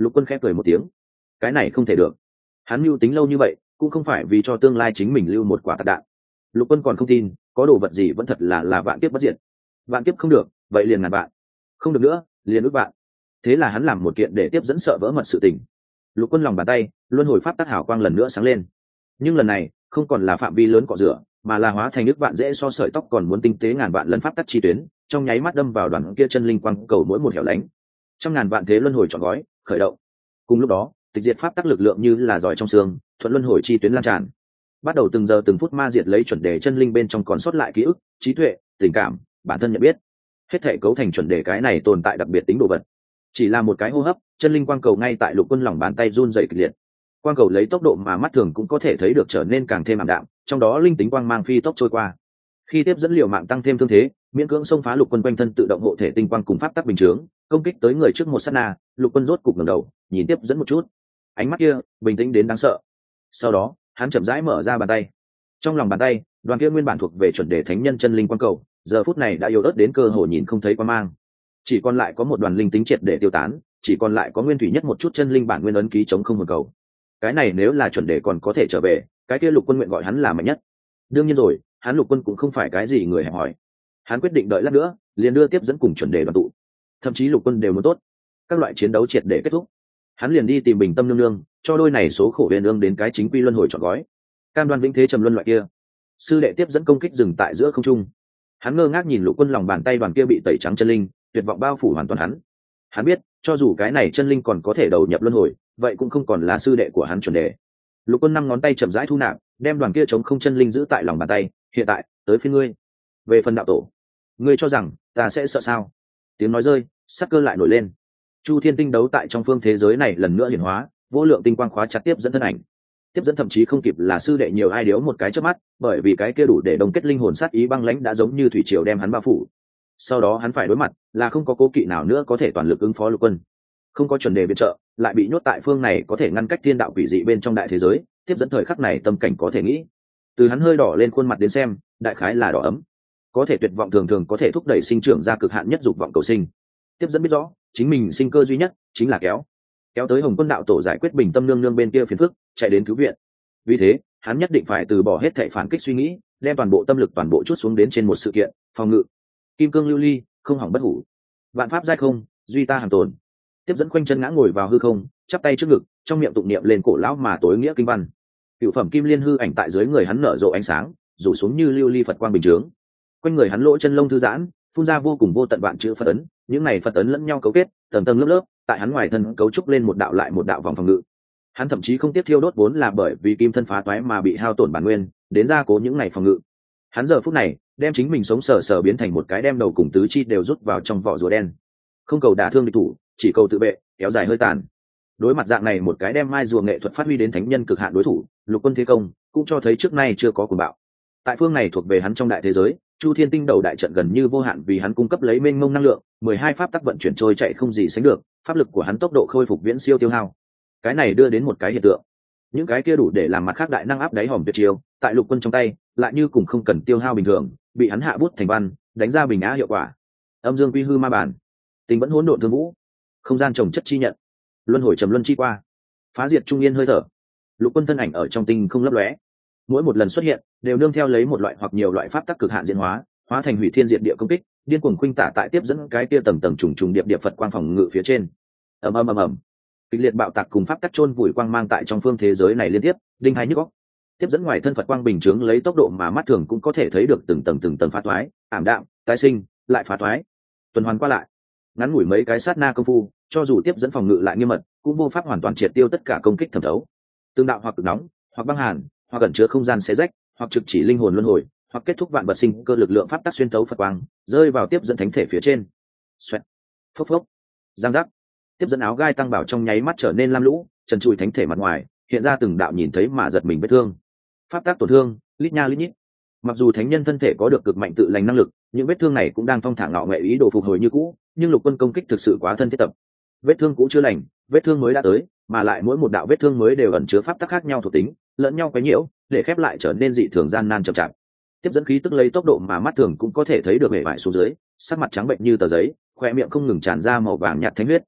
Lục Quân khẽ cười một tiếng. Cái này không thể được. Hắn mưu tính lâu như vậy cũng không phải vì cho tương lai chính mình lưu một quả tạc đạn. Lục Quân còn không tin có đồ vật gì vẫn thật là là vạn kiếp bất diệt. Vạn kiếp không được, vậy liền ngàn vạn. Không được nữa, liền ước vạn. Thế là hắn làm một kiện để tiếp dẫn sợ vỡ mật sự tình. Lục Quân lòng bàn tay luân hồi pháp tác hảo quang lần nữa sáng lên, nhưng lần này không còn là phạm vi lớn cọ rửa, mà là hóa thành nước vạn dễ so sợi tóc còn muốn tinh tế ngàn vạn lẫn pháp tắc chi tuyến, trong nháy mắt đâm vào đoàn kia chân linh quang cầu mỗi một hẻo lánh. Trăm ngàn vạn thế luân hồi trọn gói khởi động. Cùng lúc đó, tịch diệt pháp tắc lực lượng như là giỏi trong xương, thuận luân hồi chi tuyến lan tràn, bắt đầu từng giờ từng phút ma diệt lấy chuẩn đề chân linh bên trong còn sót lại ký ức, trí tuệ, tình cảm, bản thân nhận biết, hết thể cấu thành chuẩn đề cái này tồn tại đặc biệt tính đồ vật. Chỉ là một cái hô hấp, chân linh quang cầu ngay tại Lục Quân lòng bàn tay run rẩy kịch liệt. Quang cầu lấy tốc độ mà mắt thường cũng có thể thấy được trở nên càng thêm ảm đạm, trong đó linh tính quang mang phi tốc trôi qua. Khi tiếp dẫn liều mạng tăng thêm thương thế, miễn cưỡng xông phá Lục Quân quanh thân tự động hộ thể tinh quang cùng pháp tắc bình chướng, công kích tới người trước một sát na, Lục Quân rốt cục ngẩng đầu, nhìn tiếp dẫn một chút. Ánh mắt kia bình tĩnh đến đáng sợ. Sau đó, hắn chậm rãi mở ra bàn tay. Trong lòng bàn tay, đoàn kia nguyên bản thuộc về chuẩn đề thánh nhân chân linh quang cầu, giờ phút này đã yếu ớt đến cơ hồ nhìn không thấy quang mang. Chỉ còn lại có một đoàn linh tính triệt để tiêu tán, chỉ còn lại có nguyên thủy nhất một chút chân linh bản nguyên ấn ký chống không hồn cầu. Cái này nếu là chuẩn đề còn có thể trở về, cái kia Lục Quân nguyện gọi hắn là mạnh nhất. Đương nhiên rồi, hắn Lục Quân cũng không phải cái gì người hẹp hòi. Hắn quyết định đợi lát nữa, liền đưa tiếp dẫn cùng chuẩn đề đoàn tụ. Thậm chí Lục Quân đều muốn tốt, các loại chiến đấu triệt để kết thúc, hắn liền đi tìm Bình Tâm nương nương, cho đôi này số khổ huyền ương đến cái chính quy luân hồi trọn gói, cam đoan vĩnh thế trầm luân loại kia. Sư đệ tiếp dẫn công kích dừng tại giữa không trung, hắn ngơ ngác nhìn Lục Quân lòng bàn tay đoàn kia bị tẩy trắng chân linh, tuyệt vọng bao phủ hoàn toàn hắn. Hắn biết, cho dù cái này chân linh còn có thể đầu nhập luân hồi, vậy cũng không còn là sư đệ của hắn chuẩn đề. Lục Quân năm ngón tay chậm rãi thu nạp, đem đoàn kia chống không chân linh giữ tại lòng bàn tay. Hiện tại, tới phía ngươi. Về phần đạo tổ, ngươi cho rằng ta sẽ sợ sao? Tiếng nói rơi, sắc cơ lại nổi lên. Chu Thiên tinh đấu tại trong phương thế giới này lần nữa hiển hóa, vô lượng tinh quang khóa chặt tiếp dẫn thân ảnh. Tiếp dẫn thậm chí không kịp là sư đệ nhiều ai điếu một cái chớp mắt, bởi vì cái kia đủ để đồng kết linh hồn sát ý băng lãnh đã giống như thủy triều đem hắn bao phủ. Sau đó hắn phải đối mặt là không có cố kỵ nào nữa có thể toàn lực ứng phó Lục Quân. Không có chuẩn đề viện trợ, lại bị nhốt tại phương này có thể ngăn cách thiên đạo quỷ dị bên trong đại thế giới, tiếp dẫn thời khắc này tâm cảnh có thể nghĩ. Từ hắn hơi đỏ lên khuôn mặt đến xem, đại khái là đỏ ấm. Có thể tuyệt vọng thường thường có thể thúc đẩy sinh trưởng ra cực hạn nhất dục vọng cầu sinh. Tiếp dẫn biết rõ, chính mình sinh cơ duy nhất chính là kéo kéo tới Hồng Quân đạo tổ giải quyết Bình Tâm nương nương bên kia phiền phức, chạy đến cứu viện. Vì thế, hắn nhất định phải từ bỏ hết thảy phản kích suy nghĩ, đem toàn bộ tâm lực toàn bộ chút xuống đến trên một sự kiện, phòng ngự. Kim cương lưu ly, không hỏng bất hủ. Vạn pháp giai không, duy ta hằng tồn. Tiếp dẫn khoanh chân ngã ngồi vào hư không, chắp tay trước ngực, trong miệng tụng niệm lên cổ lão mà tối nghĩa kinh văn. Cựu phẩm kim liên hư ảnh tại dưới người hắn nở rộ ánh sáng, rủ xuống như lưu ly Phật quang bình chướng. Quanh người hắn lỗ chân lông thư giãn, phun ra vô cùng vô tận vạn chữ Phật ấn, những này Phật ấn lẫn nhau cấu kết, tầng tầng lớp lớp, tại hắn ngoài thân cấu trúc lên một đạo lại một đạo vòng phòng ngự. Hắn thậm chí không tiếp thiêu đốt vốn là bởi vì kim thân phá toái mà bị hao tổn bản nguyên, đến gia cố những này phòng ngự. Hắn giờ phút này đem chính mình sống sờ sờ biến thành một cái đem đầu cùng tứ chi đều rút vào trong vỏ rùa đen, không cầu đả thương địch thủ, chỉ cầu tự vệ, kéo dài hơi tàn. Đối mặt dạng này một cái đem mai rùa nghệ thuật phát huy đến thánh nhân cực hạn đối thủ, Lục Quân thế công cũng cho thấy trước nay chưa có cuồng bạo. Tại phương này thuộc về hắn trong đại thế giới, Chu Thiên tinh đầu đại trận gần như vô hạn vì hắn cung cấp lấy mênh mông năng lượng, mười hai pháp tắc vận chuyển trôi chạy không gì sánh được, pháp lực của hắn tốc độ khôi phục viễn siêu tiêu hao. Cái này đưa đến một cái hiện tượng, những cái kia đủ để làm mặt khác đại năng áp đáy hòm tuyệt chiêu, tại Lục Quân trong tay lại như cùng không cần tiêu hao bình thường, bị hắn hạ bút thành văn, đánh ra bình á hiệu quả. Âm dương quy hư ma bản, tình vẫn hỗn độn thương vũ, không gian trồng chất chi nhận, luân hồi trầm luân chi qua, phá diệt trung yên hơi thở. Lục Quân thân ảnh ở trong tinh không lấp lóe, mỗi một lần xuất hiện đều nương theo lấy một loại hoặc nhiều loại pháp tắc cực hạn diễn hóa, hóa thành hủy thiên diệt địa công kích, điên cuồng khuynh tả tại tiếp dẫn cái kia tầng tầng trùng trùng điệp điệp Phật quang phòng ngự phía trên. Ầm ầm ầm ầm, kịch liệt bạo tạc cùng pháp tắc chôn vùi quang mang tại trong phương thế giới này liên tiếp, đinh hai nhức óc. Tiếp dẫn ngoài thân Phật quang bình chướng lấy tốc độ mà mắt thường cũng có thể thấy được từng tầng từng tầng phá toái, ảm đạm, tái sinh, lại phá toái, tuần hoàn qua lại. Ngắn ngủi mấy cái sát na công phu, cho dù tiếp dẫn phòng ngự lại nghiêm mật, cũng vô pháp hoàn toàn triệt tiêu tất cả công kích thẩm thấu. Tương đạo hoặc cực nóng, hoặc băng hàn, hoặc ẩn chứa không gian xé rách, hoặc trực chỉ linh hồn luân hồi, hoặc kết thúc vạn vật sinh cơ lực lượng pháp tắc xuyên thấu Phật quang, rơi vào tiếp dẫn thánh thể phía trên. Xoẹt, phốc phốc, giang giác. Tiếp dẫn áo gai tăng bảo trong nháy mắt trở nên lam lũ, trần trụi thánh thể mặt ngoài hiện ra từng đạo nhìn thấy mà giật mình vết thương. Pháp tắc tổn thương, lít nha lít nhít. Mặc dù thánh nhân thân thể có được cực mạnh tự lành năng lực, những vết thương này cũng đang thong thả ngạo nghệ ý đồ phục hồi như cũ, nhưng Lục Quân công kích thực sự quá thân thiết tập. Vết thương cũ chưa lành, vết thương mới đã tới, mà lại mỗi một đạo vết thương mới đều ẩn chứa pháp tắc khác nhau thuộc tính, lẫn nhau quấy nhiễu, để khép lại trở nên dị thường gian nan chậm chạp. Tiếp dẫn khí tức lấy tốc độ mà mắt thường cũng có thể thấy được bề bại xuống dưới, sắc mặt trắng bệnh như tờ giấy, khoe miệng không ngừng tràn ra màu vàng nhạt thánh huyết.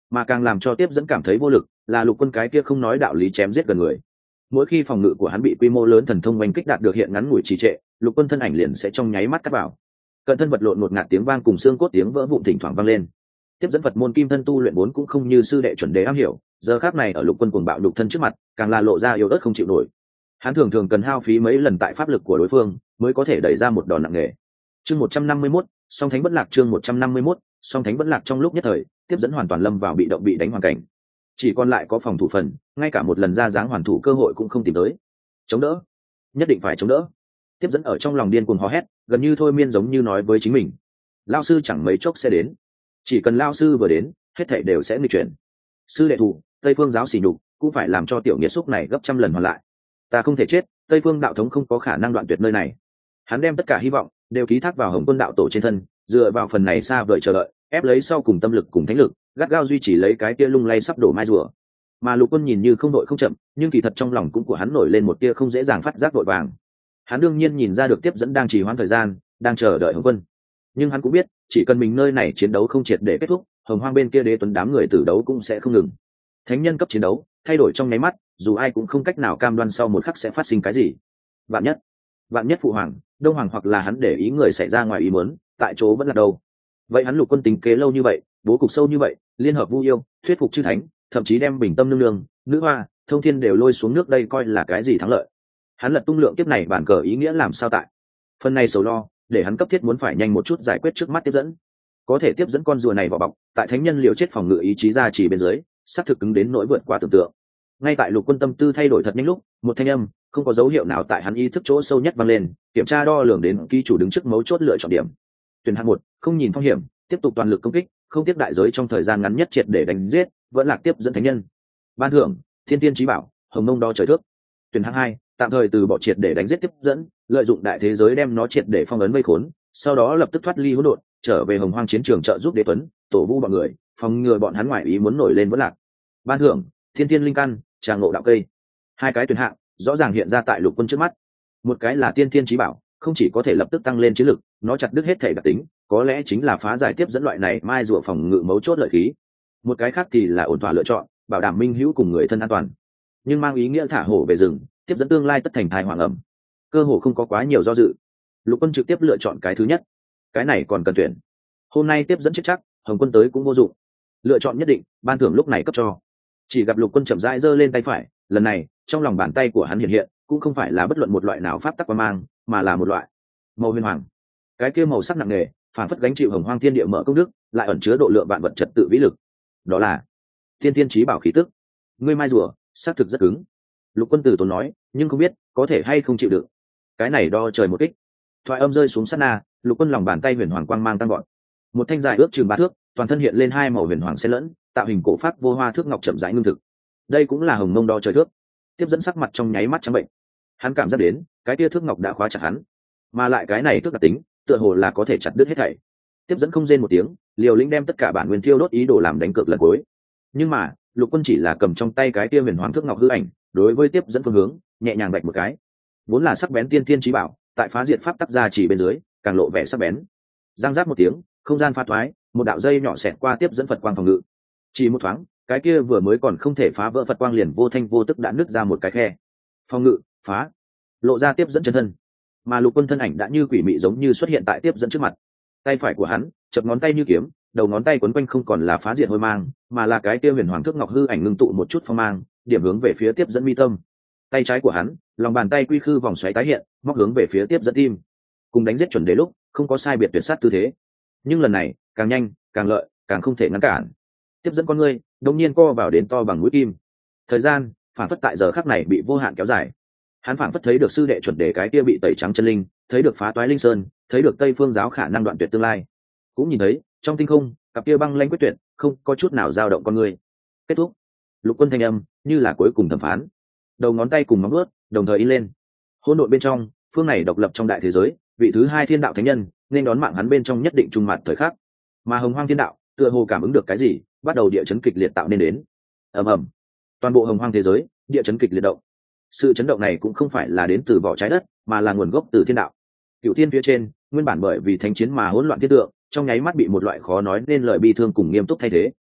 Mà càng làm cho tiếp dẫn cảm thấy vô lực là Lục Quân cái kia không nói đạo lý chém giết gần người. Mỗi khi phòng ngự của hắn bị quy mô lớn thần thông oanh kích đạt được hiện ngắn ngủi trì trệ, Lục Quân thân ảnh liền sẽ trong nháy mắt cắt vào. Cận thân vật lộn một ngạt tiếng vang cùng xương cốt tiếng vỡ vụn thỉnh thoảng vang lên. Tiếp dẫn Phật môn kim thân tu luyện vốn cũng không như sư đệ chuẩn đế am hiểu, giờ khắc này ở Lục Quân cuồng bạo lục thân trước mặt, càng là lộ ra yếu ớt không chịu nổi. Hắn thường thường cần hao phí mấy lần tại pháp lực của đối phương mới có thể đẩy ra một đòn nặng nề. Chương một trăm năm mươi mốt, song thánh bất lạc chương một trăm năm mươi mốt, song thánh bất lạc trong lúc nhất thời, tiếp dẫn hoàn toàn lâm vào bị động bị đánh hoàn cảnh. Chỉ còn lại có phòng thủ phần, ngay cả một lần ra dáng hoàn thủ cơ hội cũng không tìm tới. Chống đỡ, nhất định phải chống đỡ. Tiếp dẫn ở trong lòng điên cuồng hò hét, gần như thôi miên giống như nói với chính mình. Lão sư chẳng mấy chốc sẽ đến, chỉ cần lão sư vừa đến, hết thảy đều sẽ nghịch chuyển. Sư đệ thủ, Tây Phương giáo xỉ nhục, cũng phải làm cho tiểu nghiệt xúc này gấp trăm lần hoàn lại. Ta không thể chết, Tây Phương đạo thống không có khả năng đoạn tuyệt nơi này. Hắn đem tất cả hy vọng đều ký thác vào Hồng Quân đạo tổ trên thân, dựa vào phần này xa vời chờ đợi, ép lấy sau cùng tâm lực cùng thánh lực, gắt gao duy trì lấy cái tia lung lay sắp đổ mai rùa. Mà Lục Quân nhìn như không đội không chậm, nhưng kỳ thật trong lòng cũng của hắn nổi lên một tia không dễ dàng phát giác vội vàng. Hắn đương nhiên nhìn ra được tiếp dẫn đang trì hoãn thời gian, đang chờ đợi Hồng Quân. Nhưng hắn cũng biết, chỉ cần mình nơi này chiến đấu không triệt để kết thúc, Hồng Hoang bên kia đế tuấn đám người tử đấu cũng sẽ không ngừng. Thánh nhân cấp chiến đấu, thay đổi trong nháy mắt, dù ai cũng không cách nào cam đoan sau một khắc sẽ phát sinh cái gì. Vạn nhất, vạn nhất phụ hoàng, đông hoàng hoặc là hắn để ý người xảy ra ngoài ý muốn, tại chỗ vẫn là đâu. Vậy hắn Lục Quân tính kế lâu như vậy, bố cục sâu như vậy, liên hợp Vu Yêu, thuyết phục chư thánh, thậm chí đem Bình Tâm nương nương, Nữ Hoa, Thông Thiên đều lôi xuống nước đây coi là cái gì thắng lợi. Hắn lật tung lượng kiếp này bản cờ ý nghĩa làm sao tại. Phần này sầu lo, để hắn cấp thiết muốn phải nhanh một chút giải quyết trước mắt tiếp dẫn. Có thể tiếp dẫn con rùa này vào bọc, tại thánh nhân liều chết phòng ngự ý chí ra chỉ bên dưới, sát thực ứng đến nỗi vượt qua tưởng tượng. Ngay tại Lục Quân tâm tư thay đổi thật nhanh lúc, một thanh âm không có dấu hiệu nào tại hắn ý thức chỗ sâu nhất vang lên, kiểm tra đo lường đến ký chủ đứng trước mấu chốt lựa chọn điểm. Tuyển hạng một, không nhìn phong hiểm, tiếp tục toàn lực công kích, không tiếc đại giới trong thời gian ngắn nhất triệt để đánh giết, vẫn lạc tiếp dẫn thánh nhân. Ban thưởng, Thiên Tiên Chí Bảo, Hồng Mông đo trời thước. Tuyển hạng hai, tạm thời từ bỏ triệt để đánh giết tiếp dẫn, lợi dụng đại thế giới đem nó triệt để phong ấn vây khốn, sau đó lập tức thoát ly hỗn độn, trở về Hồng Hoang chiến trường trợ giúp Đế Tuấn, tổ vu bọn người, phòng ngừa bọn hắn ngoại ý muốn nổi lên vẫn lạc. Ban thưởng, Thiên Tiên Linh Căn, Tràng Ngộ Đạo Cây. Hai cái tuyển hạng rõ ràng hiện ra tại Lục Quân trước mắt. Một cái là Tiên Thiên Chí Bảo, không chỉ có thể lập tức tăng lên chiến lực, nó chặt đứt hết thể đặc tính, có lẽ chính là phá giải tiếp dẫn loại này mai rùa phòng ngự mấu chốt lợi khí. Một cái khác thì là ổn thỏa lựa chọn, bảo đảm minh hữu cùng người thân an toàn, nhưng mang ý nghĩa thả hổ về rừng, tiếp dẫn tương lai tất thành thai hoàng ẩm. Cơ hồ không có quá nhiều do dự, Lục Quân trực tiếp lựa chọn cái thứ nhất. Cái này còn cần tuyển. Hôm nay tiếp dẫn chết chắc, Hồng Quân tới cũng vô dụng. Lựa chọn nhất định, ban thưởng lúc này cấp cho. Chỉ gặp Lục Quân chậm rãi giơ lên tay phải, lần này trong lòng bàn tay của hắn hiện hiện cũng không phải là bất luận một loại nào pháp tắc quan mang, mà là một loại màu huyền hoàng. Cái kia màu sắc nặng nề, phản phất gánh chịu hồng hoang thiên địa mở công đức, lại ẩn chứa độ lượng vạn vật trật tự vĩ lực. Đó là Thiên Tiên Chí Bảo khí tức. Ngươi mai rùa, xác thực rất cứng. Lục Quân tử tốn nói, nhưng không biết có thể hay không chịu được. Cái này đo trời một kích. Thoại âm rơi xuống sát na, Lục Quân lòng bàn tay huyền hoàng quang mang tăng gọn. Một thanh dài ước chừng ba thước, toàn thân hiện lên hai màu huyền hoàng xen lẫn, tạo hình cổ pháp vô hoa thước ngọc chậm rãi ngưng thực. Đây cũng là Hồng Mông đo trời thước. Tiếp dẫn sắc mặt trong nháy mắt trắng bệnh. Hắn cảm giác đến, cái kia thước ngọc đã khóa chặt hắn, mà lại cái này thước đặc tính, tựa hồ là có thể chặt đứt hết thảy. Tiếp dẫn không rên một tiếng, liều lĩnh đem tất cả bản nguyên thiêu đốt ý đồ làm đánh cược lần cuối. Nhưng mà, Lục Quân chỉ là cầm trong tay cái kia huyền hoàng thước ngọc hư ảnh, đối với tiếp dẫn phương hướng, nhẹ nhàng vạch một cái. Vốn là sắc bén tiên tiên chí bảo, tại phá diệt pháp tắc ra chỉ bên dưới, càng lộ vẻ sắc bén. Giang giáp một tiếng, không gian pha thoái, một đạo dây nhỏ xẹt qua tiếp dẫn Phật quang phòng ngự. Chỉ một thoáng, cái kia vừa mới còn không thể phá vỡ Phật quang liền vô thanh vô tức đã nứt ra một cái khe. Phòng ngự phá, lộ ra tiếp dẫn chân thân. Mà Lục Quân thân ảnh đã như quỷ mị giống như xuất hiện tại tiếp dẫn trước mặt. Tay phải của hắn chập ngón tay như kiếm, đầu ngón tay quấn quanh không còn là phá diệt hôi mang, mà là cái kia huyền hoàng thước ngọc hư ảnh ngưng tụ một chút phong mang, điểm hướng về phía tiếp dẫn mi tâm. Tay trái của hắn, lòng bàn tay quy khư vòng xoáy tái hiện, móc hướng về phía tiếp dẫn tim. Cùng đánh giết chuẩn đế lúc, không có sai biệt tuyệt sát tư thế. Nhưng lần này, càng nhanh, càng lợi, càng không thể ngăn cản. Tiếp dẫn con ngươi, đột nhiên co vào đến to bằng mũi kim. Thời gian, phản phất tại giờ khắc này bị vô hạn kéo dài. Hắn phản phất thấy được sư đệ chuẩn đề cái kia bị tẩy trắng chân linh, thấy được phá toái linh sơn, thấy được Tây Phương giáo khả năng đoạn tuyệt tương lai. Cũng nhìn thấy, trong tinh không, cặp kia băng lãnh quyết tuyệt, không có chút nào dao động con người. Kết thúc. Lục Quân thanh âm, như là cuối cùng thẩm phán. Đầu ngón tay cùng móng vuốt, đồng thời in lên. Hỗn độn bên trong, phương này độc lập trong đại thế giới, vị thứ hai thiên đạo thánh nhân, nên đón mạng hắn bên trong nhất định trung mặt thời khắc. Mà Hồng Hoang thiên đạo, tựa hồ cảm ứng được cái gì, bắt đầu địa chấn kịch liệt tạo nên đến. Ầm ầm. Toàn bộ Hồng Hoang thế giới, địa chấn kịch liệt động. Sự chấn động này cũng không phải là đến từ vỏ trái đất, mà là nguồn gốc từ thiên đạo. Cựu thiên phía trên, nguyên bản bởi vì thánh chiến mà hỗn loạn thiên tượng, trong nháy mắt bị một loại khó nói nên lời bi thương cùng nghiêm túc thay thế.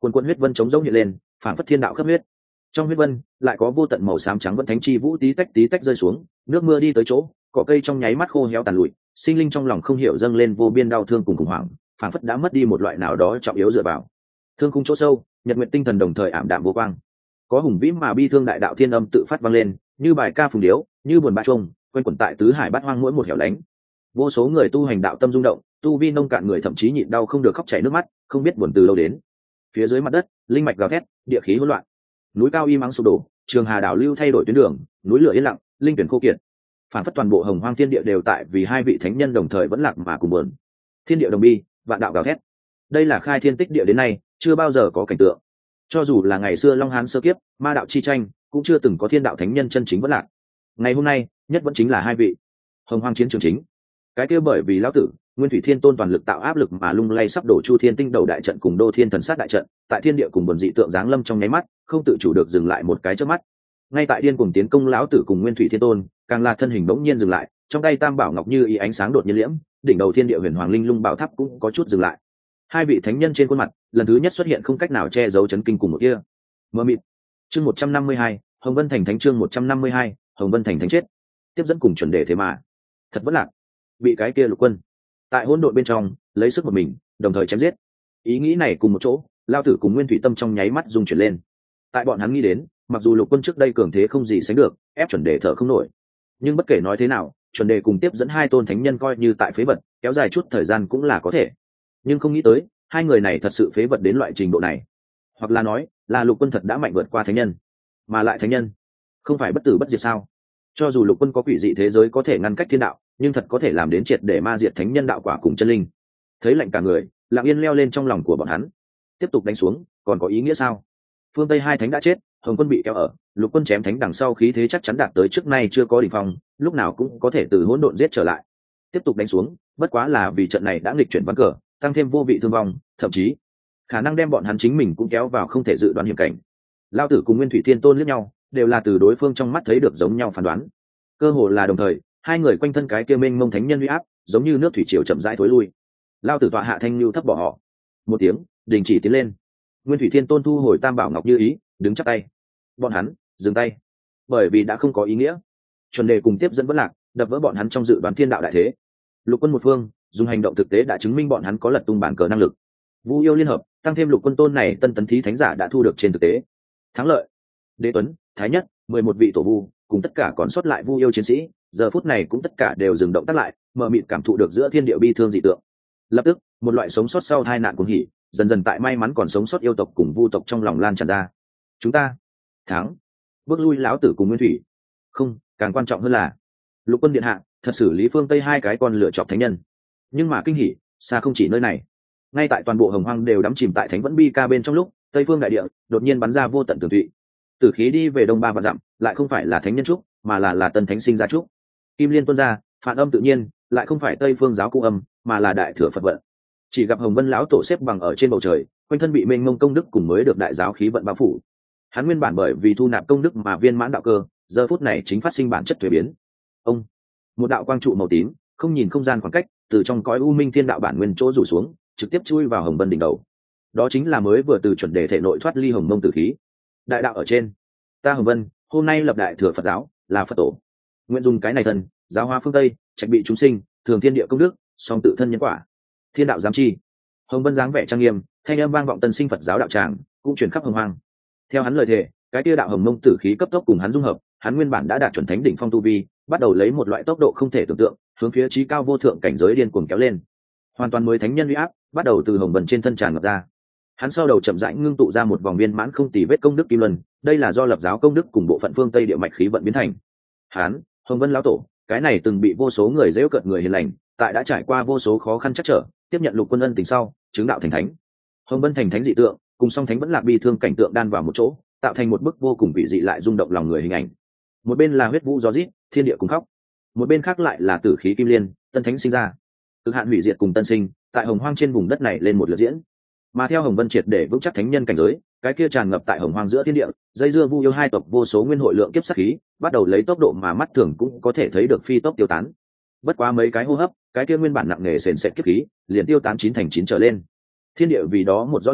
Quần quần huyết vân chống rỗng hiện lên, phản phất thiên đạo khắp huyết. Trong huyết vân lại có vô tận màu xám trắng vẫn thánh chi vũ tí tách tí tách rơi xuống, nước mưa đi tới chỗ, cỏ cây trong nháy mắt khô héo tàn lụi, sinh linh trong lòng không hiểu dâng lên vô biên đau thương cùng khủng hoảng, phản phất đã mất đi một loại nào đó trọng yếu dựa vào. Thương khung chỗ sâu, nhật nguyện tinh thần đồng thời ảm đạm vô quang. Có hùng vĩ mà bi thương đại đạo thiên âm tự phát vang lên, như bài ca phùng điếu, như buồn bã chuông, quanh quẩn tại tứ hải bát hoang mỗi một hẻo lánh. Vô số người tu hành đạo tâm rung động, tu vi nông cạn người thậm chí nhịn đau không được khóc chảy nước mắt, không biết buồn từ lâu đến. Phía dưới mặt đất, linh mạch gào thét, địa khí hỗn loạn. Núi cao y mắng sụp đổ, trường hà đảo lưu thay đổi tuyến đường, núi lửa yên lặng, linh tuyển khô kiệt. Phản phất toàn bộ hồng hoang thiên địa đều tại vì hai vị thánh nhân đồng thời vẫn lạc mà cùng buồn. Thiên địa đồng bi, vạn đạo gào thét. Đây là khai thiên tích địa đến nay chưa bao giờ có cảnh tượng. Cho dù là ngày xưa Long Hán sơ kiếp, ma đạo chi tranh, cũng chưa từng có thiên đạo thánh nhân chân chính vẫn lạc. Ngày hôm nay, nhất vẫn chính là hai vị. Hồng hoang chiến trường chính. Cái kia bởi vì lão tử, Nguyên Thủy Thiên Tôn toàn lực tạo áp lực mà lung lay sắp đổ Chu Thiên Tinh đầu đại trận cùng Đô Thiên Thần Sát đại trận, tại thiên địa cùng buồn dị tượng giáng lâm trong nháy mắt, không tự chủ được dừng lại một cái chớp mắt. Ngay tại điên cuồng tiến công lão tử cùng Nguyên Thủy Thiên Tôn, càng là thân hình bỗng nhiên dừng lại, trong tay Tam Bảo Ngọc như ý ánh sáng đột nhiên liễm, đỉnh đầu thiên địa huyền hoàng linh lung bảo tháp cũng có chút dừng lại. Hai vị thánh nhân trên khuôn mặt, lần thứ nhất xuất hiện không cách nào che giấu chấn kinh cùng một kia. Mơ mịt. Chương một trăm năm mươi hai, Hồng Vân Thành Thánh chương một trăm năm mươi hai, Hồng Vân Thành Thánh chết. Tiếp dẫn cùng chuẩn đề thế mà, thật bất lạc. Bị cái kia Lục Quân tại hỗn độn bên trong lấy sức một mình đồng thời chém giết. Ý nghĩ này cùng một chỗ, lao tử cùng Nguyên Thủy Tâm trong nháy mắt rung chuyển lên. Tại bọn hắn nghĩ đến, mặc dù Lục Quân trước đây cường thế không gì sánh được, ép chuẩn đề thở không nổi, nhưng bất kể nói thế nào, chuẩn đề cùng tiếp dẫn hai tôn thánh nhân coi như tại phế vật, kéo dài chút thời gian cũng là có thể. Nhưng không nghĩ tới, hai người này thật sự phế vật đến loại trình độ này, hoặc là nói là Lục Quân thật đã mạnh vượt qua thánh nhân, mà lại thánh nhân không phải bất tử bất diệt sao? Cho dù Lục Quân có quỷ dị thế giới có thể ngăn cách thiên đạo, nhưng thật có thể làm đến triệt để ma diệt thánh nhân đạo quả cùng chân linh. Thấy lạnh cả người, lặng yên leo lên trong lòng của bọn hắn. Tiếp tục đánh xuống, còn có ý nghĩa sao? Phương Tây hai thánh đã chết, Hồng Quân bị kéo ở, Lục Quân chém thánh đằng sau khí thế chắc chắn đạt tới trước nay chưa có đỉnh phong, lúc nào cũng có thể từ hỗn độn giết trở lại. Tiếp tục đánh xuống, bất quá là vì trận này đã nghịch chuyển ván cờ, tăng thêm vô vị thương vong, thậm chí khả năng đem bọn hắn chính mình cũng kéo vào không thể dự đoán hiểm cảnh. Lao tử cùng Nguyên Thủy Thiên Tôn liếc nhau, đều là từ đối phương trong mắt thấy được giống nhau phán đoán. Cơ hồ là đồng thời, hai người quanh thân cái kia mênh mông thánh nhân uy áp, giống như nước thủy triều chậm rãi thối lui. Lao tử tọa hạ thanh lưu thấp bỏ họ. Một tiếng, đình chỉ tiến lên. Nguyên Thủy Thiên Tôn thu hồi Tam Bảo Ngọc như ý, đứng chắp tay. Bọn hắn dừng tay, bởi vì đã không có ý nghĩa. Chuẩn đề cùng tiếp dẫn vẫn lạc, đập vỡ bọn hắn trong dự đoán thiên đạo đại thế. Lục Quân một phương, dùng hành động thực tế đã chứng minh bọn hắn có lật tung bản cờ năng lực. Vu yêu liên hợp, tăng thêm Lục Quân tôn này tân tấn thí thánh giả đã thu được trên thực tế thắng lợi. Đế Tuấn, Thái Nhất, mười một vị tổ vu, cùng tất cả còn sót lại Vu yêu chiến sĩ, giờ phút này cũng tất cả đều dừng động tác lại, mờ mịt cảm thụ được giữa thiên địa bi thương dị tượng. Lập tức, một loại sống sót sau tai nạn cuồng hỉ, dần dần tại may mắn còn sống sót yêu tộc cùng Vu tộc trong lòng lan tràn ra. Chúng ta thắng, bước lui lão tử cùng Nguyên Thủy. Không, càng quan trọng hơn là Lục Quân điện hạ thật xử lý phương Tây hai cái con lựa chọc thánh nhân. Nhưng mà kinh hỉ xa không chỉ nơi này, ngay tại toàn bộ hồng hoang đều đắm chìm tại thánh vẫn bi ca bên trong lúc, Tây phương đại địa đột nhiên bắn ra vô tận tường thụy, tử khí đi về đông ba vạn dặm, lại không phải là thánh nhân trúc, mà là là tân thánh sinh ra trúc. Kim liên tuôn ra, phản âm tự nhiên, lại không phải Tây phương giáo cung âm, mà là đại thừa Phật vận. Chỉ gặp Hồng Vân lão tổ xếp bằng ở trên bầu trời, quanh thân bị mênh mông công đức cùng mới được đại giáo khí vận bao phủ. Hắn nguyên bản bởi vì thu nạp công đức mà viên mãn đạo cơ, giờ phút này chính phát sinh bản chất thuế biến. Ông, một đạo quang trụ màu tím, không nhìn không gian khoảng cách, từ trong cõi u minh thiên đạo bản nguyên chỗ rủ xuống, trực tiếp chui vào Hồng Vân đỉnh đầu. Đó chính là mới vừa từ chuẩn đề thể nội thoát ly hồng mông tử khí. Đại đạo ở trên, ta Hồng Vân hôm nay lập đại thừa Phật giáo, là Phật tổ. Nguyện dùng cái này thần giáo hóa phương Tây, trạch bị chúng sinh, thường thiên địa công đức, song tự thân nhân quả. Thiên đạo giám chi. Hồng Vân dáng vẻ trang nghiêm, thanh âm vang vọng tân sinh Phật giáo đạo tràng, cũng truyền khắp hồng hoang. Theo hắn lời thề, cái tia đạo hồng mông tử khí cấp tốc cùng hắn dung hợp, hắn nguyên bản đã đạt chuẩn thánh đỉnh phong tu vi, bắt đầu lấy một loại tốc độ không thể tưởng tượng, hướng phía chí cao vô thượng cảnh giới điên cuồng kéo lên. Hoàn toàn mới thánh nhân uy áp, bắt đầu từ Hồng Vân trên thân tràn ngập ra. Hắn sau đầu chậm rãi ngưng tụ ra một vòng viên mãn không tì vết công đức kim luân, đây là do lập giáo công đức cùng bộ phận phương Tây địa mạch khí vận biến thành. Hắn, Hồng Vân lão tổ, cái này từng bị vô số người giễu cợt người hiền lành, tại đã trải qua vô số khó khăn chắc trở, tiếp nhận Lục Quân ân tình sau, chứng đạo thành thánh. Hồng Vân thành thánh dị tượng, cùng song thánh vẫn lạc bi thương cảnh tượng đan vào một chỗ, tạo thành một bức vô cùng vị dị lại rung động lòng người hình ảnh. Một bên là huyết vũ gió rít, thiên địa cùng khóc; một bên khác lại là tử khí kim liên, tân thánh sinh ra. Cực hạn hủy diệt cùng tân sinh, tại hồng hoang trên vùng đất này lên một lượt diễn. Mà theo Hồng Vân triệt để vững chắc thánh nhân cảnh giới, cái kia tràn ngập tại hồng hoang giữa thiên địa, dây dưa vu yêu hai tộc vô số nguyên hội lượng kiếp sát khí, bắt đầu lấy tốc độ mà mắt thường cũng có thể thấy được phi tốc tiêu tán. Bất quá mấy cái hô hấp, cái kia nguyên bản nặng nề sền sệt kiếp khí, liền tiêu tán chín thành chín trở lên. Thiên địa vì đó một rõ ràng,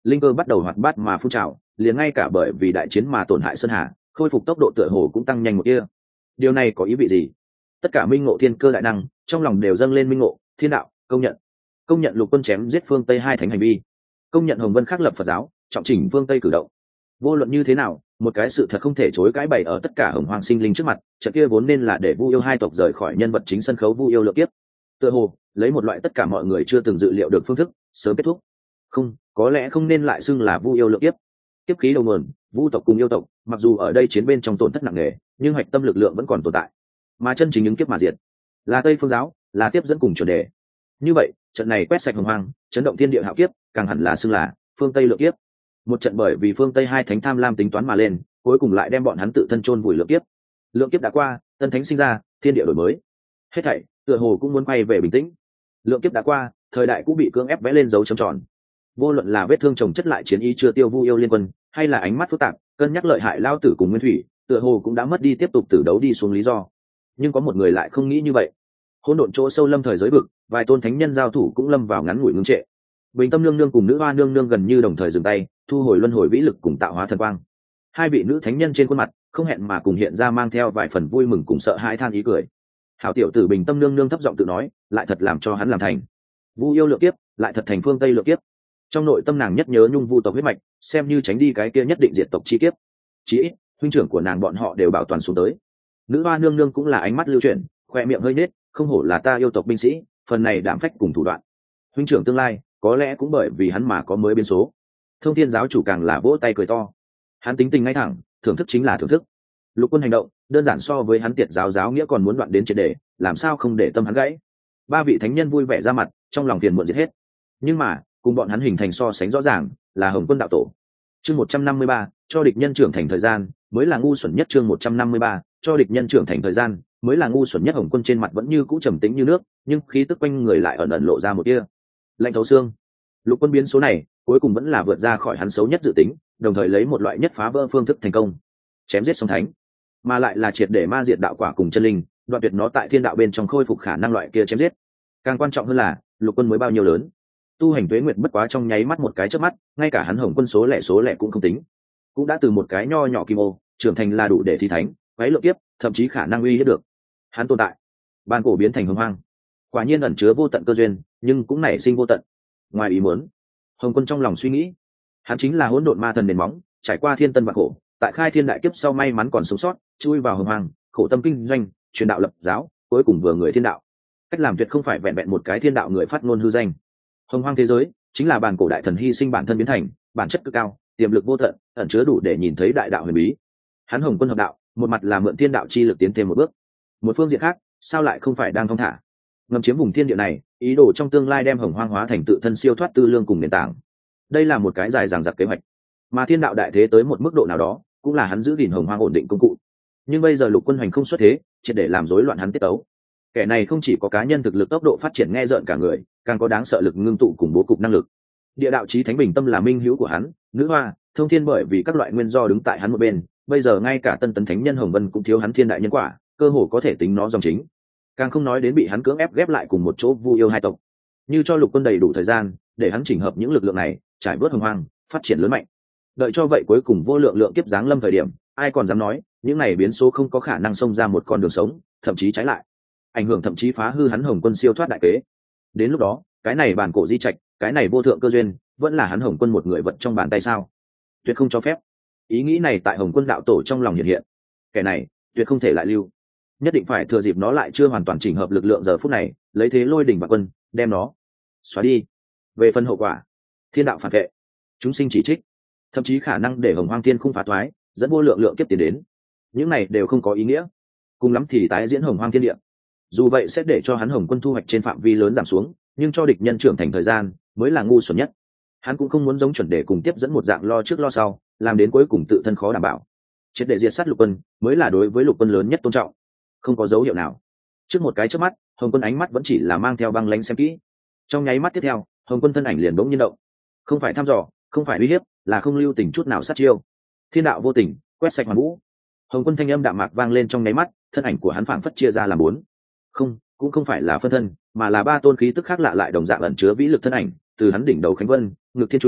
linh cơ bắt đầu hoạt bát mà phun trào, liền ngay cả bởi vì đại chiến mà tổn hại sơn hà khôi phục tốc độ tựa hồ cũng tăng nhanh một kia. Điều này có ý vị gì? Tất cả minh ngộ thiên cơ đại năng trong lòng đều dâng lên minh ngộ thiên đạo, công nhận công nhận Lục Quân chém giết phương Tây hai thánh hành vi, công nhận Hồng Vân khắc lập Phật giáo, trọng chỉnh phương Tây cử động. Vô luận như thế nào, một cái sự thật không thể chối cãi bày ở tất cả hồng hoàng sinh linh trước mặt, trận kia vốn nên là để Vu Yêu hai tộc rời khỏi nhân vật chính sân khấu Vu Yêu lượng kiếp, tựa hồ lấy một loại tất cả mọi người chưa từng dự liệu được phương thức sớm kết thúc. Không, có lẽ không nên lại xưng là Vu Yêu lượng kiếp. Kiếp khí đầu nguồn, Vu tộc cùng yêu tộc, mặc dù ở đây chiến bên trong tổn thất nặng nề, nhưng hạch tâm lực lượng vẫn còn tồn tại. Mà chân chính những kiếp mà diệt, là Tây Phương giáo, là tiếp dẫn cùng chuẩn đề. Như vậy, trận này quét sạch hồng hoang, chấn động thiên địa hạo kiếp, càng hẳn là xưng là phương Tây lượng kiếp. Một trận bởi vì phương Tây hai thánh tham lam tính toán mà lên, cuối cùng lại đem bọn hắn tự thân chôn vùi lượng kiếp. Lượng kiếp đã qua, tân thánh sinh ra, thiên địa đổi mới. Hết thảy, tựa hồ cũng muốn quay về bình tĩnh. Lượng kiếp đã qua, thời đại cũng bị cưỡng ép vẽ lên dấu chấm tròn. Vô luận là vết thương chồng chất lại chiến ý chưa tiêu Vu Yêu liên quân, hay là ánh mắt phức tạp, cân nhắc lợi hại lao tử cùng Nguyên Thủy, tựa hồ cũng đã mất đi tiếp tục tử đấu đi xuống lý do. Nhưng có một người lại không nghĩ như vậy. Hỗn độn chỗ sâu lâm thời giới vực, vài tôn thánh nhân giao thủ cũng lâm vào ngắn ngủi ngưng trệ. Bình Tâm nương nương cùng nữ hoa nương nương gần như đồng thời dừng tay, thu hồi luân hồi vĩ lực cùng tạo hóa thần quang. Hai vị nữ thánh nhân trên khuôn mặt không hẹn mà cùng hiện ra mang theo vài phần vui mừng cùng sợ hãi than ý cười. Hảo tiểu tử Bình Tâm nương nương thấp giọng tự nói, lại thật làm cho hắn làm thành. Vu Yêu lượng kiếp, lại thật thành phương Tây lượng kiếp. Trong nội tâm nàng nhất nhớ nhung Vu tộc huyết mạch, xem như tránh đi cái kia nhất định diệt tộc chi kiếp. Chí ít, huynh trưởng của nàng bọn họ đều bảo toàn xuống tới. Nữ hoa nương nương cũng là ánh mắt lưu chuyển, khoe miệng hơi nết, không hổ là ta yêu tộc binh sĩ, phần này đảm phách cùng thủ đoạn. Huynh trưởng tương lai, có lẽ cũng bởi vì hắn mà có mới biến số. Thông Thiên giáo chủ càng là vỗ tay cười to. Hắn tính tình ngay thẳng, thưởng thức chính là thưởng thức. Lục Quân hành động, đơn giản so với hắn tiệt giáo giáo nghĩa còn muốn đoạn đến triệt để, làm sao không để tâm hắn gãy. Ba vị thánh nhân vui vẻ ra mặt, trong lòng phiền muộn diệt hết. Nhưng mà, cùng bọn hắn hình thành so sánh rõ ràng, là Hồng Quân đạo tổ. Chương một trăm năm mươi ba, cho địch nhân trưởng thành thời gian, mới là ngu xuẩn nhất. Chương một trăm năm mươi ba, cho địch nhân trưởng thành thời gian, mới là ngu xuẩn nhất. Hồng Quân trên mặt vẫn như cũ trầm tĩnh như nước, nhưng khí tức quanh người lại ẩn ẩn lộ ra một tia lạnh thấu xương. Lục Quân biến số này, cuối cùng vẫn là vượt ra khỏi hắn xấu nhất dự tính, đồng thời lấy một loại nhất phá vỡ phương thức thành công, chém giết song thánh, mà lại là triệt để ma diệt đạo quả cùng chân linh, đoạn tuyệt nó tại thiên đạo bên trong khôi phục khả năng loại kia chém giết. Càng quan trọng hơn là, Lục Quân mới bao nhiêu lớn, tu hành tuế nguyệt bất quá trong nháy mắt một cái chớp mắt, ngay cả hắn Hồng Quân số lẻ số lẻ cũng không tính, cũng đã từ một cái nho nhỏ kim ô trưởng thành là đủ để thi thánh, quấy lượng kiếp, thậm chí khả năng uy hiếp được. Hắn tồn tại, ban cổ biến thành hồng hoang, quả nhiên ẩn chứa vô tận cơ duyên, nhưng cũng nảy sinh vô tận ngoài ý muốn. Hồng Quân trong lòng suy nghĩ, hắn chính là hỗn độn ma thần nền móng, trải qua thiên tân vạn khổ, tại khai thiên đại kiếp sau may mắn còn sống sót, chui vào hồng hoang, khổ tâm kinh doanh, truyền đạo lập giáo, cuối cùng vừa người thiên đạo. Cách làm tuyệt không phải vẹn vẹn một cái thiên đạo người phát ngôn hư danh. Hồng hoang thế giới chính là bản cổ đại thần hy sinh bản thân biến thành, bản chất cực cao, tiềm lực vô tận, ẩn chứa đủ để nhìn thấy đại đạo huyền bí. Hắn Hồng Quân hợp đạo, một mặt là mượn thiên đạo chi lực tiến thêm một bước, một phương diện khác, sao lại không phải đang thong thả ngầm chiếm vùng thiên địa này, ý đồ trong tương lai đem hồng hoang hóa thành tự thân siêu thoát tư lương cùng nền tảng. Đây là một cái dài dằng dặc kế hoạch, mà thiên đạo đại thế tới một mức độ nào đó, cũng là hắn giữ gìn hồng hoang ổn định công cụ. Nhưng bây giờ Lục Quân hành không xuất thế, triệt để làm rối loạn hắn tiết tấu. Kẻ này không chỉ có cá nhân thực lực tốc độ phát triển nghe rợn cả người, càng có đáng sợ lực ngưng tụ cùng bố cục năng lực. Địa đạo chí thánh Bình Tâm là minh hữu của hắn, nữ hoa, Thông Thiên bởi vì các loại nguyên do đứng tại hắn một bên, bây giờ ngay cả tân tấn thánh nhân Hồng Vân cũng thiếu hắn thiên đại nhân quả, cơ hồ có thể tính nó dòng chính. Càng không nói đến bị hắn cưỡng ép ghép lại cùng một chỗ Vu Yêu hai tộc. Như cho Lục Quân đầy đủ thời gian để hắn chỉnh hợp những lực lượng này, trải bớt hồng hoang, phát triển lớn mạnh. Đợi cho vậy cuối cùng vô lượng lượng kiếp giáng lâm thời điểm, ai còn dám nói những này biến số không có khả năng xông ra một con đường sống, thậm chí trái lại ảnh hưởng, thậm chí phá hư hắn Hồng Quân siêu thoát đại kế. Đến lúc đó, cái này bản cổ di trạch, cái này vô thượng cơ duyên, vẫn là hắn Hồng Quân một người vật trong bàn tay sao? Tuyệt không cho phép. Ý nghĩ này tại Hồng Quân đạo tổ trong lòng hiện hiện. Kẻ này tuyệt không thể lại lưu, nhất định phải thừa dịp nó lại chưa hoàn toàn chỉnh hợp lực lượng giờ phút này, lấy thế lôi đỉnh và quân, đem nó xóa đi. Về phần hậu quả, thiên đạo phản vệ, chúng sinh chỉ trích, thậm chí khả năng để hồng hoang thiên không phá thoái, dẫn vô lượng lượng kiếp tiến đến, những này đều không có ý nghĩa. Cùng lắm thì tái diễn hồng hoang thiên địa. Dù vậy sẽ để cho hắn Hồng Quân thu hoạch trên phạm vi lớn giảm xuống, nhưng cho địch nhân trưởng thành thời gian mới là ngu xuẩn nhất. Hắn cũng không muốn giống chuẩn đề cùng tiếp dẫn một dạng lo trước lo sau, làm đến cuối cùng tự thân khó đảm bảo. Triệt để diệt sát Lục Quân mới là đối với Lục Quân lớn nhất tôn trọng. Không có dấu hiệu nào. Trước một cái chớp mắt, Hồng Quân ánh mắt vẫn chỉ là mang theo băng lãnh xem kỹ. Trong nháy mắt tiếp theo, Hồng Quân thân ảnh liền bỗng nhiên động. Không phải thăm dò, không phải uy hiếp, là không lưu tình chút nào sát chiêu. Thiên đạo vô tình, quét sạch hoàn vũ. Hồng Quân thanh âm đạm mạc vang lên trong nháy mắt, thân ảnh của hắn phảng phất chia ra làm bốn. Không, cũng không phải là phân thân, mà là ba tôn khí tức khác lạ lại đồng dạng ẩn chứa vĩ lực thân ảnh, từ hắn đỉnh đầu Khánh Vân, ngực Thiên Trung,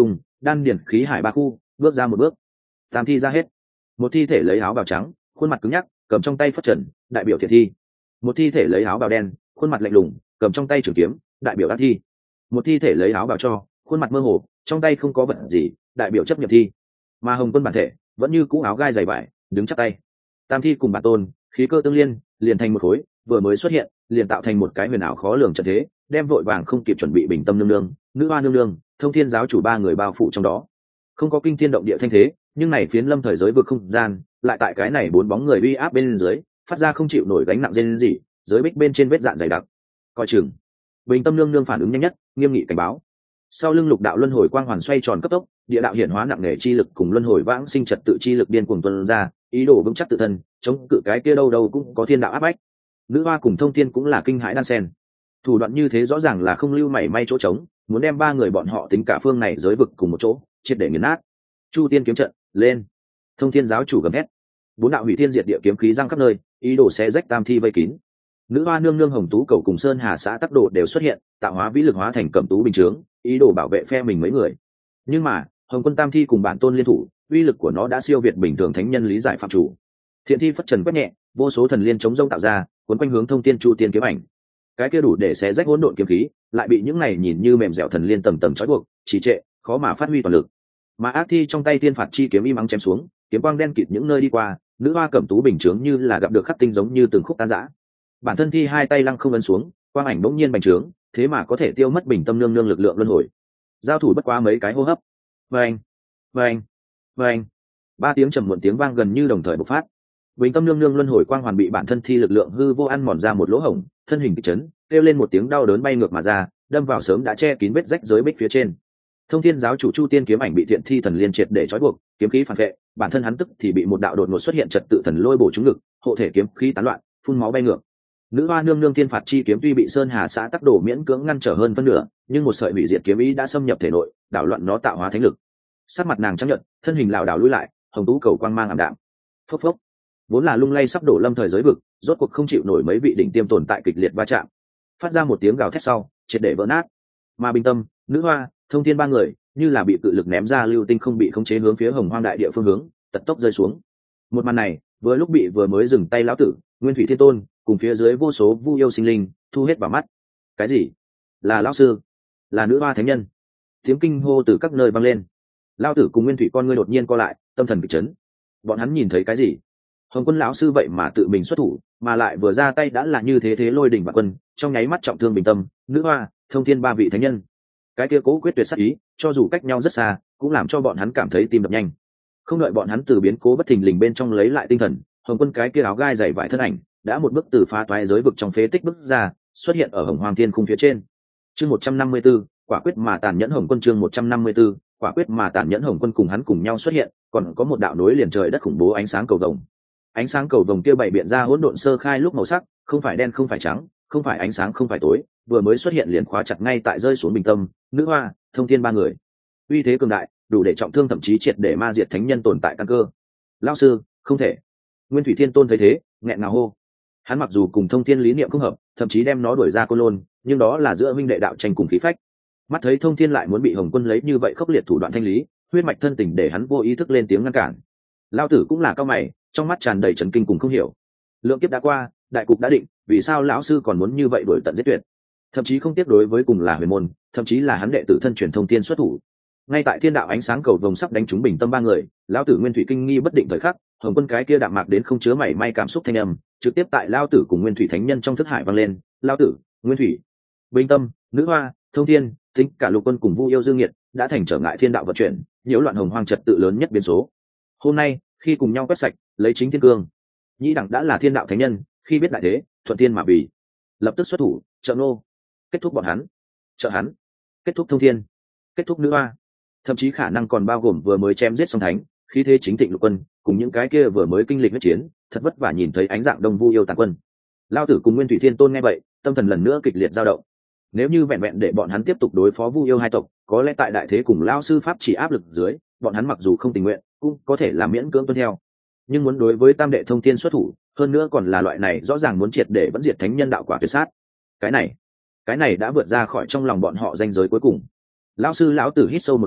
đan điển khí hải ba khu, bước ra một bước. Tam thi ra hết. Một thi thể lấy áo bào trắng, khuôn mặt cứng nhắc, cầm trong tay phất trần, đại biểu thiện thi. Một thi thể lấy áo bào đen, khuôn mặt lạnh lùng, cầm trong tay trường kiếm, đại biểu ác thi. Một thi thể lấy áo bào cho, khuôn mặt mơ hồ, trong tay không có vật gì, đại biểu chấp nhập thi. Mà Hồng Quân bản thể vẫn như cũ áo gai dày vải, đứng chắp tay. Tam thi cùng bản tôn, khí cơ tương liên, liền thành một khối, vừa mới xuất hiện, liền tạo thành một cái huyền ảo khó lường trận thế, đem vội vàng không kịp chuẩn bị Bình Tâm nương nương, Nữ Hoa nương nương, Thông Thiên giáo chủ ba người bao phủ trong đó. Không có kinh thiên động địa thanh thế, nhưng này phiến lâm thời giới vực không gian, lại tại cái này bốn bóng người uy áp bên dưới, phát ra không chịu nổi gánh nặng rên rỉ, giới bích bên trên vết dạn dày đặc. Coi chừng. Bình Tâm nương nương phản ứng nhanh nhất, nghiêm nghị cảnh báo. Sau lưng lục đạo luân hồi quang hoàn xoay tròn cấp tốc, địa đạo hiển hóa nặng nề chi lực cùng luân hồi vãng sinh trật tự chi lực điên cuồng tuôn ra, ý đồ vững chắc tự thân, chống cự cái kia đâu đâu cũng có thiên đạo áp bách. Nữ Hoa cùng Thông Thiên cũng là kinh hãi đan sen. Thủ đoạn như thế rõ ràng là không lưu mảy may chỗ trống, muốn đem ba người bọn họ tính cả phương này giới vực cùng một chỗ, triệt để nghiền nát. Chu Tiên kiếm trận, lên. Thông Thiên giáo chủ gầm hét. Bốn đạo hủy thiên diệt địa kiếm khí giăng khắp nơi, ý đồ xé rách tam thi vây kín. Nữ Hoa nương nương Hồng Tú cầu cùng Sơn Hà xã Tắc Độ đều xuất hiện, tạo hóa vĩ lực hóa thành cẩm tú bình chướng, ý đồ bảo vệ phe mình mấy người. Nhưng mà, Hồng Quân tam thi cùng bản tôn liên thủ, uy lực của nó đã siêu việt bình thường thánh nhân lý giải phạm chủ. Thiện thi phất trần quét nhẹ, vô số thần liên chống rông tạo ra, cuốn quanh hướng Thông Thiên Chu Tiên kiếm ảnh. Cái kia đủ để xé rách hỗn độn kiếm khí, lại bị những này nhìn như mềm dẻo thần liên tầng tầng trói buộc, trì trệ, khó mà phát huy toàn lực. Mà ác thi trong tay tiên phạt chi kiếm im ắng chém xuống, kiếm quang đen kịt những nơi đi qua, Nữ Hoa cẩm tú bình chướng như là gặp được khắc tinh giống như từng khúc tan rã. Bản thân thi hai tay lăng không ấn xuống, quang ảnh bỗng nhiên bành trướng, thế mà có thể tiêu mất Bình Tâm nương nương lực lượng luân hồi. Giao thủ bất quá mấy cái hô hấp. Vâng, vâng, vâng. Ba tiếng trầm muộn tiếng vang gần như đồng thời bộc phát. Bình Tâm nương nương luân hồi quang hoàn bị bản thân thi lực lượng hư vô ăn mòn ra một lỗ hổng, thân hình kịch chấn, kêu lên một tiếng đau đớn bay ngược mà ra, đâm vào sớm đã che kín vết rách giới bích phía trên. Thông Thiên giáo chủ Chu Tiên kiếm ảnh bị thiện thi thần liên triệt để trói buộc, kiếm khí phản vệ, bản thân hắn tức thì bị một đạo đột ngột xuất hiện trật tự thần lôi bổ trúng ngực, hộ thể kiếm khí tán loạn, phun máu bay ngược. Nữ Hoa nương nương tiên phạt chi kiếm tuy bị Sơn Hà xã Tắc Đổ miễn cưỡng ngăn trở hơn phân nửa, nhưng một sợi hủy diệt kiếm ý đã xâm nhập thể nội, đảo loạn nó tạo hóa thánh lực. Sát mặt nàng trắng nhợt, thân hình lảo đảo lùi lại, Hồng Tú cầu quang mang ảm đạm. Phốc phốc. Vốn là lung lay sắp đổ lâm thời giới vực, rốt cuộc không chịu nổi mấy vị đỉnh tiêm tồn tại kịch liệt va chạm, phát ra một tiếng gào thét sau, triệt để vỡ nát. Mà Bình Tâm, Nữ Hoa, Thông Thiên ba người, như là bị cự lực ném ra lưu tinh không bị khống chế hướng phía Hồng Hoang đại địa phương hướng, tật tốc rơi xuống. Một màn này, vừa lúc bị vừa mới dừng tay lão tử, Nguyên Thủy Thiên Tôn, cùng phía dưới vô số vu yêu sinh linh thu hết vào mắt. Cái gì? Là lão sư? Là Nữ Hoa thánh nhân? Tiếng kinh hô từ các nơi vang lên. Lão tử cùng Nguyên Thủy con ngươi đột nhiên co lại, tâm thần kịch chấn. Bọn hắn nhìn thấy cái gì? Hồng Quân lão sư vậy mà tự mình xuất thủ, mà lại vừa ra tay đã là như thế thế lôi đỉnh vạn quân, trong nháy mắt trọng thương Bình Tâm, Nữ Hoa, Thông Thiên ba vị thánh nhân. Cái kia cố quyết tuyệt sắc ý, cho dù cách nhau rất xa, cũng làm cho bọn hắn cảm thấy tim đập nhanh. Không đợi bọn hắn từ biến cố bất thình lình bên trong lấy lại tinh thần, Hồng Quân cái kia áo gai dày vải thân ảnh đã một bước từ phá toái giới vực trong phế tích bước ra, xuất hiện ở Hồng Hoàng Thiên Khung phía trên. Chương một trăm năm mươi 154, quả quyết mà tàn nhẫn Hồng Quân chương một trăm năm mươi 154, quả quyết mà tàn nhẫn Hồng Quân cùng hắn cùng nhau xuất hiện, còn có một đạo nối liền trời đất khủng bố ánh sáng cầu vồng. Ánh sáng cầu vồng kia bảy biện ra hỗn độn sơ khai lúc màu sắc, không phải đen không phải trắng, không phải ánh sáng không phải tối, vừa mới xuất hiện liền khóa chặt ngay tại rơi xuống Bình Tâm, Nữ Hoa, Thông Thiên ba người. Uy thế cường đại, đủ để trọng thương thậm chí triệt để ma diệt thánh nhân tồn tại căn cơ. Lão sư, không thể. Nguyên Thủy Thiên Tôn thấy thế, nghẹn ngào hô. Hắn mặc dù cùng Thông Thiên lý niệm không hợp, thậm chí đem nó đuổi ra Côn Lôn, nhưng đó là giữa huynh đệ đạo tranh cùng khí phách. Mắt thấy Thông Thiên lại muốn bị Hồng Quân lấy như vậy khốc liệt thủ đoạn thanh lý, huyết mạch thân tình để hắn vô ý thức lên tiếng ngăn cản. Lão tử cũng là cao mày, trong mắt tràn đầy chấn kinh cùng không hiểu. Lượng kiếp đã qua, đại cục đã định, vì sao lão sư còn muốn như vậy đuổi tận giết tuyệt? Thậm chí không tiếp đối với cùng là huyền môn, thậm chí là hắn đệ tử thân truyền Thông Thiên xuất thủ. Ngay tại thiên đạo ánh sáng cầu vồng sắp đánh trúng Bình Tâm ba người, lão tử Nguyên Thủy kinh nghi bất định thời khắc, Hồng Quân cái kia đạm mạc đến không chứa mảy may cảm xúc thanh âm, trực tiếp tại lão tử cùng Nguyên Thủy thánh nhân trong thức hải vang lên. Lão tử, Nguyên Thủy, Bình Tâm, Nữ Hoa, Thông Thiên, tính cả Lục Quân cùng Vu Yêu Dương Nghiệt đã thành trở ngại thiên đạo vận chuyển, nhiễu loạn Hồng Hoang trật tự lớn nhất biến số. Hôm nay, khi cùng nhau quét sạch, lấy chính thiên cương, nhĩ đẳng đã là thiên đạo thánh nhân, khi biết đại thế, thuận thiên mà vì, lập tức xuất thủ, trợ nô, kết thúc bọn hắn, trợ hắn, kết thúc Thông Thiên, kết thúc Nữ Hoa, thậm chí khả năng còn bao gồm vừa mới chém giết song thánh, khi thế chính thịnh Lục Quân cùng những cái kia vừa mới kinh lịch huyết chiến, thật vất vả nhìn thấy ánh dạng đông Vu Yêu tàn quân. Lao tử cùng Nguyên Thủy Thiên Tôn nghe vậy, tâm thần lần nữa kịch liệt dao động. Nếu như vẹn vẹn để bọn hắn tiếp tục đối phó Vu Yêu hai tộc, có lẽ tại đại thế cùng lao sư pháp chỉ áp lực dưới, bọn hắn mặc dù không tình nguyện, cũng có thể làm miễn cưỡng tuân theo. Nhưng muốn đối với tam đệ Thông Thiên xuất thủ, hơn nữa còn là loại này rõ ràng muốn triệt để vẫn diệt thánh nhân đạo quả tuyệt sát. Cái này, cái này đã vượt ra khỏi trong lòng bọn họ ranh giới cuối cùng. Lão sư lão tử hít sâu một hơi,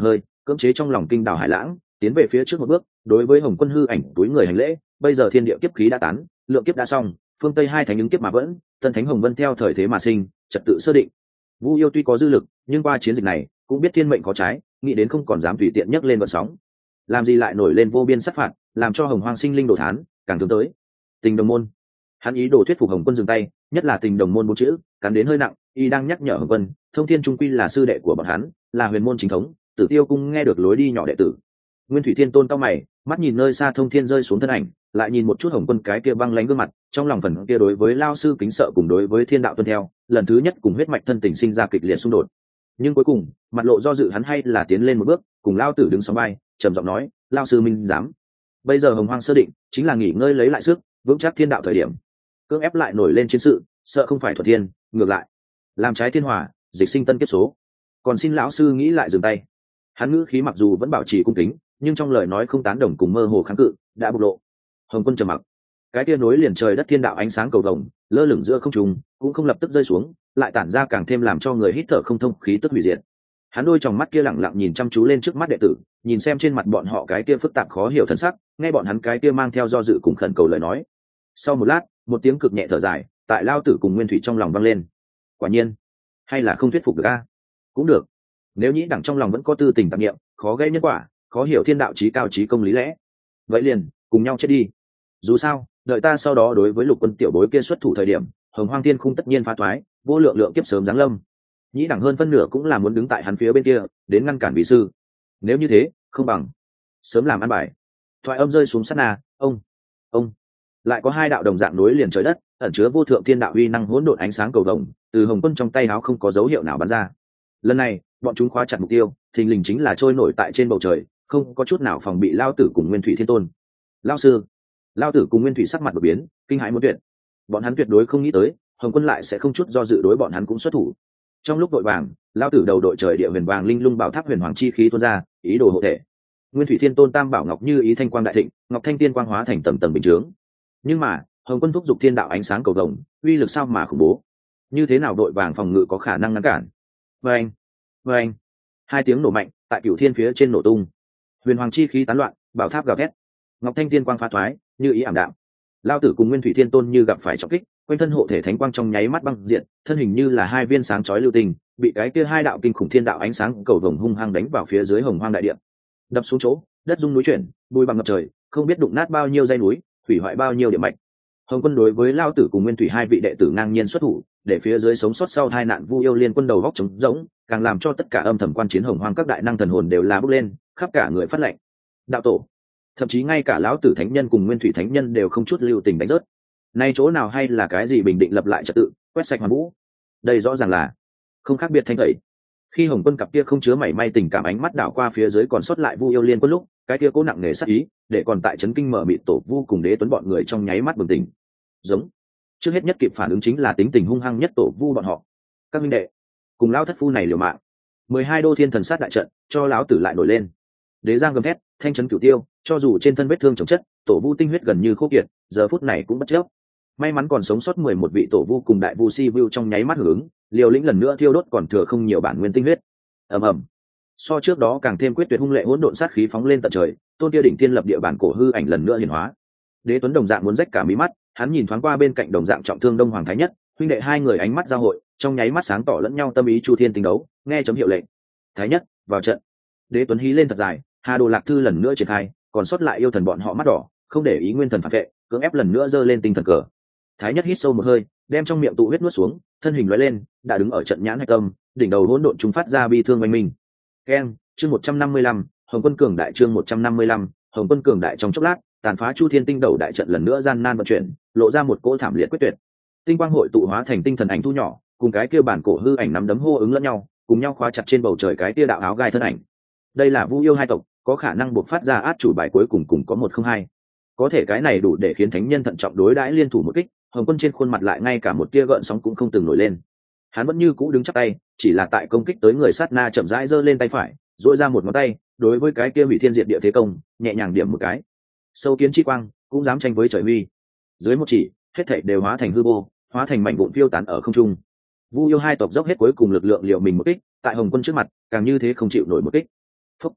cưỡng chế trong lòng kinh đảo hải lãng, tiến về phía trước một bước, đối với Hồng Quân hư ảnh túi người hành lễ. Bây giờ thiên địa kiếp khí đã tán, lượng kiếp đã xong, phương Tây hai thánh ứng kiếp mà vẫn, tân thánh Hồng Vân theo thời thế mà sinh, trật tự sơ định. Vu yêu tuy có dư lực, nhưng qua chiến dịch này cũng biết thiên mệnh có trái, nghĩ đến không còn dám tùy tiện nhấc lên vận sóng. Làm gì lại nổi lên vô biên sát phạt, làm cho Hồng Hoang sinh linh đồ thán, càng hướng tới tình đồng môn. Hắn ý đồ thuyết phục Hồng Quân dừng tay, nhất là tình đồng môn bốn chữ cắn đến hơi nặng, y đang nhắc nhở Hồng Quân, Thông Thiên trung quy là sư đệ của bọn hắn, là huyền môn chính thống, Tử Tiêu cung nghe được lối đi nhỏ đệ tử. Nguyên Thủy Thiên Tôn cao mày, mắt nhìn nơi xa Thông Thiên rơi xuống thân ảnh, lại nhìn một chút Hồng Quân cái kia băng lãnh gương mặt, trong lòng phần kia đối với lao sư kính sợ cùng đối với thiên đạo tuân theo, lần thứ nhất cùng huyết mạch thân tình sinh ra kịch liệt xung đột. Nhưng cuối cùng, mặt lộ do dự hắn hay là tiến lên một bước, cùng lao tử đứng sóng vai, trầm giọng nói, lao sư minh dám. Bây giờ Hồng Hoang sơ định, chính là nghỉ ngơi lấy lại sức, vững chắc thiên đạo thời điểm. Cưỡng ép lại nổi lên chiến sự, sợ không phải thuận thiên, ngược lại làm trái thiên hòa, dịch sinh tân kiếp số. Còn xin lão sư nghĩ lại dừng tay. Hắn ngữ khí mặc dù vẫn bảo trì cung kính, nhưng trong lời nói không tán đồng cùng mơ hồ kháng cự đã bộc lộ. Hồng Quân trầm mặc, cái kia nối liền trời đất thiên đạo ánh sáng cầu vồng lơ lửng giữa không trung, cũng không lập tức rơi xuống, lại tản ra càng thêm làm cho người hít thở không thông khí tức hủy diệt. Hắn đôi tròng mắt kia lẳng lặng nhìn chăm chú lên trước mắt đệ tử, nhìn xem trên mặt bọn họ cái kia phức tạp khó hiểu thân sắc, nghe bọn hắn cái kia mang theo do dự cùng khẩn cầu lời nói. Sau một lát, một tiếng cực nhẹ thở dài tại lao tử cùng Nguyên Thủy trong lòng vang lên. Quả nhiên, hay là không thuyết phục được a? Cũng được, nếu nhĩ đẳng trong lòng vẫn có tư tình tạp niệm, khó gây nhân quả, khó hiểu thiên đạo chí cao chí công lý lẽ, vậy liền cùng nhau chết đi. Dù sao, đợi ta sau đó đối với lục quân tiểu bối kia xuất thủ thời điểm, Hồng Hoang Thiên Khung tất nhiên phá thoái, vô lượng lượng kiếp sớm giáng lâm. Nhĩ đẳng hơn phân nửa cũng là muốn đứng tại hắn phía bên kia, đến ngăn cản vị sư. Nếu như thế, không bằng sớm làm ăn bài. Thoại âm rơi xuống sát na, ông, ông, lại có hai đạo đồng dạng nối liền trời đất, ẩn chứa vô thượng thiên đạo uy năng hỗn độn ánh sáng cầu vồng, từ Hồng Quân trong tay áo không có dấu hiệu nào bắn ra. Lần này, bọn chúng khóa chặt mục tiêu, thình lình chính là trôi nổi tại trên bầu trời, không có chút nào phòng bị lao tử cùng Nguyên Thủy Thiên Tôn. Lao sư, lao tử cùng Nguyên Thủy sắc mặt đột biến, kinh hãi muốn tuyệt. Bọn hắn tuyệt đối không nghĩ tới, Hồng Quân lại sẽ không chút do dự đối bọn hắn cũng xuất thủ. Trong lúc đội vàng, lao tử đầu đội trời địa huyền vàng linh lung bảo tháp huyền hoàng chi khí tuôn ra, ý đồ hộ thể. Nguyên Thủy Thiên Tôn tam bảo ngọc như ý thanh quang đại thịnh, ngọc thanh tiên quang hóa thành tầng tầng bình chướng. Nhưng mà, Hồng Quân thúc giục thiên đạo ánh sáng cầu vồng, uy lực sao mà khủng bố, như thế nào đội vàng phòng ngự có khả năng ngăn cản? Vâng, vâng, hai tiếng nổ mạnh tại cửu thiên phía trên nổ tung, huyền hoàng chi khí tán loạn, bảo tháp gào thét, ngọc thanh tiên quang phá thoái, như ý ảm đạm. Lao tử cùng Nguyên Thủy Thiên Tôn như gặp phải trọng kích, quanh thân hộ thể thánh quang trong nháy mắt băng diện, thân hình như là hai viên sáng chói lưu tình, bị cái kia hai đạo kinh khủng thiên đạo ánh sáng cầu vồng hung hăng đánh vào phía dưới Hồng Hoang đại địa, đập xuống chỗ đất rung núi chuyển, bụi bằng ngập trời, không biết đụng nát bao nhiêu dây núi, hủy hoại bao nhiêu địa mạch. Hồng Quân đối với Lao tử cùng Nguyên Thủy hai vị đệ tử ngang nhiên xuất thủ, để phía dưới sống sót sau hai nạn vu yêu liên quân đầu góc trống rỗng, càng làm cho tất cả âm thầm quan chiến Hồng Hoang các đại năng thần hồn đều là bốc lên, khắp cả người phát lệnh. Đạo tổ, thậm chí ngay cả lão tử thánh nhân cùng Nguyên Thủy thánh nhân đều không chút lưu tình đánh rớt. Nay chỗ nào hay là cái gì bình định lập lại trật tự, quét sạch hoàn vũ? Đây rõ ràng là không khác biệt thanh tẩy. Khi Hồng Quân cặp kia không chứa mảy may tình cảm ánh mắt đảo qua phía dưới còn sót lại vu yêu liên quân lúc, cái kia cố nặng nề sát ý, để còn tại chấn kinh mở mịt tổ vu cùng đế tuấn bọn người trong nháy mắt bừng tỉnh. Giống, trước hết nhất kịp phản ứng chính là tính tình hung hăng nhất tổ vu bọn họ. Các minh đệ, cùng lão thất phu này liều mạng. Mười hai đô thiên thần sát đại trận, cho lão tử lại nổi lên. Đế giang gầm thét, thanh chấn cửu tiêu, cho dù trên thân vết thương chồng chất, tổ vu tinh huyết gần như khô kiệt, giờ phút này cũng bất chấp. May mắn còn sống sót mười một vị tổ vu cùng đại vu si vu trong nháy mắt hưởng ứng, liều lĩnh lần nữa thiêu đốt còn thừa không nhiều bản nguyên tinh huyết. Ầm ầm. So trước đó càng thêm quyết tuyệt hung lệ hỗn độn sát khí phóng lên tận trời, tôn kia đỉnh thiên lập địa bản cổ hư ảnh lần nữa hiển hóa. Đế Tuấn đồng dạng muốn rách cả mí mắt, hắn nhìn thoáng qua bên cạnh đồng dạng trọng thương Đông Hoàng Thái Nhất, huynh đệ hai người ánh mắt giao hội, trong nháy mắt sáng tỏ lẫn nhau tâm ý chu thiên tình đấu, nghe chấm hiệu lệnh. Thái Nhất, vào trận. Đế Tuấn hí lên thật dài, Hà Đồ Lạc Thư lần nữa triển khai, còn sót lại yêu thần bọn họ mắt đỏ, không để ý nguyên thần phản vệ, cưỡng ép lần nữa giơ lên tinh thần cờ. Thái Nhất hít sâu một hơi, đem trong miệng tụ huyết nuốt xuống, thân hình lóe lên, đã đứng ở trận nhãn hạch tâm, đỉnh đầu hỗn độn trung phát ra bi thương oanh minh. Keng, chương một trăm năm mươi lăm, Hồng Quân cường đại chương một trăm năm mươi lăm, Hồng Quân cường đại trong chốc lát, tàn phá chu thiên tinh đầu đại trận lần nữa gian nan vận chuyển, lộ ra một cỗ thảm liệt quyết tuyệt. Tinh quang hội tụ hóa thành tinh thần ảnh thu nhỏ, cùng cái kia bản cổ hư ảnh nắm đấm hô ứng lẫn nhau, cùng nhau khóa chặt trên bầu trời cái kia đạo áo gai thân ảnh. Đây là Vu yêu hai tộc, có khả năng buộc phát ra át chủ bài cuối cùng cùng có một không hai. Có thể cái này đủ để khiến thánh nhân thận trọng đối đãi liên thủ một kích, Hồng Quân trên khuôn mặt lại ngay cả một tia gợn sóng cũng không từng nổi lên. Hắn vẫn như cũ đứng chắp tay, chỉ là tại công kích tới người sát na chậm rãi giơ lên tay phải, duỗi ra một ngón tay, đối với cái kia hủy thiên diệt địa thế công, nhẹ nhàng điểm một cái. Sâu kiến chi quang, cũng dám tranh với trời uy. Dưới một chỉ, hết thảy đều hóa thành hư vô, hóa thành mảnh vụn phiêu tán ở không trung. Vu yêu hai tộc dốc hết cuối cùng lực lượng liệu mình một kích, tại Hồng Quân trước mặt, càng như thế không chịu nổi một kích. Phúc.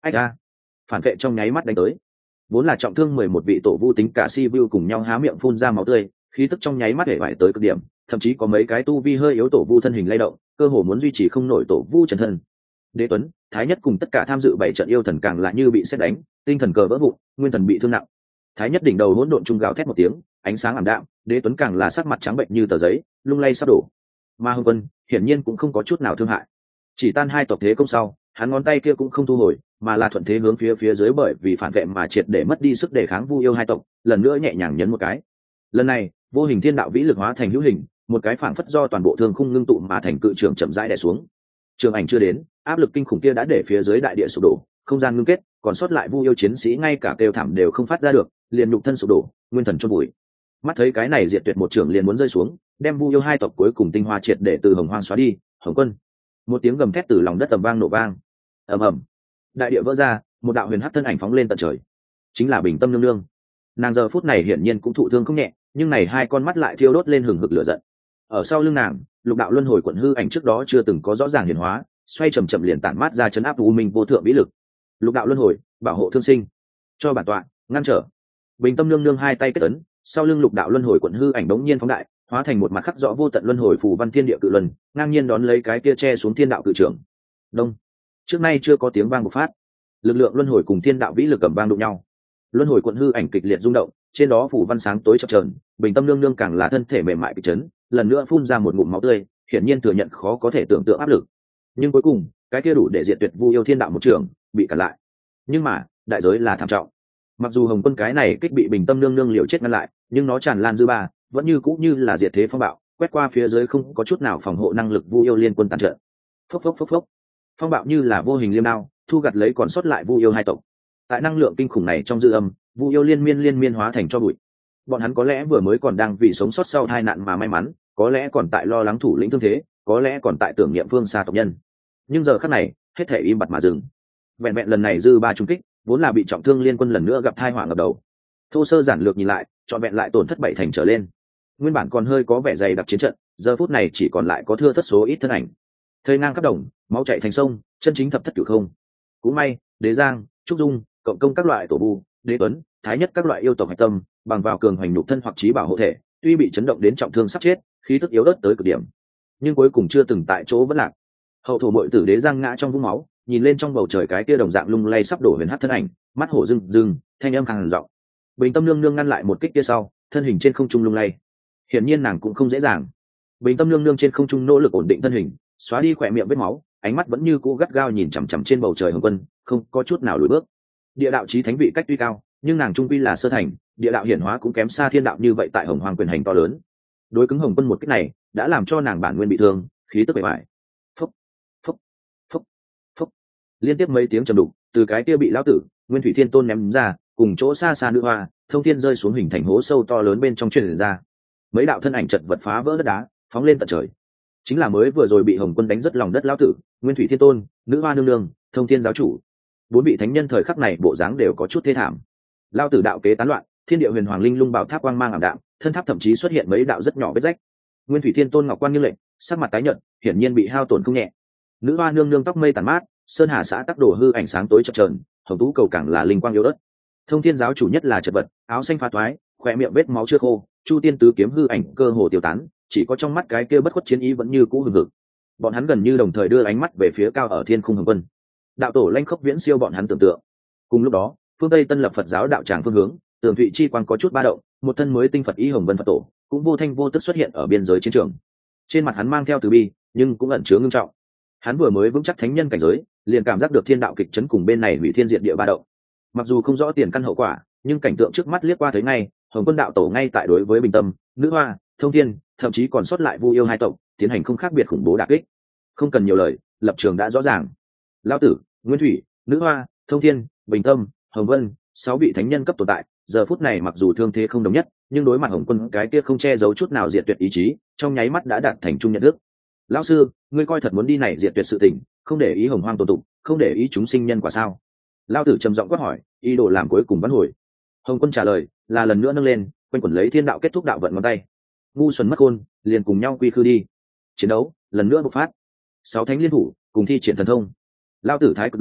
ách a, phản vệ trong nháy mắt đánh tới. Vốn là trọng thương mười một vị tổ vu tính cả si vu cùng nhau há miệng phun ra máu tươi, khí tức trong nháy mắt hể vải tới cực điểm, thậm chí có mấy cái tu vi hơi yếu tổ vu thân hình lay động, cơ hồ muốn duy trì không nổi tổ vu chân thân. Đế Tuấn, Thái Nhất cùng tất cả tham dự bảy trận yêu thần càng lại như bị sét đánh, tinh thần cờ vỡ vụn, nguyên thần bị thương nặng. Thái Nhất đỉnh đầu hỗn độn trung gào thét một tiếng, ánh sáng ảm đạm, Đế Tuấn càng là sắc mặt trắng bệnh như tờ giấy, lung lay sắp đổ. Ma Hồng Quân hiển nhiên cũng không có chút nào thương hại, chỉ tan hai tộc thế công sau, hắn ngón tay kia cũng không thu hồi, mà là thuận thế hướng phía phía dưới bởi vì phản vệ mà triệt để mất đi sức đề kháng Vu yêu hai tộc, lần nữa nhẹ nhàng nhấn một cái. Lần này, vô hình thiên đạo vĩ lực hóa thành hữu hình, một cái phảng phất do toàn bộ thương khung ngưng tụ mà thành cự trường chậm rãi đè xuống. Trường ảnh chưa đến, áp lực kinh khủng kia đã để phía dưới đại địa sụp đổ, không gian ngưng kết, còn sót lại Vu yêu chiến sĩ ngay cả kêu thảm đều không phát ra được, liền nhục thân sụp đổ, nguyên thần chôn bụi. Mắt thấy cái này diệt tuyệt một trường liền muốn rơi xuống, đem Vu yêu hai tộc cuối cùng tinh hoa triệt để từ hồng hoang xóa đi. Hồng Quân, một tiếng gầm thét từ lòng đất ầm vang nổ vang, ầm ầm, đại địa vỡ ra, một đạo huyền hắc thân ảnh phóng lên tận trời, chính là Bình Tâm Nương Nương. Nàng giờ phút này hiển nhiên cũng thụ thương không nhẹ, nhưng này hai con mắt lại thiêu đốt lên hừng hực lửa giận. Ở sau lưng nàng, lục đạo luân hồi quận hư ảnh trước đó chưa từng có rõ ràng hiển hóa, xoay chậm chậm liền tản mát ra chấn áp u minh vô thượng vĩ lực. Lục đạo luân hồi, bảo hộ thương sinh, cho bản tọa ngăn trở. Bình Tâm Nương Nương hai tay kết ấn, sau lưng lục đạo luân hồi quận hư ảnh bỗng nhiên phóng đại, hóa thành một mặt khắc rõ vô tận luân hồi phù văn thiên địa cự luân, ngang nhiên đón lấy cái kia che xuống thiên đạo cự trưởng. Đông. Trước nay chưa có tiếng vang bộc phát, lực lượng luân hồi cùng thiên đạo vĩ lực cầm vang đụng nhau. Luân hồi quận hư ảnh kịch liệt rung động, trên đó phủ văn sáng tối chập chờn, Bình Tâm Nương Nương càng là thân thể mềm mại bị chấn, lần nữa phun ra một ngụm máu tươi, hiển nhiên thừa nhận khó có thể tưởng tượng áp lực. Nhưng cuối cùng, cái kia đủ để diệt tuyệt Vu yêu thiên đạo một trường, bị cản lại. Nhưng mà, đại giới là thảm trọng. Mặc dù Hồng Quân cái này kích bị Bình Tâm Nương Nương liều chết ngăn lại, nhưng nó tràn lan dư ba, vẫn như cũ như là diệt thế phong bạo, quét qua phía dưới không có chút nào phòng hộ năng lực Vu yêu liên quân tàn trận. Phốc phốc phốc phốc. Phong bạo như là vô hình liêm đao, thu gặt lấy còn sót lại Vu yêu hai tộc. Tại năng lượng kinh khủng này trong dư âm, Vu yêu liên miên liên miên hóa thành cho bụi. Bọn hắn có lẽ vừa mới còn đang vì sống sót sau tai nạn mà may mắn, có lẽ còn tại lo lắng thủ lĩnh thương thế, có lẽ còn tại tưởng niệm phương xa tộc nhân. Nhưng giờ khắc này, hết thể im bặt mà dừng. Vẹn vẹn lần này dư ba trung kích, vốn là bị trọng thương liên quân lần nữa gặp tai họa ngập đầu. Thô sơ giản lược nhìn lại, trọn vẹn lại tổn thất bảy thành trở lên. Nguyên bản còn hơi có vẻ dày đặc chiến trận, giờ phút này chỉ còn lại có thưa thất số ít thân ảnh. Thây ngang khắp đồng, máu chảy thành sông, chân chính thập thất cửu không. Cũng may, Đế Giang, Trúc Dung, cộng công các loại tổ vu, Đế Tuấn, Thái Nhất các loại yêu tộc hạch tâm, bằng vào cường hoành nhục thân hoặc trí bảo hộ thể, tuy bị chấn động đến trọng thương sắp chết, khí tức yếu ớt tới cực điểm, nhưng cuối cùng chưa từng tại chỗ vẫn lạc. Hậu thổ muội tử Đế Giang ngã trong vũng máu, nhìn lên trong bầu trời cái kia đồng dạng lung lay sắp đổ huyền hắc thân ảnh, mắt hổ rưng rưng, thanh âm khàn giọng. Bình Tâm Nương Nương ngăn lại một kích kia sau, thân hình trên không trung lung lay. Hiển nhiên nàng cũng không dễ dàng. Bình Tâm Nương Nương trên không trung nỗ lực ổn định thân hình, xóa đi khỏe miệng vết máu, ánh mắt vẫn như cũ gắt gao nhìn chằm chằm trên bầu trời Hồng Quân, không có chút nào lùi bước. Địa đạo chí thánh vị cách tuy cao, nhưng nàng trung quy là sơ thành, địa đạo hiển hóa cũng kém xa thiên đạo như vậy tại Hồng Hoang quyền hành to lớn. Đối cứng Hồng Quân một kích này, đã làm cho nàng bản nguyên bị thương, khí tức bề bại. Phốc, phốc, phốc, phốc. Liên tiếp mấy tiếng trầm đục, từ cái kia bị lão tử, Nguyên Thủy Thiên Tôn ném ra, cùng chỗ xa xa nữ hoa, thông thiên rơi xuống hình thành hố sâu to lớn bên trong truyền ra. Mấy đạo thân ảnh chật vật phá vỡ đất đá, phóng lên tận trời. Chính là mới vừa rồi bị Hồng Quân đánh rất lòng đất lão tử, Nguyên Thủy Thiên Tôn, nữ hoa nương nương, thông thiên giáo chủ. Bốn vị thánh nhân thời khắc này bộ dáng đều có chút thê thảm. Lão tử đạo kế tán loạn, thiên địa huyền hoàng linh lung bảo tháp quang mang ảm đạm, thân tháp thậm chí xuất hiện mấy đạo rất nhỏ vết rách. Nguyên Thủy Thiên Tôn ngọc quan như lệnh, sắc mặt tái nhợt, hiển nhiên bị hao tổn không nhẹ. Nữ hoa nương nương tóc mây tàn mát, sơn hà xã tắc đổ hư ảnh sáng tối chập chờn, hồng tú cầu càng là linh quang yếu ớt. Thông thiên giáo chủ nhất là chật vật, áo xanh phá toái, khỏe miệng vết máu chưa khô, chu tiên tứ kiếm hư ảnh cơ hồ tiêu tán, chỉ có trong mắt cái kia bất khuất chiến ý vẫn như cũ hừng hực. Bọn hắn gần như đồng thời đưa ánh mắt về phía cao ở thiên khung Hồng Quân. Đạo tổ lanh khốc viễn siêu bọn hắn tưởng tượng. Cùng lúc đó, phương tây tân lập Phật giáo đạo tràng phương hướng, tường thụy chi quang có chút ba động, một thân mới tinh Phật ý Hồng Vân Phật tổ cũng vô thanh vô tức xuất hiện ở biên giới chiến trường. Trên mặt hắn mang theo từ bi, nhưng cũng ẩn chứa ngưng trọng. Hắn vừa mới vững chắc thánh nhân cảnh giới, liền cảm giác được thiên đạo kịch chấn cùng bên này hủy thiên diệt địa ba động. Mặc dù không rõ tiền căn hậu quả, nhưng cảnh tượng trước mắt liếc qua thấy ngay, Hồng Quân đạo tổ ngay tại đối với Bình Tâm, nữ hoa, thông thiên, thậm chí còn sót lại Vu yêu hai tộc, tiến hành không khác biệt khủng bố đả kích. Không cần nhiều lời, lập trường đã rõ ràng. Lão tử, Nguyên Thủy, nữ hoa, thông thiên, Bình Tâm, Hồng Vân, sáu vị thánh nhân cấp tồn tại, giờ phút này mặc dù thương thế không đồng nhất, nhưng đối mặt Hồng Quân cái kia không che giấu chút nào diệt tuyệt ý chí, trong nháy mắt đã đạt thành chung nhận thức. Lão sư, ngươi coi thật muốn đi này diệt tuyệt sự tình, không để ý hồng hoang tồn tụng, không để ý chúng sinh nhân quả sao? Lão tử trầm giọng quát hỏi, ý đồ làm cuối cùng vãn hồi. Hồng Quân trả lời, là lần nữa nâng lên, quanh quẩn lấy thiên đạo kết thúc đạo vận ngón tay. Ngu xuẩn mất khôn, liền cùng nhau quy khư đi. Chiến đấu lần nữa bộc phát. Sáu thánh liên thủ, cùng thi triển thần thông. Lão tử thái cực đồ,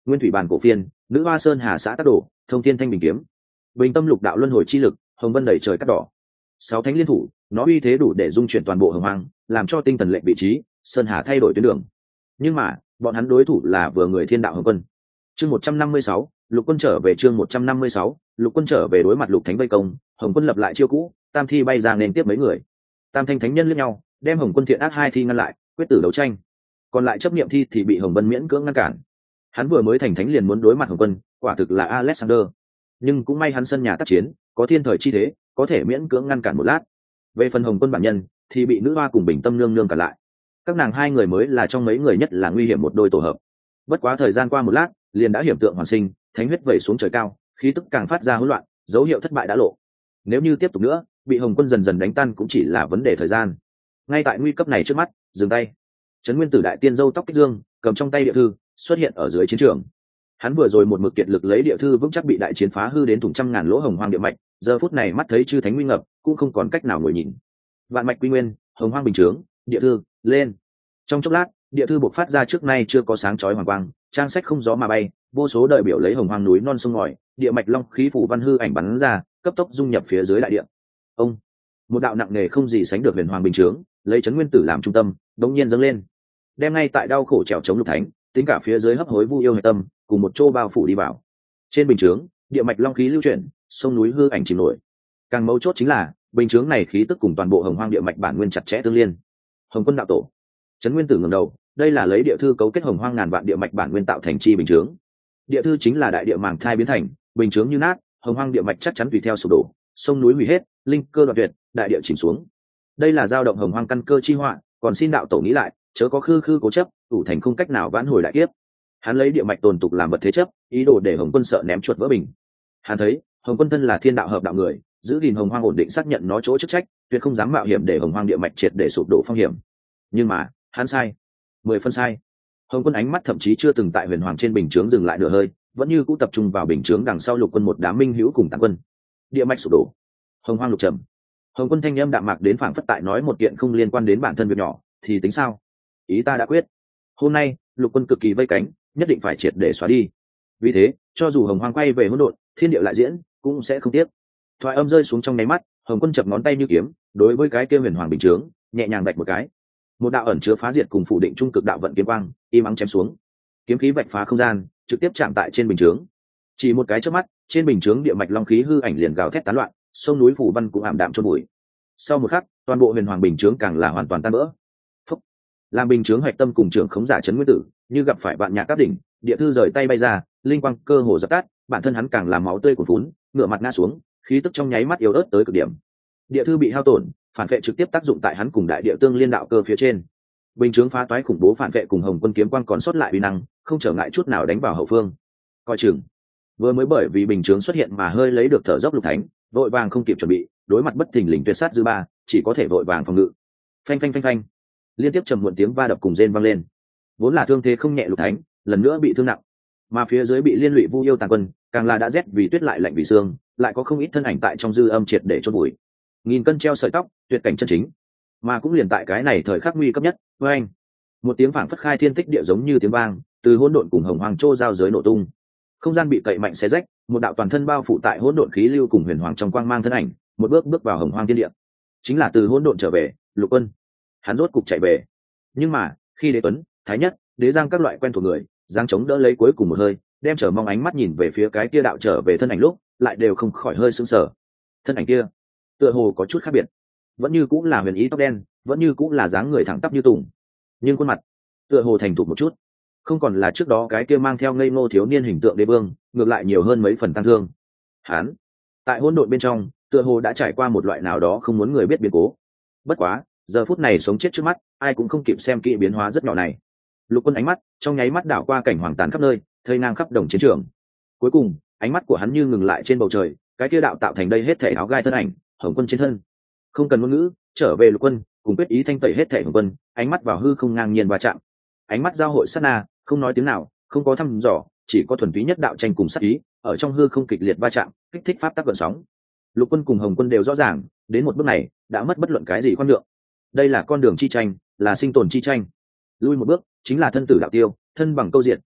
nguyên thủy bàn cổ phiên, nữ hoa sơn hà xã tác đổ, thông thiên thanh bình kiếm, bình tâm lục đạo luân hồi chi lực, hồng vân đẩy trời cắt đỏ. Sáu thánh liên thủ, nó uy thế đủ để dung chuyển toàn bộ hồng hoang, làm cho tinh thần lệnh vị trí, sơn hà thay đổi tuyến đường. Nhưng mà bọn hắn đối thủ là vừa người thiên đạo hồng quân. Chương một trăm năm mươi sáu, lục quân trở về. Chương một trăm năm mươi sáu, lục quân trở về. Đối mặt lục thánh vây công, hồng quân lập lại chiêu cũ, tam thi bay ra nên tiếp mấy người. Tam thanh thánh nhân liếc nhau, đem hồng quân thiện ác hai thi ngăn lại, quyết tử đấu tranh. Còn lại chấp niệm thi thì bị hồng vân miễn cưỡng ngăn cản. Hắn vừa mới thành thánh liền muốn đối mặt hồng quân, quả thực là Alexander. Nhưng cũng may hắn sân nhà tác chiến, có thiên thời chi thế, có thể miễn cưỡng ngăn cản một lát. Về phần hồng quân bản nhân thì bị nữ hoa cùng bình tâm nương nương cản lại. Các nàng hai người mới là trong mấy người nhất là nguy hiểm một đôi tổ hợp. Bất quá thời gian qua một lát, liền đã hiểm tượng hoàn sinh, thánh huyết vẩy xuống trời cao, khí tức càng phát ra hỗn loạn, dấu hiệu thất bại đã lộ. Nếu như tiếp tục nữa, bị hồng quân dần dần đánh tan cũng chỉ là vấn đề thời gian. Ngay tại nguy cấp này trước mắt, dừng tay. Trấn Nguyên Tử đại tiên dâu tóc kích dương, cầm trong tay địa thư, xuất hiện ở dưới chiến trường. Hắn vừa rồi một mực kiệt lực lấy địa thư vững chắc bị đại chiến phá hư đến thủng trăm ngàn lỗ hồng hoang địa mạch, giờ phút này mắt thấy chư thánh nguy ngập, cũng không còn cách nào ngồi nhìn. Vạn mạch quy nguyên, hồng hoang bình chướng, địa thư lên. Trong chốc lát, địa thư bộc phát ra trước nay chưa có sáng chói hoàng quang, trang sách không gió mà bay, vô số đại biểu lấy hồng hoang núi non sông ngòi, địa mạch long khí phủ văn hư ảnh bắn ra, cấp tốc dung nhập phía dưới đại địa. Ông, một đạo nặng nề không gì sánh được huyền hoàng bình chướng, lấy Trấn Nguyên Tử làm trung tâm, đống nhiên dâng lên, đem ngay tại đau khổ trèo chống lục thánh, tính cả phía dưới hấp hối vu yêu hệ tâm, cùng một chỗ bao phủ đi vào. Trên bình chướng, địa mạch long khí lưu chuyển, sông núi hư ảnh chìm nổi. Càng mấu chốt chính là bình chướng này khí tức cùng toàn bộ hồng hoang địa mạch bản nguyên chặt chẽ tương liên. Hồng quân đạo tổ, Trấn Nguyên Tử ngẩng đầu, đây là lấy địa thư cấu kết hồng hoang ngàn vạn địa mạch bản nguyên tạo thành chi bình chướng. Địa thư chính là đại địa màng thai biến thành, bình chướng như nát, hồng hoang địa mạch chắc chắn tùy theo sụp đổ, sông núi hủy hết, linh cơ đoạn tuyệt, đại địa chìm xuống. Đây là dao động hồng hoang căn cơ chi họa, còn xin đạo tổ nghĩ lại, chớ có khư khư cố chấp, ủ thành không cách nào vãn hồi đại kiếp. Hắn lấy địa mạch tồn tục làm vật thế chấp, ý đồ để hồng quân sợ ném chuột vỡ bình. Hắn thấy hồng quân thân là thiên đạo hợp đạo người, giữ gìn hồng hoang ổn định, xác nhận nó chỗ chức trách, tuyệt không dám mạo hiểm để hồng hoang địa mạch triệt để sụp đổ phong hiểm. Nhưng mà hắn sai, mười phân sai. Hồng quân ánh mắt thậm chí chưa từng tại huyền hoàng trên bình chướng dừng lại nửa hơi, vẫn như cũ tập trung vào bình chướng đằng sau lục quân một đám minh hữu cùng tàng quân. Địa mạch sụp đổ, hồng hoang lục trầm. Hồng quân thanh âm đạm mạc đến phảng phất tại nói một kiện không liên quan đến bản thân việc nhỏ, thì tính sao? Ý ta đã quyết. Hôm nay lục quân cực kỳ vây cánh, nhất định phải triệt để xóa đi. Vì thế, cho dù hồng hoang quay về hỗn độn, thiên địa lại diễn, cũng sẽ không tiếc. Thoại âm rơi xuống trong nháy mắt, hồng quân chập ngón tay như kiếm, đối với cái kia huyền hoàng bình chướng nhẹ nhàng đạch một cái. Một đạo ẩn chứa phá diệt cùng phủ định trung cực đạo vận kiếm quang im ắng chém xuống, kiếm khí vạch phá không gian, trực tiếp chạm tại trên bình chướng. Chỉ một cái chớp mắt, trên bình chướng địa mạch long khí hư ảnh liền gào thét tán loạn, sông núi phủ văn cũng ảm đạm chôn bụi. Sau một khắc, toàn bộ huyền hoàng bình chướng càng là hoàn toàn tan vỡ. Phúc! Làm bình chướng hoạch tâm cùng trưởng khống giả Trấn Nguyên Tử, như gặp phải vạn nhạc các đỉnh, địa thư rời tay bay ra, linh quang cơ hồ dập tắt, bản thân hắn càng làm máu tươi cuồn phún, ngửa mặt ngã xuống, khí tức trong nháy mắt yếu ớt tới cực điểm. Địa thư bị hao tổn, phản vệ trực tiếp tác dụng tại hắn cùng đại địa tương liên đạo cơ phía trên. Bình chướng phá toái khủng bố phản vệ cùng hồng quân kiếm quang còn sót lại uy năng, không trở ngại chút nào đánh vào hậu phương. Coi chừng. Vừa mới bởi vì bình chướng xuất hiện mà hơi lấy được thở dốc lục thánh, vội vàng không kịp chuẩn bị, đối mặt bất thình lình tuyệt sát dư ba, chỉ có thể vội vàng phòng ngự. Phanh phanh phanh phanh. Liên tiếp trầm muộn tiếng va đập cùng rên vang lên. Vốn là thương thế không nhẹ lục thánh, lần nữa bị thương nặng. Mà phía dưới bị liên lụy vu yêu tàn quân, càng là đã rét vì tuyết lại lạnh vì xương, lại có không ít thân ảnh tại trong dư âm triệt để chôn bụi. Nghìn cân treo sợi tóc, tuyệt cảnh chân chính. Mà cũng liền tại cái này thời khắc nguy cấp nhất, với anh, một tiếng phảng phất khai thiên tích địa giống như tiếng vang, từ hỗn độn cùng hồng hoàng trô giao giới nổ tung. Không gian bị cậy mạnh xé rách, một đạo toàn thân bao phủ tại hỗn độn khí lưu cùng huyền hoàng trong quang mang thân ảnh, một bước bước vào hồng hoang thiên địa. Chính là từ hỗn độn trở về, Lục Quân. Hắn rốt cục chạy về. Nhưng mà, khi Đế Tuấn, Thái Nhất, Đế Giang các loại quen thuộc người, giang chống đỡ lấy cuối cùng một hơi, đem chờ mong ánh mắt nhìn về phía cái kia đạo trở về thân ảnh lúc, lại đều không khỏi hơi sững sờ. Thân ảnh kia, tựa hồ có chút khác biệt. Vẫn như cũng là huyền ý tóc đen, vẫn như cũng là dáng người thẳng tắp như tùng, nhưng khuôn mặt tựa hồ thành thục một chút, không còn là trước đó cái kia mang theo ngây ngô thiếu niên hình tượng đế vương, ngược lại nhiều hơn mấy phần tăng thương. Hắn tại hỗn độn bên trong, tựa hồ đã trải qua một loại nào đó không muốn người biết biến cố. Bất quá, giờ phút này sống chết trước mắt, ai cũng không kịp xem kỹ biến hóa rất nhỏ này. Lục Quân ánh mắt trong nháy mắt đảo qua cảnh hoàng tàn khắp nơi, thây ngang khắp đồng chiến trường. Cuối cùng, ánh mắt của hắn như ngừng lại trên bầu trời, cái kia đạo tạo thành đây hết thể áo gai thân ảnh, Hồng Quân trên thân. Không cần ngôn ngữ, trở về Lục Quân, cùng quyết ý thanh tẩy hết thể Hồng Quân, ánh mắt vào hư không ngang nhiên va chạm. Ánh mắt giao hội sát na, không nói tiếng nào, không có thăm dò, chỉ có thuần túy nhất đạo tranh cùng sát ý, ở trong hư không kịch liệt va chạm, kích thích pháp tắc gợn sóng. Lục Quân cùng Hồng Quân đều rõ ràng, đến một bước này, đã mất bất luận cái gì quan lượng. Đây là con đường chi tranh, là sinh tồn chi tranh. Lui một bước, chính là thân tử đạo tiêu, thân bằng câu diệt,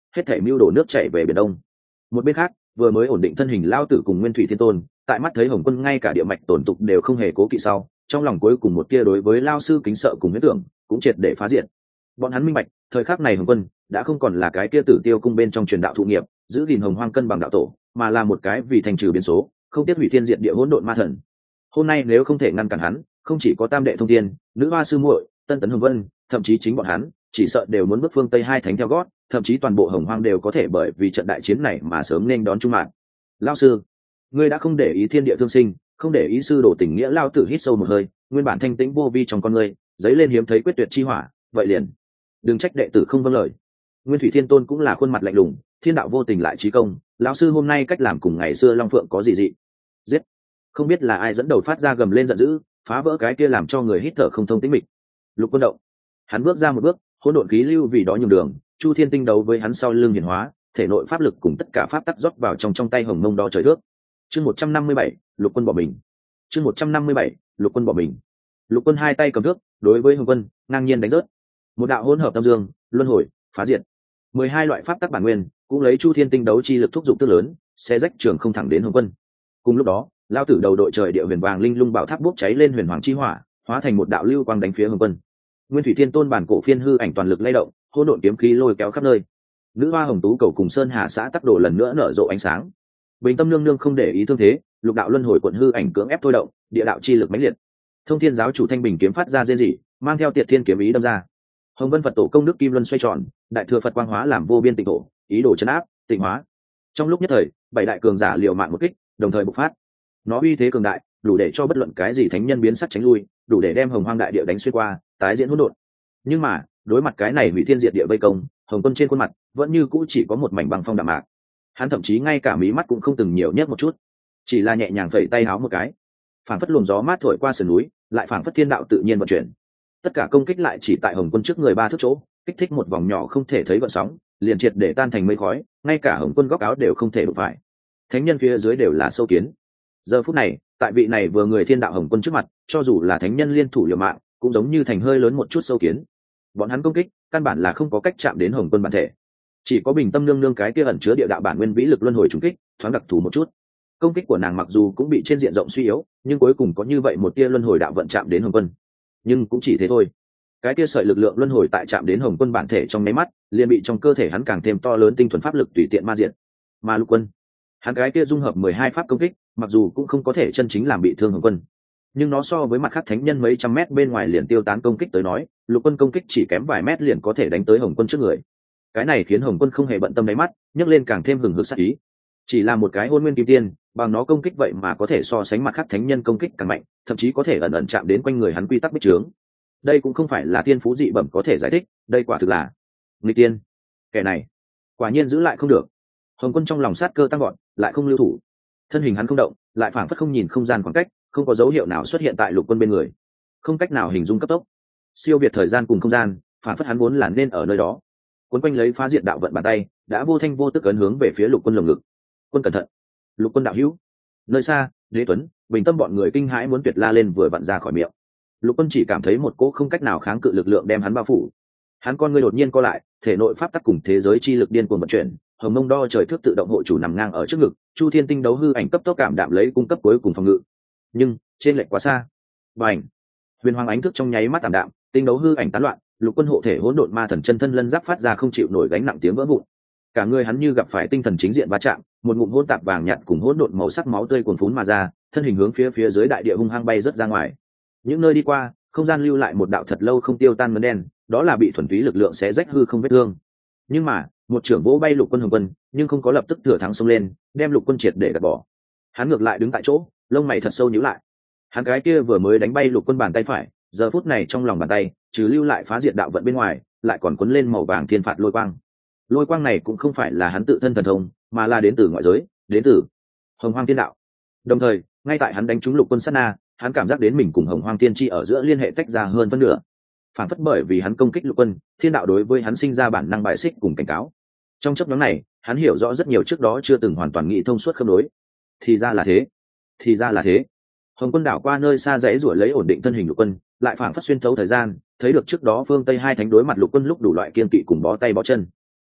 hết thể mưu đồ nước chảy về biển đông. Một bên khác, vừa mới ổn định thân hình lao tử cùng Nguyên Thủy Thiên Tôn, tại mắt thấy Hồng Quân ngay cả địa mạch tổn tục đều không hề cố kỵ sau, trong lòng cuối cùng một tia đối với lao sư kính sợ cùng huyết tưởng cũng triệt để phá diệt. Bọn hắn minh bạch, thời khắc này Hồng Quân đã không còn là cái kia Tử Tiêu cung bên trong truyền đạo thụ nghiệp, giữ gìn hồng hoang cân bằng đạo tổ, mà là một cái vì thành trừ biến số, không tiếc hủy thiên diệt địa hỗn độn ma thần. Hôm nay nếu không thể ngăn cản hắn, không chỉ có Tam đệ thông thiên, nữ hoa sư muội, Tân Tấn Hồng Vân, thậm chí chính bọn hắn, chỉ sợ đều muốn bước phương Tây hai thánh theo gót, thậm chí toàn bộ hồng hoang đều có thể bởi vì trận đại chiến này mà sớm nên đón trung mạng. Lão sư, ngươi đã không để ý thiên địa thương sinh, không để ý sư đồ tình nghĩa. Lao tử hít sâu một hơi, nguyên bản thanh tĩnh vô vi trong con ngươi dấy lên hiếm thấy quyết tuyệt chi hỏa. Vậy liền đừng trách đệ tử không vâng lời. Nguyên Thủy Thiên Tôn cũng là khuôn mặt lạnh lùng, thiên đạo vô tình lại trí công, lão sư hôm nay cách làm cùng ngày xưa Long Phượng có gì dị. Giết! Không biết là ai dẫn đầu phát ra gầm lên giận dữ, phá vỡ cái kia làm cho người hít thở không thông tĩnh mịch. Lục Quân động, hắn bước ra một bước, hỗn độn khí lưu vì đó nhường đường, Chu Thiên tinh đấu với hắn sau lưng hiển hóa, thể nội pháp lực cùng tất cả pháp tắc rót vào trong trong tay hồng mông đo trời thước. Chương một trăm năm mươi bảy, Lục Quân bỏ mình. Chương một trăm năm mươi bảy, Lục Quân bỏ mình. Lục Quân hai tay cầm thước, đối với Hồng Quân ngang nhiên đánh rớt. Một đạo hỗn hợp tâm dương, luân hồi, phá diệt. mười hai loại pháp tắc bản nguyên, cũng lấy Chu Thiên tinh đấu chi lực thúc giục tức lớn, sẽ rách trường không thẳng đến Hồng Quân. Cùng lúc đó, lao tử đầu đội trời địa huyền vàng linh lung bảo tháp bốc cháy lên huyền hoàng chi hỏa, hóa thành một đạo lưu quang đánh phía Hồng Quân. Nguyên Thủy Thiên Tôn bản cổ phiên hư ảnh toàn lực lay động, hỗn độn kiếm khí lôi kéo khắp nơi. Nữ hoa hồng tú cầu cùng sơn hà xã tắc đồ lần nữa nở rộ ánh sáng. Bình tâm nương nương không để ý thương thế, lục đạo luân hồi quận hư ảnh cưỡng ép thôi động, địa đạo chi lực mãnh liệt. Thông thiên giáo chủ thanh bình kiếm phát ra rên rỉ, mang theo tiệt thiên kiếm ý đâm ra. Hồng Vân Phật tổ công đức kim luân xoay tròn, đại thừa Phật quang hóa làm vô biên tịnh thổ, ý đồ chấn áp, tịnh hóa. Trong lúc nhất thời, bảy đại cường giả liều mạng một kích, đồng thời bộc phát. Nó uy thế cường đại, đủ để cho bất luận cái gì thánh nhân biến sắc tránh lui, đủ để đem hồng hoang đại địa đánh xuyên qua, tái diễn hỗn độn. Nhưng mà, đối mặt cái này hủy thiên diệt địa vây công, Hồng Quân trên khuôn mặt vẫn như cũ chỉ có một mảnh băng phong đạm mạc. Hắn thậm chí ngay cả mí mắt cũng không từng nhiều nhếch một chút, chỉ là nhẹ nhàng phẩy tay háo một cái, phảng phất luồng gió mát thổi qua sườn núi, lại phảng phất thiên đạo tự nhiên vận chuyển. Tất cả công kích lại chỉ tại Hồng Quân trước người ba thước chỗ, kích thích một vòng nhỏ không thể thấy gợn sóng, liền triệt để tan thành mây khói, ngay cả Hồng Quân góc áo đều không thể đụng phải. Thánh nhân phía dưới đều là sâu kiến. Giờ phút này, tại vị này vừa người thiên đạo Hồng Quân trước mặt, cho dù là thánh nhân liên thủ liều mạng, cũng giống như thành hơi lớn một chút sâu kiến. Bọn hắn công kích, căn bản là không có cách chạm đến Hồng Quân bản thể. Chỉ có bình tâm nương nương cái kia ẩn chứa địa đạo bản nguyên vĩ lực luân hồi trùng kích, thoáng đặc thù một chút. Công kích của nàng mặc dù cũng bị trên diện rộng suy yếu, nhưng cuối cùng có như vậy một tia luân hồi đạo vận chạm đến Hồng Quân. Nhưng cũng chỉ thế thôi. Cái tia sợi lực lượng luân hồi tại chạm đến Hồng Quân bản thể trong nháy mắt, liền bị trong cơ thể hắn càng thêm to lớn tinh thuần pháp lực tùy tiện ma diệt. Mà Lục Quân, hắn cái tia dung hợp mười hai pháp công kích, mặc dù cũng không có thể chân chính làm bị thương Hồng Quân, nhưng nó so với mặt khác thánh nhân mấy trăm mét bên ngoài liền tiêu tán công kích tới nói, Lục Quân công kích chỉ kém vài mét liền có thể đánh tới Hồng Quân trước người. Cái này khiến Hồng Quân không hề bận tâm đáy mắt, nhấc lên càng thêm hừng hực sát ý. Chỉ là một cái hôn nguyên kim tiên, bằng nó công kích vậy mà có thể so sánh mặt khác thánh nhân công kích càng mạnh, thậm chí có thể ẩn ẩn chạm đến quanh người hắn quy tắc bích trướng. Đây cũng không phải là thiên phú dị bẩm có thể giải thích, đây quả thực là nghịch tiên. Kẻ này quả nhiên giữ lại không được. Hồng Quân trong lòng sát cơ tăng gọn, lại không lưu thủ. Thân hình hắn không động, lại phảng phất không nhìn không gian khoảng cách, không có dấu hiệu nào xuất hiện tại Lục Quân bên người, không cách nào hình dung cấp tốc, siêu việt thời gian cùng không gian, phảng phất hắn vốn là nên ở nơi đó. Cuốn quanh lấy phá diệt đạo vận bàn tay, đã vô thanh vô tức ấn hướng về phía Lục Quân lồng ngực. Quân cẩn thận! Lục Quân đạo hữu! Nơi xa, Đế Tuấn, Bình Tâm bọn người kinh hãi muốn tuyệt la lên vừa vặn ra khỏi miệng. Lục Quân chỉ cảm thấy một cỗ không cách nào kháng cự lực lượng đem hắn bao phủ. Hắn con ngươi đột nhiên co lại, thể nội pháp tắc cùng thế giới chi lực điên cuồng vận chuyển, hồng mông đo trời thước tự động hộ chủ nằm ngang ở trước ngực, Chu Thiên tinh đấu hư ảnh cấp tốc cảm đạm lấy cung cấp cuối cùng phòng ngự. Nhưng trên lệch quá xa. Bành! Huyền hoàng ánh thức trong nháy mắt tạm đạm, tinh đấu hư ảnh tán loạn, Lục Quân hộ thể hỗn độn ma thần chân thân lân giáp phát ra không chịu nổi gánh nặng tiếng vỡ vụn. Cả người hắn như gặp phải tinh thần chính diện va chạm, một ngụm hỗn tạp vàng nhạt cùng hỗn độn màu sắc máu tươi cuồn phún mà ra, thân hình hướng phía phía dưới đại địa hung hăng bay rất ra ngoài. Những nơi đi qua, không gian lưu lại một đạo thật lâu không tiêu tan ngấn đen, đó là bị thuần túy lực lượng xé rách hư không vết thương. Nhưng mà, một trưởng vỗ bay Lục Quân Hồng Quân, nhưng không có lập tức thừa thắng xông lên, đem Lục Quân triệt để gạt bỏ. Hắn ngược lại đứng tại chỗ, lông mày thật sâu nhíu lại. Hắn cái kia vừa mới đánh bay Lục Quân bàn tay phải, giờ phút này trong lòng bàn tay, trừ lưu lại phá diệt đạo vận bên ngoài, lại còn cuốn lên màu vàng thiên phạt lôi quang. Lôi quang này cũng không phải là hắn tự thân thần thông, mà là đến từ ngoại giới, đến từ Hồng Hoang Thiên Đạo. Đồng thời, ngay tại hắn đánh trúng Lục Quân sát na, hắn cảm giác đến mình cùng Hồng Hoang Tiên Chi ở giữa liên hệ tách ra hơn phân nửa. Phản phất bởi vì hắn công kích Lục Quân, Thiên Đạo đối với hắn sinh ra bản năng bài xích cùng cảnh cáo. Trong chốc ngắn này, hắn hiểu rõ rất nhiều trước đó chưa từng hoàn toàn nghĩ thông suốt khớp nối. Thì ra là thế, thì ra là thế. Hồng Quân đảo qua nơi xa dãy rủa lấy ổn định thân hình Lục Quân, lại phảng phất xuyên thấu thời gian, thấy được trước đó phương Tây hai thánh đối mặt Lục Quân lúc đủ loại kiên kỵ cùng bó tay bó chân.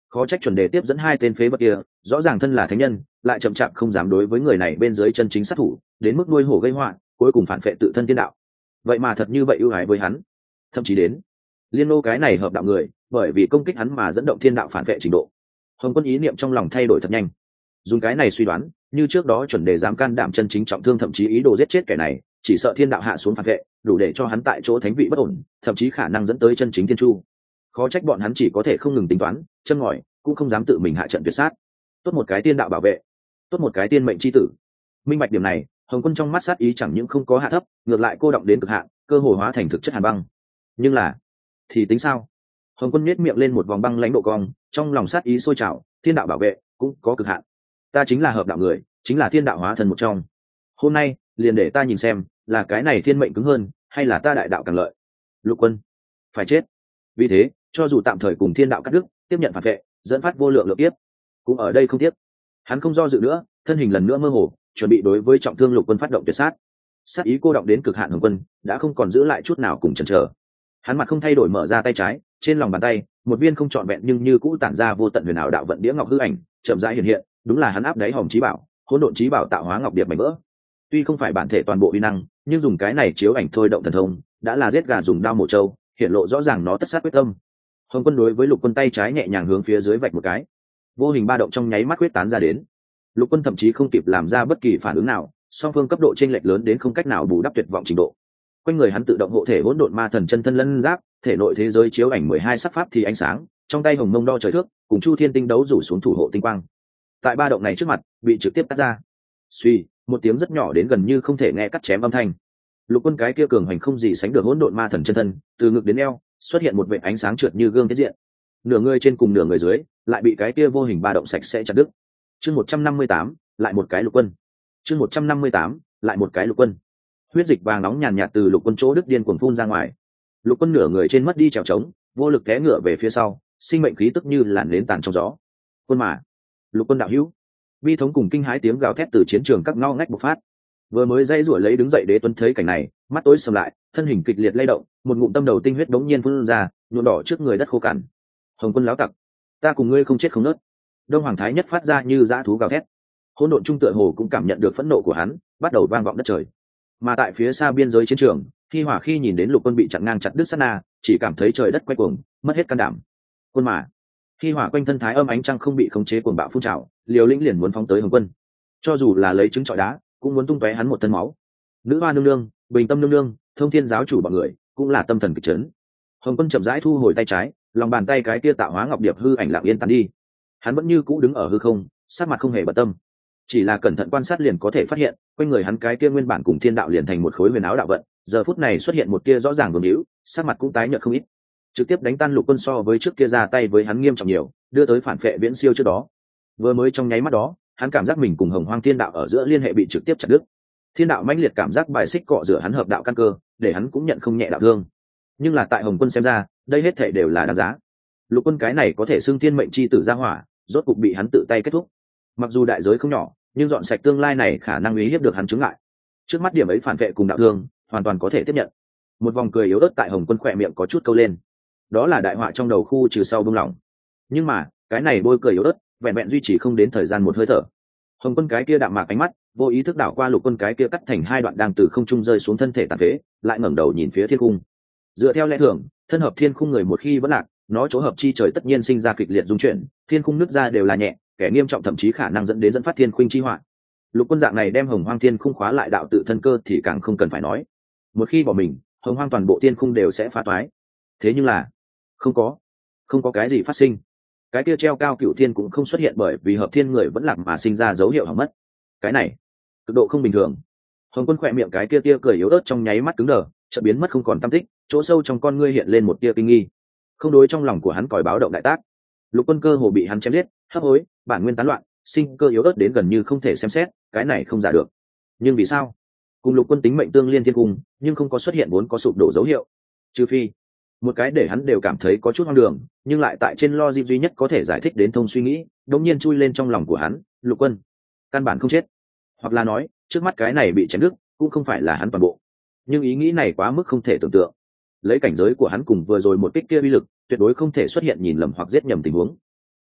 Khó trách chuẩn đề tiếp dẫn hai tên phế vật kia, rõ ràng thân là thánh nhân lại chậm chạp không dám đối với người này bên dưới chân chính sát thủ, đến mức nuôi hổ gây họa, cuối cùng phản phệ tự thân tiên đạo. Vậy mà thật như vậy ưu ái với hắn, thậm chí đến liên nô cái này hợp đạo người bởi vì công kích hắn mà dẫn động thiên đạo phản vệ trình độ. Hồng Quân ý niệm trong lòng thay đổi thật nhanh, dùng cái này suy đoán, như trước đó chuẩn đề dám can đảm chân chính trọng thương thậm chí ý đồ giết chết kẻ này, chỉ sợ thiên đạo hạ xuống phản vệ, đủ để cho hắn tại chỗ thánh vị bất ổn, thậm chí khả năng dẫn tới chân chính thiên chu. Khó trách bọn hắn chỉ có thể không ngừng tính toán chân ngòi, cũng không dám tự mình hạ trận tuyệt sát. Tốt một cái tiên đạo bảo vệ, tốt một cái tiên mệnh chi tử. Minh bạch điểm này, Hồng Quân trong mắt sát ý chẳng những không có hạ thấp, ngược lại cô động đến cực hạn, cơ hồ hóa thành thực chất hàn băng. Nhưng là thì tính sao? Hồng Quân nhếch miệng lên một vòng băng lãnh độ cong, trong lòng sát ý sôi trào, thiên đạo bảo vệ cũng có cực hạn. Ta chính là hợp đạo người, chính là thiên đạo hóa thần một trong. Hôm nay liền để ta nhìn xem, là cái này thiên mệnh cứng hơn, hay là ta đại đạo càng lợi. Lục Quân phải chết. Vì thế, cho dù tạm thời cùng thiên đạo cắt đứt, tiếp nhận phản vệ, dẫn phát vô lượng lượng tiếp, cũng ở đây không tiếp. Hắn không do dự nữa, thân hình lần nữa mơ hồ, chuẩn bị đối với trọng thương Lục Quân phát động tuyệt sát. Sát ý cô động đến cực hạn, Hồng Quân đã không còn giữ lại chút nào cùng chần chờ. Hắn mặt không thay đổi mở ra tay trái, trên lòng bàn tay một viên không trọn vẹn nhưng như cũ tản ra vô tận huyền ảo đạo vận đĩa ngọc hư ảnh chậm rãi hiện hiện, đúng là hắn áp đáy hòm chí bảo hỗn độn chí bảo tạo hóa ngọc điệp mảnh vỡ. Tuy không phải bản thể toàn bộ uy năng, nhưng dùng cái này chiếu ảnh thôi động thần thông, đã là giết gà dùng đao mổ trâu, hiện lộ rõ ràng nó tất sát quyết tâm. Hồng Quân đối với Lục Quân tay trái nhẹ nhàng hướng phía dưới vạch một cái, vô hình ba động trong nháy mắt quyết tán ra đến. Lục Quân thậm chí không kịp làm ra bất kỳ phản ứng nào, song phương cấp độ chênh lệch lớn đến không cách nào bù đắp tuyệt vọng trình độ. Quanh người hắn tự động hộ thể hỗn độn ma thần chân thân lân giáp, thể nội thế giới chiếu ảnh mười hai sắc pháp thì ánh sáng, trong tay hồng mông đo trời thước, cùng chu thiên tinh đấu rủ xuống thủ hộ tinh quang. Tại ba động này trước mặt, bị trực tiếp cắt ra. Suy, một tiếng rất nhỏ đến gần như không thể nghe cắt chém âm thanh. Lục Quân cái kia cường hành không gì sánh được hỗn độn ma thần chân thân, từ ngực đến eo, xuất hiện một vệt ánh sáng trượt như gương tiết diện. Nửa người trên cùng nửa người dưới, lại bị cái kia vô hình ba động sạch sẽ chặt đứt. Chương một trăm năm mươi tám, lại một cái Lục Quân. Chương một trăm năm mươi tám, lại một cái Lục Quân. Huyết dịch vàng nóng nhàn nhạt từ Lục Quân chỗ đứt điên cuồng phun ra ngoài. Lục Quân nửa người trên mất đi trèo trống, vô lực té ngựa về phía sau, sinh mệnh khí tức như làn nến tàn trong gió. Quân mà, Lục Quân đạo hữu. Vi thống cùng kinh hãi tiếng gào thét từ chiến trường các ngõ ngách bộc phát. Vừa mới dây rủa lấy đứng dậy Đế Tuấn thấy cảnh này, mắt tối sầm lại, thân hình kịch liệt lay động, một ngụm tâm đầu tinh huyết đống nhiên phun ra, nhuộm đỏ trước người đất khô cằn. Hồng Quân láo tặc, ta cùng ngươi không chết không nứt. Đông Hoàng Thái Nhất phát ra như dã thú gào thét. Hỗn độn trung tựa hồ cũng cảm nhận được phẫn nộ của hắn, bắt đầu vang vọng đất trời. Mà tại phía xa biên giới chiến trường, Hi Hỏa khi nhìn đến Lục Quân bị chặn ngang chặt đứt sát na, chỉ cảm thấy trời đất quay cuồng, mất hết can đảm. Quân mà, Hi Hỏa quanh thân thái âm ánh trăng không bị khống chế cuồng bạo phun trào, liều lĩnh liền muốn phóng tới Hồng Quân. Cho dù là lấy trứng trọi đá, cũng muốn tung tóe hắn một thân máu. Nữ hoa nương nương, Bình Tâm nương nương, Thông Thiên giáo chủ bọn người, cũng là tâm thần kịch chấn. Hồng Quân chậm rãi thu hồi tay trái, lòng bàn tay cái kia tạo hóa ngọc điệp hư ảnh lặng yên tàn đi. Hắn vẫn như cũ đứng ở hư không, sát mặt không hề bận tâm. Chỉ là cẩn thận quan sát liền có thể phát hiện, quanh người hắn cái kia nguyên bản cùng thiên đạo liền thành một khối huyền áo đạo vận, giờ phút này xuất hiện một tia rõ ràng vương hữu, sát mặt cũng tái nhợt không ít. Trực tiếp đánh tan Lục Quân so với trước kia ra tay với hắn nghiêm trọng nhiều, đưa tới phản phệ viễn siêu trước đó. Vừa mới trong nháy mắt đó, hắn cảm giác mình cùng Hồng Hoang Thiên Đạo ở giữa liên hệ bị trực tiếp chặt đứt. Thiên đạo mãnh liệt cảm giác bài xích cọ rửa hắn hợp đạo căn cơ, để hắn cũng nhận không nhẹ đạo thương. Nhưng là tại Hồng Quân xem ra, đây hết thảy đều là đáng giá. Lục Quân cái này có thể xưng thiên mệnh chi tử gia hỏa, rốt cục bị hắn tự tay kết thúc. Mặc dù đại giới không nhỏ, nhưng dọn sạch tương lai này khả năng uy hiếp được hắn chứng lại. Trước mắt điểm ấy phản vệ cùng đạo thương, hoàn toàn có thể tiếp nhận. Một vòng cười yếu ớt tại Hồng Quân khỏe miệng có chút câu lên. Đó là đại họa trong đầu khu trừ sau buông lỏng. Nhưng mà, cái này bôi cười yếu ớt, vẹn vẹn duy trì không đến thời gian một hơi thở. Hồng Quân cái kia đạm mạc ánh mắt, vô ý thức đảo qua Lục Quân cái kia cắt thành hai đoạn đang từ không trung rơi xuống thân thể tàn phế, lại ngẩng đầu nhìn phía thiên cung. Dựa theo lẽ thường, thân hợp thiên khung người một khi vẫn lạc, nó chỗ hợp chi trời tất nhiên sinh ra kịch liệt dung chuyển, thiên khung nứt ra đều là nhẹ, kẻ nghiêm trọng thậm chí khả năng dẫn đến dẫn phát thiên khuynh chi họa. Lục Quân dạng này đem Hồng Hoang thiên khung khóa lại đạo tự thân cơ thì càng không cần phải nói. Một khi bỏ mình, Hồng Hoang toàn bộ thiên khung đều sẽ phá toái. Thế nhưng là, không có, không có cái gì phát sinh. Cái kia treo cao cửu thiên cũng không xuất hiện bởi vì hợp thiên người vẫn lạc mà sinh ra dấu hiệu hỏng mất. Cái này, cực độ không bình thường. Hồng Quân khỏe miệng cái kia tia cười yếu ớt trong nháy mắt cứng đờ, chợt biến mất không còn tăm tích, chỗ sâu trong con ngươi hiện lên một tia kinh nghi. Không đối trong lòng của hắn còi báo động đại tác. Lục Quân cơ hồ bị hắn chém giết, hấp hối, bản nguyên tán loạn, sinh cơ yếu ớt đến gần như không thể xem xét, cái này không giả được. Nhưng vì sao? Cùng Lục Quân tính mệnh tương liên thiên cung, nhưng không có xuất hiện vốn có sụp đổ dấu hiệu. Trừ phi, một cái để hắn đều cảm thấy có chút hoang đường, nhưng lại tại trên logic duy nhất có thể giải thích đến thông suy nghĩ, đột nhiên chui lên trong lòng của hắn, Lục Quân căn bản không chết, hoặc là nói, trước mắt cái này bị chém đứt, cũng không phải là hắn toàn bộ. Nhưng ý nghĩ này quá mức không thể tưởng tượng. Lấy cảnh giới của hắn cùng vừa rồi một kích kia uy lực, tuyệt đối không thể xuất hiện nhìn lầm hoặc giết nhầm tình huống.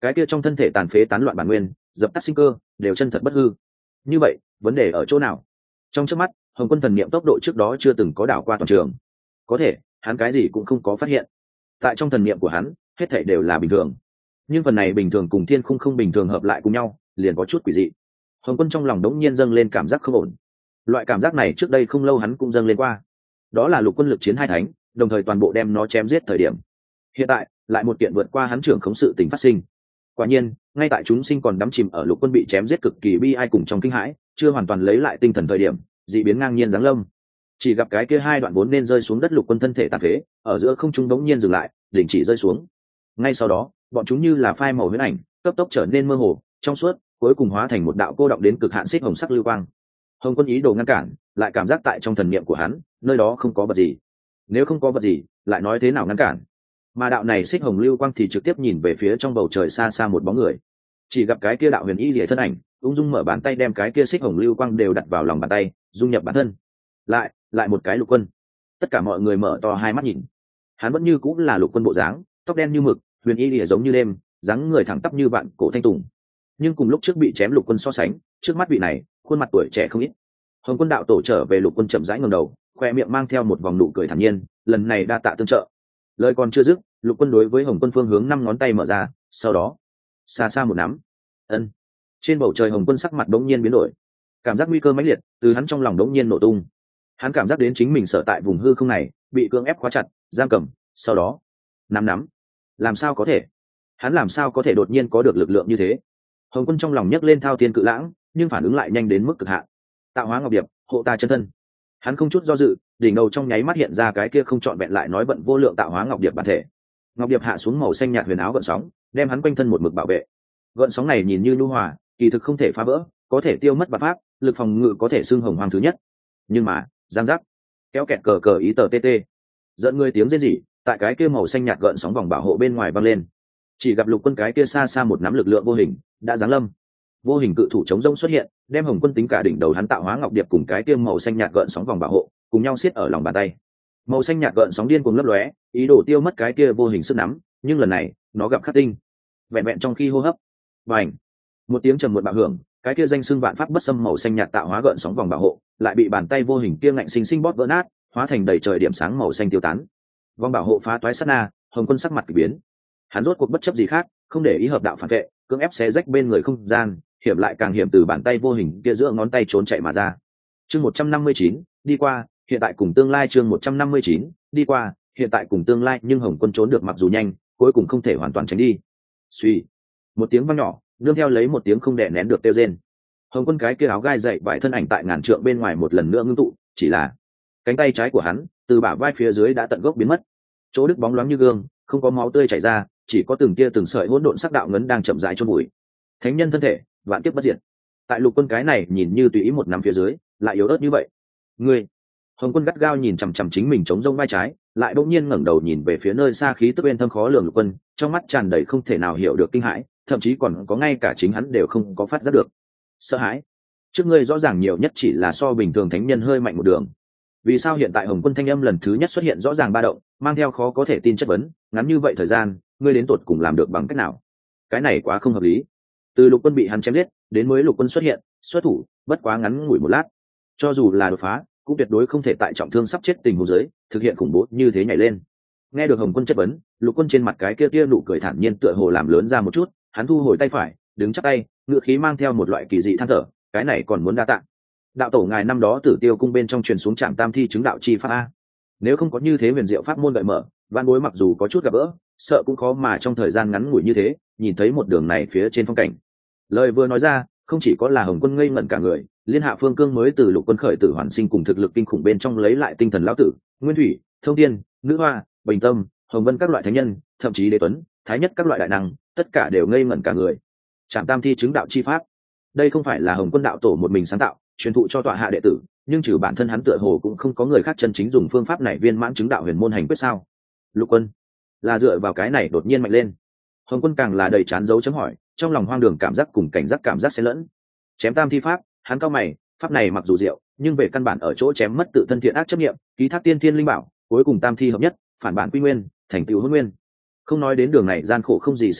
cái kia trong thân thể tàn phế tán loạn bản nguyên dập tắt sinh cơ đều chân thật bất hư. Như vậy vấn đề ở chỗ nào? Trong trước mắt Hồng Quân thần niệm tốc độ trước đó chưa từng có đảo qua toàn trường, có thể hắn cái gì cũng không có phát hiện. Tại trong thần niệm của hắn hết thảy đều là bình thường, nhưng phần này bình thường cùng thiên khung không bình thường hợp lại cùng nhau liền có chút quỷ dị. Hồng Quân trong lòng đống nhiên dâng lên cảm giác không ổn. Loại cảm giác này trước đây không lâu hắn cũng dâng lên qua, đó là Lục Quân lực chiến hai thánh đồng thời toàn bộ đem nó chém giết thời điểm. Hiện tại lại một kiện vượt qua hắn trưởng khống sự tình phát sinh. Quả nhiên ngay tại chúng sinh còn đắm chìm ở Lục Quân bị chém giết cực kỳ bi ai cùng trong kinh hãi, chưa hoàn toàn lấy lại tinh thần thời điểm, dị biến ngang nhiên giáng lâm. Chỉ gặp cái kia hai đoạn vốn nên rơi xuống đất Lục Quân thân thể tàn phế ở giữa không trung đống nhiên dừng lại, đình chỉ rơi xuống. Ngay sau đó bọn chúng như là phai màu huyễn ảnh cấp tốc trở nên mơ hồ trong suốt, cuối cùng hóa thành một đạo cô động đến cực hạn xích hồng sắc lưu quang. Hồng Quân ý đồ ngăn cản, lại cảm giác tại trong thần niệm của hắn nơi đó không có vật gì. Nếu không có vật gì lại nói thế nào ngăn cản? Mà đạo này xích hồng lưu quang thì trực tiếp nhìn về phía trong bầu trời xa xa một bóng người. Chỉ gặp cái kia đạo huyền y rỉa thân ảnh ung dung mở bàn tay đem cái kia xích hồng lưu quang đều đặt vào lòng bàn tay, dung nhập bản thân. Lại, lại một cái Lục Quân. Tất cả mọi người mở to hai mắt nhìn. Hắn vẫn như cũng là Lục Quân bộ dáng, tóc đen như mực, huyền y rỉa giống như đêm, dáng người thẳng tắp như vạn cổ thanh tùng. Nhưng cùng lúc trước bị chém Lục Quân so sánh, trước mắt vị này, khuôn mặt tuổi trẻ không ít. Hồng Quân đạo tổ trở về Lục Quân chậm rãi ngẩng đầu, khoe miệng mang theo một vòng nụ cười thản nhiên, lần này đa tạ tương trợ. Lời còn chưa dứt, Lục Quân đối với Hồng Quân phương hướng năm ngón tay mở ra, sau đó xa xa một nắm. Ân. Trên bầu trời Hồng Quân sắc mặt đống nhiên biến đổi, cảm giác nguy cơ mãnh liệt từ hắn trong lòng đống nhiên nổ tung. Hắn cảm giác đến chính mình sở tại vùng hư không này bị cưỡng ép khóa chặt, giam cầm, sau đó nắm nắm. Làm sao có thể? Hắn làm sao có thể đột nhiên có được lực lượng như thế? Hồng Quân trong lòng nhấc lên thao thiên cự lãng, nhưng phản ứng lại nhanh đến mức cực hạn. Tạo hóa ngọc điệp, hộ ta chân thân. Hắn không chút do dự, đỉnh đầu trong nháy mắt hiện ra cái kia không trọn vẹn lại nói vận vô lượng tạo hóa ngọc điệp bản thể. Ngọc điệp hạ xuống màu xanh nhạt huyền áo gợn sóng, đem hắn quanh thân một mực bảo vệ. Gợn sóng này nhìn như nhu hòa, kỳ thực không thể phá vỡ, có thể tiêu mất bạt pháp, lực phòng ngự có thể xưng hồng hoàng thứ nhất. Nhưng mà, giang giác, kéo kẹt cờ cờ ý tờ tt, dẫn người tiếng rên rỉ, tại cái kia màu xanh nhạt gợn sóng vòng bảo hộ bên ngoài văng lên. Chỉ gặp Lục Quân cái kia xa xa một nắm lực lượng vô hình đã giáng lâm. Vô hình cự thủ chống rông xuất hiện, đem Hồng Quân tính cả đỉnh đầu hắn tạo hóa ngọc điệp cùng cái kia màu xanh nhạt gợn sóng vòng bảo hộ cùng nhau siết ở lòng bàn tay. Màu xanh nhạt gợn sóng điên cuồng lấp lóe, ý đồ tiêu mất cái kia vô hình sức nắm, nhưng lần này nó gặp khắc tinh. Vẹn vẹn trong khi hô hấp, bành, một tiếng trầm muộn bạo hưởng, cái kia danh xưng vạn pháp bất xâm màu xanh nhạt tạo hóa gợn sóng vòng bảo hộ lại bị bàn tay vô hình kia ngạnh sinh sinh bóp vỡ nát, hóa thành đầy trời điểm sáng màu xanh tiêu tán. Vòng bảo hộ phá toái sát na, Hồng Quân sắc mặt kỳ biến. Hắn rốt cuộc bất chấp gì khác, không để ý hợp đạo phản vệ, cưỡng ép xé rách bên người không gian, hiểm lại càng hiểm từ bàn tay vô hình kia giữa ngón tay trốn chạy mà ra. Chương một trăm năm mươi chín, đi qua, hiện tại cùng tương lai. Chương một trăm năm mươi chín, đi qua, hiện tại cùng tương lai. Nhưng Hồng Quân trốn được mặc dù nhanh, cuối cùng không thể hoàn toàn tránh đi. Suy, một tiếng vang nhỏ, nương theo lấy một tiếng không đè nén được kêu rên. Hồng Quân cái kia áo gai dậy vải thân ảnh tại ngàn trượng bên ngoài một lần nữa ngưng tụ, chỉ là cánh tay trái của hắn từ bả vai phía dưới đã tận gốc biến mất, chỗ đứt bóng loáng như gương, không có máu tươi chảy ra, chỉ có từng tia từng sợi hỗn độn sắc đạo ngấn đang chậm rãi chôn bụi. Thánh nhân thân thể, vạn kiếp bất diệt. Tại Lục Quân cái này nhìn như tùy ý một nắm phía dưới, lại yếu ớt như vậy. Ngươi, Hồng Quân gắt gao nhìn chằm chằm chính mình chống rông vai trái, lại bỗng nhiên ngẩng đầu nhìn về phía nơi xa khí tức bên thâm khó lường Lục Quân, trong mắt tràn đầy không thể nào hiểu được kinh hãi, thậm chí còn có ngay cả chính hắn đều không có phát giác được sợ hãi. Trước ngươi rõ ràng nhiều nhất chỉ là so bình thường thánh nhân hơi mạnh một đường, vì sao hiện tại Hồng Quân thanh âm lần thứ nhất xuất hiện rõ ràng ba động, mang theo khó có thể tin chất vấn, ngắn như vậy thời gian, ngươi đến tột cùng làm được bằng cách nào? Cái này quá không hợp lý. Từ Lục Quân bị hắn chém giết đến mới Lục Quân xuất hiện xuất thủ, bất quá ngắn ngủi một lát, cho dù là đột phá cũng tuyệt đối không thể tại trọng thương sắp chết tình huống dưới thực hiện khủng bố như thế nhảy lên. Nghe được Hồng Quân chất vấn, Lục Quân trên mặt cái kia tia nụ cười thản nhiên tựa hồ làm lớn ra một chút, hắn thu hồi tay phải, đứng chắp tay, ngựa khí mang theo một loại kỳ dị than thở, cái này còn muốn đa tạ. Đạo tổ ngài năm đó Tử Tiêu cung bên trong truyền xuống Trảm Tam thi chứng đạo chi pháp a, nếu không có như thế huyền diệu pháp môn gợi mở, văn bối mặc dù có chút gặp gỡ, sợ cũng khó mà trong thời gian ngắn ngủi như thế nhìn thấy một đường này phía trên phong cảnh. Lời vừa nói ra, không chỉ có là Hồng Quân ngây ngẩn cả người, liên hạ phương cương mới từ Lục Quân khởi tử hoàn sinh cùng thực lực kinh khủng bên trong lấy lại tinh thần lão tử, Nguyên Thủy, Thông Thiên, Nữ Hoa, Bình Tâm, Hồng Vân các loại thánh nhân, thậm chí Đế Tuấn, Thái Nhất các loại đại năng, tất cả đều ngây ngẩn cả người. Trảm Tam thi chứng đạo chi pháp, đây không phải là Hồng Quân đạo tổ một mình sáng tạo, truyền thụ cho tọa hạ đệ tử, nhưng trừ bản thân hắn tựa hồ cũng không có người khác chân chính dùng phương pháp này viên mãn chứng đạo huyền môn hành quyết sao? Lục Quân là dựa vào cái này đột nhiên mạnh lên. Hồng Quân càng là đầy chán dấu chấm hỏi, trong lòng hoang đường cảm giác cùng cảnh giác cảm giác xen lẫn. Chém tam thi pháp, hắn cao mày, pháp này mặc dù diệu, nhưng về căn bản ở chỗ chém mất tự thân thiện ác chấp niệm, ký thác tiên thiên linh bảo, cuối cùng tam thi hợp nhất, phản bản quy nguyên, thành tựu hôn nguyên. Không nói đến đường này gian khổ không gì sánh được,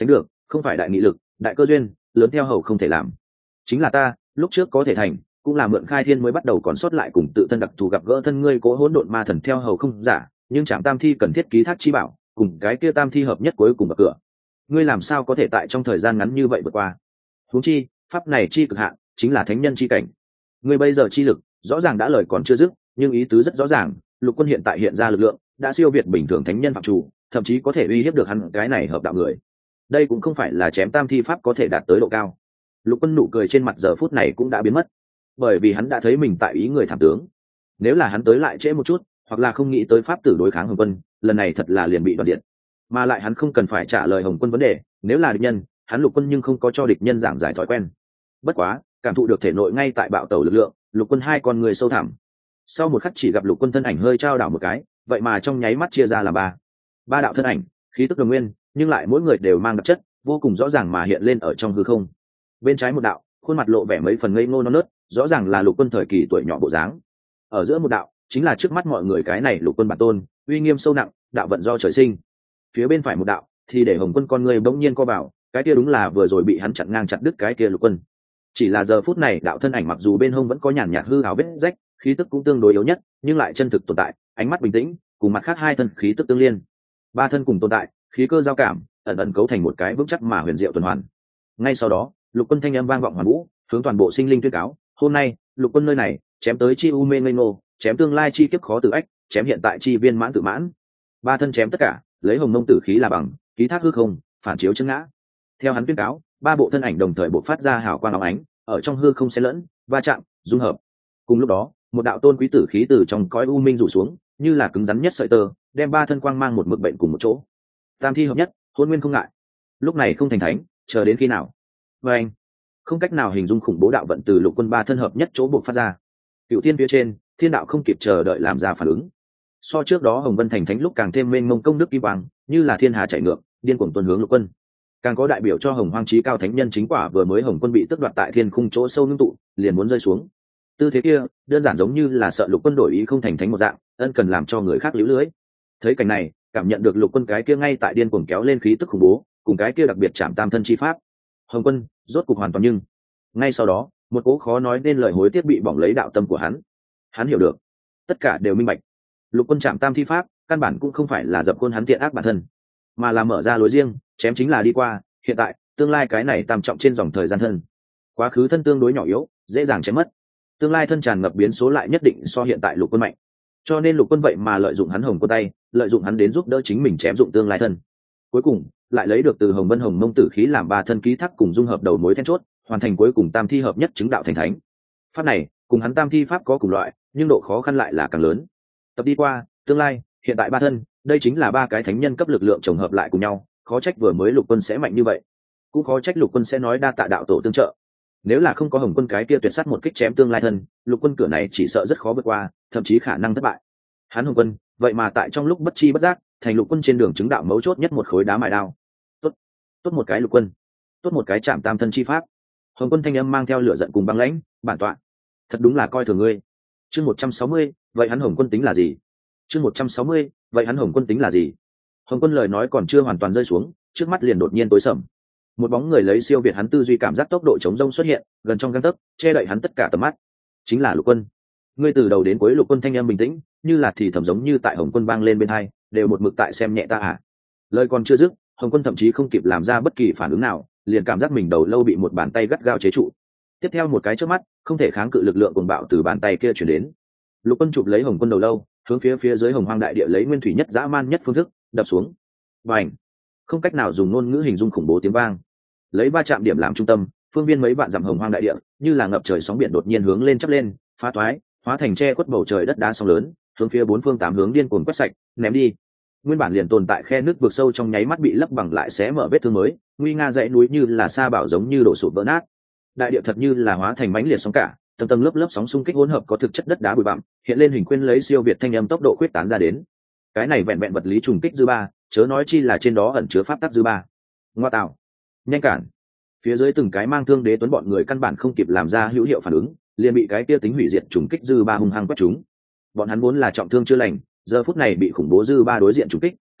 không phải đại nghị lực, đại cơ duyên, lớn theo hầu không thể làm. Chính là ta lúc trước có thể thành, cũng là mượn khai thiên mới bắt đầu còn sót lại cùng tự thân đặc thù gặp gỡ thân ngươi cố hỗn độn ma thần theo hầu không giả, nhưng Trảm Tam Thi cần thiết ký thác chi bảo, cùng cái kia tam thi hợp nhất cuối cùng bậc cửa. Ngươi làm sao có thể tại trong thời gian ngắn như vậy vượt qua? Huống chi, pháp này chi cực hạn, chính là thánh nhân chi cảnh. Ngươi bây giờ chi lực, rõ ràng đã lời còn chưa dứt, nhưng ý tứ rất rõ ràng, Lục Quân hiện tại hiện ra lực lượng, đã siêu việt bình thường thánh nhân phạm chủ, thậm chí có thể uy hiếp được hắn cái này hợp đạo người. Đây cũng không phải là chém tam thi pháp có thể đạt tới độ cao. Lục Quân nụ cười trên mặt giờ phút này cũng đã biến mất, bởi vì hắn đã thấy mình tại ý người thảm tướng. Nếu là hắn tới lại trễ một chút, hoặc là không nghĩ tới pháp tử đối kháng Hồng Quân, lần này thật là liền bị đoạt diện. Mà lại hắn không cần phải trả lời Hồng Quân vấn đề, nếu là địch nhân, hắn Lục Quân nhưng không có cho địch nhân giảng giải thói quen. Bất quá, cảm thụ được thể nội ngay tại bạo tẩu lực lượng, Lục Quân hai con người sâu thẳm. Sau một khắc chỉ gặp Lục Quân thân ảnh hơi trao đảo một cái, vậy mà trong nháy mắt chia ra làm ba. Ba đạo thân ảnh, khí tức đồng nguyên, nhưng lại mỗi người đều mang đặc chất, vô cùng rõ ràng mà hiện lên ở trong hư không. Bên trái một đạo, khuôn mặt lộ vẻ mấy phần ngây ngô non nớt, rõ ràng là Lục Quân thời kỳ tuổi nhỏ bộ dáng. Ở giữa một đạo, chính là trước mắt mọi người cái này Lục Quân bản tôn, uy nghiêm sâu nặng, đạo vận do trời sinh. Phía bên phải một đạo, thì để Hồng Quân con người bỗng nhiên co vào, cái kia đúng là vừa rồi bị hắn chặn ngang chặt đứt cái kia Lục Quân. Chỉ là giờ phút này đạo thân ảnh mặc dù bên hông vẫn có nhàn nhạt hư ảo vết rách, khí tức cũng tương đối yếu nhất, nhưng lại chân thực tồn tại, ánh mắt bình tĩnh, cùng mặt khác hai thân khí tức tương liên. Ba thân cùng tồn tại, khí cơ giao cảm, ẩn ẩn cấu thành một cái vững chắc mà huyền diệu tuần hoàn. Ngay sau đó, Lục Quân thanh âm vang vọng hoàn vũ, hướng toàn bộ sinh linh tuyên cáo, hôm nay, Lục Quân nơi này, chém tới chi u mê ngây ngô, chém tương lai chi kiếp khó tự ách, chém hiện tại chi viên mãn tự mãn. Ba thân chém tất cả, lấy hồng mông tử khí là bằng, ký thác hư không, phản chiếu chân ngã. Theo hắn tuyên cáo, ba bộ thân ảnh đồng thời bộc phát ra hào quang óng ánh, ở trong hư không xen lẫn, va chạm, dung hợp. Cùng lúc đó, một đạo tôn quý tử khí từ trong cõi u minh rủ xuống, như là cứng rắn nhất sợi tơ, đem ba thân quang mang một mực bệnh cùng một chỗ. Tam thi hợp nhất, hôn nguyên không ngại. Lúc này không thành thánh, chờ đến khi nào? Và anh, không cách nào hình dung khủng bố đạo vận từ Lục Quân ba thân hợp nhất chỗ bộc phát ra. Cựu thiên phía trên, thiên đạo không kịp chờ đợi làm ra phản ứng. So trước đó Hồng Vân thành thánh lúc càng thêm mênh mông công đức kim quang, như là thiên hà chảy ngược, điên cuồng tuôn hướng Lục Quân. Càng có đại biểu cho Hồng Hoang chí cao thánh nhân chính quả vừa mới Hồng Quân bị tước đoạt tại thiên khung chỗ sâu ngưng tụ, liền muốn rơi xuống. Tư thế kia, đơn giản giống như là sợ Lục Quân đổi ý không thành thánh một dạng, ân cần làm cho người khác liễu lưới. Thấy cảnh này, cảm nhận được Lục Quân cái kia ngay tại điên cuồng kéo lên khí tức khủng bố, cùng cái kia đặc biệt chạm tam thân chi pháp. Hồng Quân rốt cục hoàn toàn nhưng ngay sau đó, một cố khó nói nên lời hối tiếc bị bỏng lấy đạo tâm của hắn. Hắn hiểu được, tất cả đều minh bạch. Lục Quân chạm tam thi pháp, căn bản cũng không phải là dập khuôn hắn tiện ác bản thân, mà là mở ra lối riêng, chém chính là đi qua, hiện tại, tương lai cái này tam trọng trên dòng thời gian thân. Quá khứ thân tương đối nhỏ yếu, dễ dàng chém mất. Tương lai thân tràn ngập biến số lại nhất định so hiện tại Lục Quân mạnh. Cho nên Lục Quân vậy mà lợi dụng hắn Hồng Quân tay, lợi dụng hắn đến giúp đỡ chính mình chém dụng tương lai thân. Cuối cùng, lại lấy được từ Hồng Vân Hồng Mông tử khí làm ba thân ký thác cùng dung hợp đầu mối then chốt, hoàn thành cuối cùng tam thi hợp nhất chứng đạo thành thánh. Pháp này, cùng hắn tam thi pháp có cùng loại, nhưng độ khó khăn lại là càng lớn. Tập đi qua, tương lai, hiện tại ba thân, đây chính là ba cái thánh nhân cấp lực lượng chồng hợp lại cùng nhau, khó trách vừa mới Lục Quân sẽ mạnh như vậy. Cũng khó trách Lục Quân sẽ nói đa tạ đạo tổ tương trợ. Nếu là không có Hồng Quân cái kia tuyệt sát một kích chém tương lai thân, Lục Quân cửa này chỉ sợ rất khó vượt qua, thậm chí khả năng thất bại. Hắn Hồng Quân, vậy mà tại trong lúc bất chi bất giác, thành Lục Quân trên đường chứng đạo mấu chốt nhất một khối đá mài đao. Tốt, tốt một cái Lục Quân, tốt một cái chạm tam thân chi pháp. Hồng Quân thanh âm mang theo lửa giận cùng băng lãnh, bản tọa, thật đúng là coi thường ngươi. Chương một trăm sáu mươi, vậy hắn Hồng Quân tính là gì? Chương một trăm sáu mươi, vậy hắn Hồng Quân tính là gì? Hồng Quân lời nói còn chưa hoàn toàn rơi xuống, trước mắt liền đột nhiên tối sầm. Một bóng người lấy siêu việt hắn tư duy cảm giác tốc độ chống rông xuất hiện, gần trong gang tấc, che đậy hắn tất cả tầm mắt. Chính là Lục Quân. Ngươi từ đầu đến cuối Lục Quân thanh âm bình tĩnh, như là thì thầm giống như tại Hồng Quân vang lên bên hai, đều một mực tại xem nhẹ ta à? Lời còn chưa dứt, Hồng Quân thậm chí không kịp làm ra bất kỳ phản ứng nào, liền cảm giác mình đầu lâu bị một bàn tay gắt gao chế trụ. Tiếp theo một cái chớp mắt, không thể kháng cự lực lượng cuồng bạo từ bàn tay kia truyền đến. Lục Quân chụp lấy Hồng Quân đầu lâu, hướng phía phía dưới Hồng Hoang đại địa lấy nguyên thủy nhất dã man nhất phương thức đập xuống. Bành! Không cách nào dùng ngôn ngữ hình dung khủng bố tiếng vang. Lấy ba chạm điểm làm trung tâm, phương viên mấy vạn dặm Hồng Hoang đại địa, như là ngập trời sóng biển đột nhiên hướng lên chắp lên, phá toái, hóa thành che khuất bầu trời đất đá sóng lớn, hướng phía bốn phương tám hướng điên cuồng quét sạch, ném đi. Nguyên bản liền tồn tại khe nước vực sâu trong nháy mắt bị lấp bằng lại xé mở vết thương mới, nguy nga dãy núi như là sa bảo giống như đổ sụp vỡ nát. Đại địa thật như là hóa thành mãnh liệt sóng cả, tầng tầng lớp lớp sóng xung kích hỗn hợp có thực chất đất đá bụi bặm, hiện lên hình khuyên lấy siêu việt thanh âm tốc độ khuyết tán ra đến. Cái này vẹn vẹn vật lý trùng kích dư ba, chớ nói chi là trên đó ẩn chứa pháp tắc dư ba. Ngoa tạo, nhanh cản! Phía dưới từng cái mang thương đế tuấn bọn người căn bản không kịp làm ra hữu hiệu phản ứng, liền bị cái kia tính hủy diệt trùng kích dư ba hung hăng quét chúng. Bọn hắn vốn là trọng thương chưa lành, giờ phút này bị khủng bố dư ba đối diện trùng kích,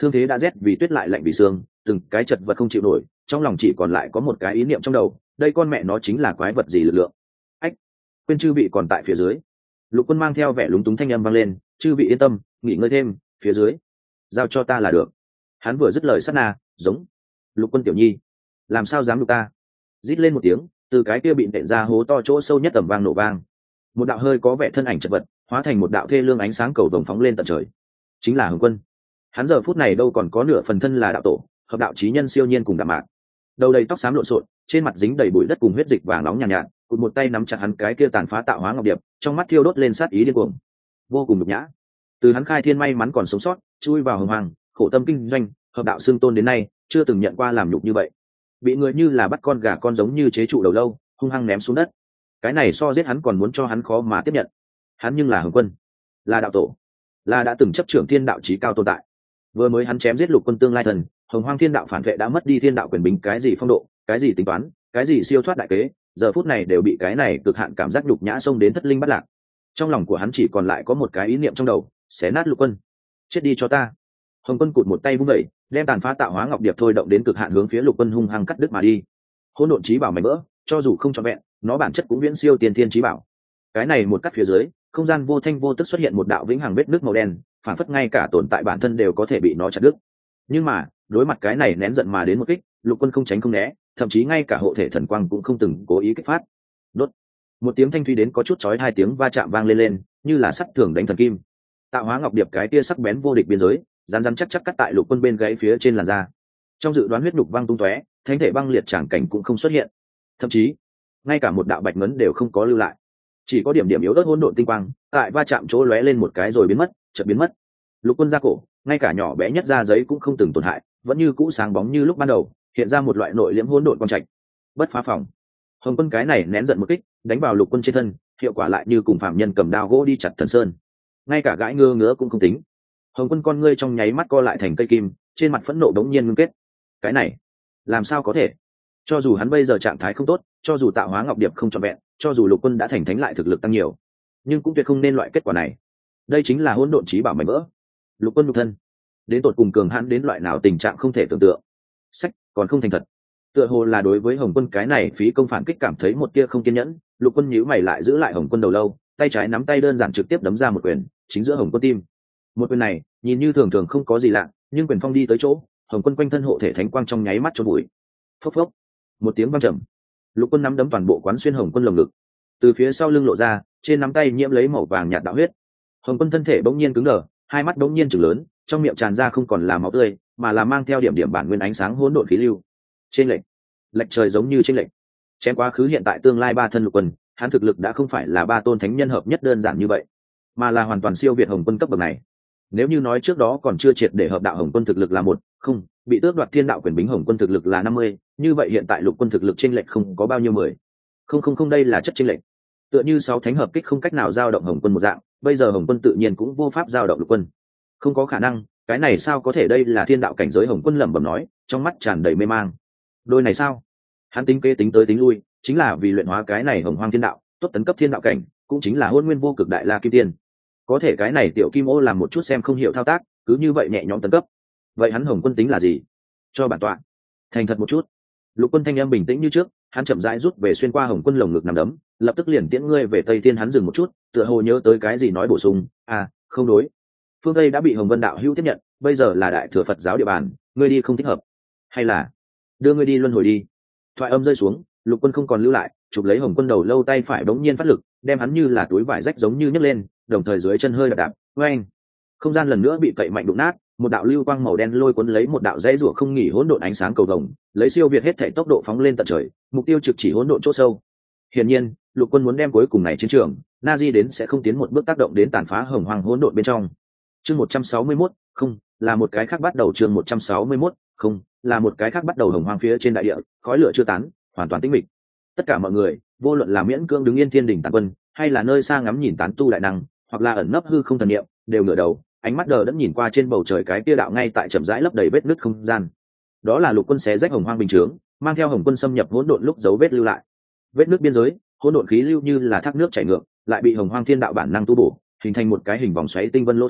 thương thế đã rét vì tuyết lại lạnh vì xương, từng cái chật vật không chịu nổi, trong lòng chỉ còn lại có một cái ý niệm trong đầu, đây con mẹ nó chính là quái vật gì lực lượng. Ách, quên chư vị còn tại phía dưới. Lục Quân mang theo vẻ lúng túng thanh âm vang lên, chư vị yên tâm, nghỉ ngơi thêm, phía dưới giao cho ta là được. Hắn vừa dứt lời sát na, giống Lục Quân tiểu nhi, làm sao dám đụng ta. Rít lên một tiếng, từ cái kia bị nện ra hố to chỗ sâu nhất tầm vang nổ vang, một đạo hơi có vẻ thân ảnh chật vật hóa thành một đạo thê lương ánh sáng cầu vồng phóng lên tận trời, chính là Hồng Quân. Hắn giờ phút này đâu còn có nửa phần thân là đạo tổ, hợp đạo chí nhân siêu nhiên cùng đạm mạc, đầu đầy tóc xám lộn xộn, trên mặt dính đầy bụi đất cùng huyết dịch vàng nóng nhàn nhạt, nhạt cụt một tay nắm chặt hắn cái kia tàn phá tạo hóa ngọc điệp, trong mắt thiêu đốt lên sát ý điên cuồng, vô cùng nhục nhã. Từ hắn khai thiên may mắn còn sống sót, chui vào hồng hoàng, khổ tâm kinh doanh, hợp đạo xưng tôn đến nay, chưa từng nhận qua làm nhục như vậy, bị người như là bắt con gà con giống như chế trụ đầu lâu, hung hăng ném xuống đất. Cái này so giết hắn còn muốn cho hắn khó mà tiếp nhận. Hắn nhưng là Hồng Quân, là đạo tổ, là đã từng chấp trưởng thiên đạo chí cao tồn tại. Vừa mới hắn chém giết Lục Quân tương lai thần, hồng hoang thiên đạo phản vệ đã mất đi thiên đạo quyền bính, cái gì phong độ, cái gì tính toán, cái gì siêu thoát đại kế, giờ phút này đều bị cái này cực hạn cảm giác nhục nhã xông đến thất linh bắt lạc. Trong lòng của hắn chỉ còn lại có một cái ý niệm trong đầu, xé nát Lục Quân, chết đi cho ta. Hồng Quân cụt một tay vung vẩy, đem tàn phá tạo hóa ngọc điệp thôi động đến cực hạn hướng phía Lục Quân hung hăng cắt đứt mà đi. Hỗn độn chí bảo mảnh vỡ, cho dù không trọn vẹn, nó bản chất cũng viễn siêu tiền thiên chí bảo. Cái này một cắt phía dưới, không gian vô thanh vô tức xuất hiện một đạo vĩnh hằng vết nước màu đen, phản phất ngay cả tồn tại bản thân đều có thể bị nó chặt đứt. Nhưng mà đối mặt cái này nén giận mà đến một kích, Lục Quân không tránh không né, thậm chí ngay cả hộ thể thần quang cũng không từng cố ý kích phát. Đốt, một tiếng thanh thúy đến có chút chói hai tiếng va chạm vang lên lên, như là sắt thường đánh thần kim. Tạo hóa ngọc điệp cái tia sắc bén vô địch biên giới, rắn rắn chắc chắc cắt tại Lục Quân bên gáy phía trên làn da. Trong dự đoán huyết nhục văng tung tóe, thánh thể băng liệt tràng cảnh cũng không xuất hiện, thậm chí ngay cả một đạo bạch ngấn đều không có lưu lại, chỉ có điểm điểm yếu ớt hỗn độn tinh quang tại va chạm chỗ lóe lên một cái rồi biến mất, chợt biến mất. Lục Quân ra cổ, ngay cả nhỏ bé nhất da giấy cũng không từng tổn hại, vẫn như cũ sáng bóng như lúc ban đầu, hiện ra một loại nội liễm hỗn độn quang trạch. Bất phá phòng. Hồng Quân cái này nén giận một kích, đánh vào Lục Quân trên thân, hiệu quả lại như cùng phạm nhân cầm đao gỗ đi chặt thần sơn, ngay cả gãi ngứa ngứa cũng không tính. Hồng Quân con ngươi trong nháy mắt co lại thành cây kim, trên mặt phẫn nộ đống nhiên ngưng kết. Cái này, làm sao có thể? Cho dù hắn bây giờ trạng thái không tốt, cho dù tạo hóa ngọc điệp không trọn vẹn, cho dù Lục Quân đã thành thánh lại thực lực tăng nhiều, nhưng cũng tuyệt không nên loại kết quả này. Đây chính là hỗn độn chí bảo mảnh vỡ. Lục Quân nhục thân, đến tột cùng cường hãn đến loại nào tình trạng không thể tưởng tượng. Sách, còn không thành thật. Tựa hồ là đối với Hồng Quân cái này phí công phản kích cảm thấy một tia không kiên nhẫn, Lục Quân nhíu mày lại giữ lại Hồng Quân đầu lâu, tay trái nắm tay đơn giản trực tiếp đấm ra một quyền, chính giữa Hồng Quân tim. Một quyền này, nhìn như thường thường không có gì lạ, nhưng quyền phong đi tới chỗ, Hồng Quân quanh thân hộ thể thánh quang trong nháy mắt cho bụi. Phốc phốc, một tiếng vang trầm. Lục Quân nắm đấm toàn bộ quán xuyên Hồng Quân lồng ngực, từ phía sau lưng lộ ra, trên nắm tay nhiễm lấy màu vàng nhạt đạo huyết. Hồng Quân thân thể bỗng nhiên cứng đờ, hai mắt bỗng nhiên trừng lớn, trong miệng tràn ra không còn là máu tươi, mà là mang theo điểm điểm bản nguyên ánh sáng hỗn độn khí lưu. Trên lệnh, lệch trời giống như trên lệnh. Chém quá khứ hiện tại tương lai ba thân Lục Quân, hắn thực lực đã không phải là ba tôn thánh nhân hợp nhất đơn giản như vậy, mà là hoàn toàn siêu việt Hồng Quân cấp bậc này. Nếu như nói trước đó còn chưa triệt để hợp đạo Hồng Quân thực lực là một, không, bị tước đoạt thiên đạo quyền bính Hồng Quân thực lực là năm mươi, như vậy hiện tại Lục Quân thực lực chênh lệch không có bao nhiêu mười. Không không không đây là chất chênh lệch. Tựa như sáu thánh hợp kích không cách nào dao động Hồng Quân một dạng, bây giờ Hồng Quân tự nhiên cũng vô pháp dao động Lục Quân. Không có khả năng, cái này sao có thể, đây là thiên đạo cảnh giới, Hồng Quân lẩm bẩm nói, trong mắt tràn đầy mê mang. Đôi này sao? Hắn tính kế tính tới tính lui, chính là vì luyện hóa cái này Hồng Hoang thiên đạo, tốt tấn cấp thiên đạo cảnh, cũng chính là Hôn Nguyên vô cực đại la kim tiên. Có thể cái này tiểu kim ô làm một chút xem không hiểu thao tác, cứ như vậy nhẹ nhõm tấn cấp. Vậy hắn Hồng Quân tính là gì? Cho bản tọa thành thật một chút. Lục Quân thanh âm bình tĩnh như trước, hắn chậm rãi rút về xuyên qua Hồng Quân lồng ngực nằm đấm, lập tức liền tiễn ngươi về Tây Thiên. Hắn dừng một chút, tựa hồ nhớ tới cái gì nói bổ sung, à, không đối, phương Tây đã bị Hồng Vân đạo hữu tiếp nhận, bây giờ là đại thừa Phật giáo địa bàn, ngươi đi không thích hợp, hay là đưa ngươi đi luân hồi đi. Thoại âm rơi xuống, Lục Quân không còn lưu lại, chụp lấy Hồng Quân đầu lâu, tay phải bỗng nhiên phát lực, đem hắn như là túi vải rách giống như nhấc lên, đồng thời dưới chân hơi đạp đạp, oeng, không gian lần nữa bị cậy mạnh đụng nát, một đạo lưu quang màu đen lôi cuốn lấy một đạo dãy rủa không nghỉ hỗn độn ánh sáng cầu vồng, lấy siêu việt hết thể tốc độ phóng lên tận trời, mục tiêu trực chỉ hỗn độn chỗ sâu. Hiển nhiên, Lục Quân muốn đem cuối cùng này chiến trường, Nazi đến sẽ không tiến một bước tác động đến tàn phá hồng hoàng hỗn độn bên trong. Chương một trăm sáu mươi mốt, không, là một cái khác bắt đầu. Chương một trăm sáu mươi mốt, không, là một cái khác bắt đầu. Hồng hoàng phía trên đại địa, khói lửa chưa tán, hoàn toàn tĩnh mịch. Tất cả mọi người, vô luận là miễn cưỡng đứng yên thiên đỉnh tán quân, hay là nơi xa ngắm nhìn tán tu đại năng, hoặc là ẩn nấp hư không thần niệm, đều ngửa đầu, ánh mắt đờ đẫn nhìn qua trên bầu trời cái kia đạo ngay tại chậm rãi lấp đầy vết nứt không gian. Đó là Lục Quân xé rách hồng hoang bình chướng, mang theo Hồng Quân xâm nhập hỗn độn lúc dấu vết lưu lại. Vết nứt biên giới, hỗn độn khí lưu như là thác nước chảy ngược, lại bị hồng hoang thiên đạo bản năng tu bổ, hình thành một cái hình vòng xoáy tinh vân lỗ thủng,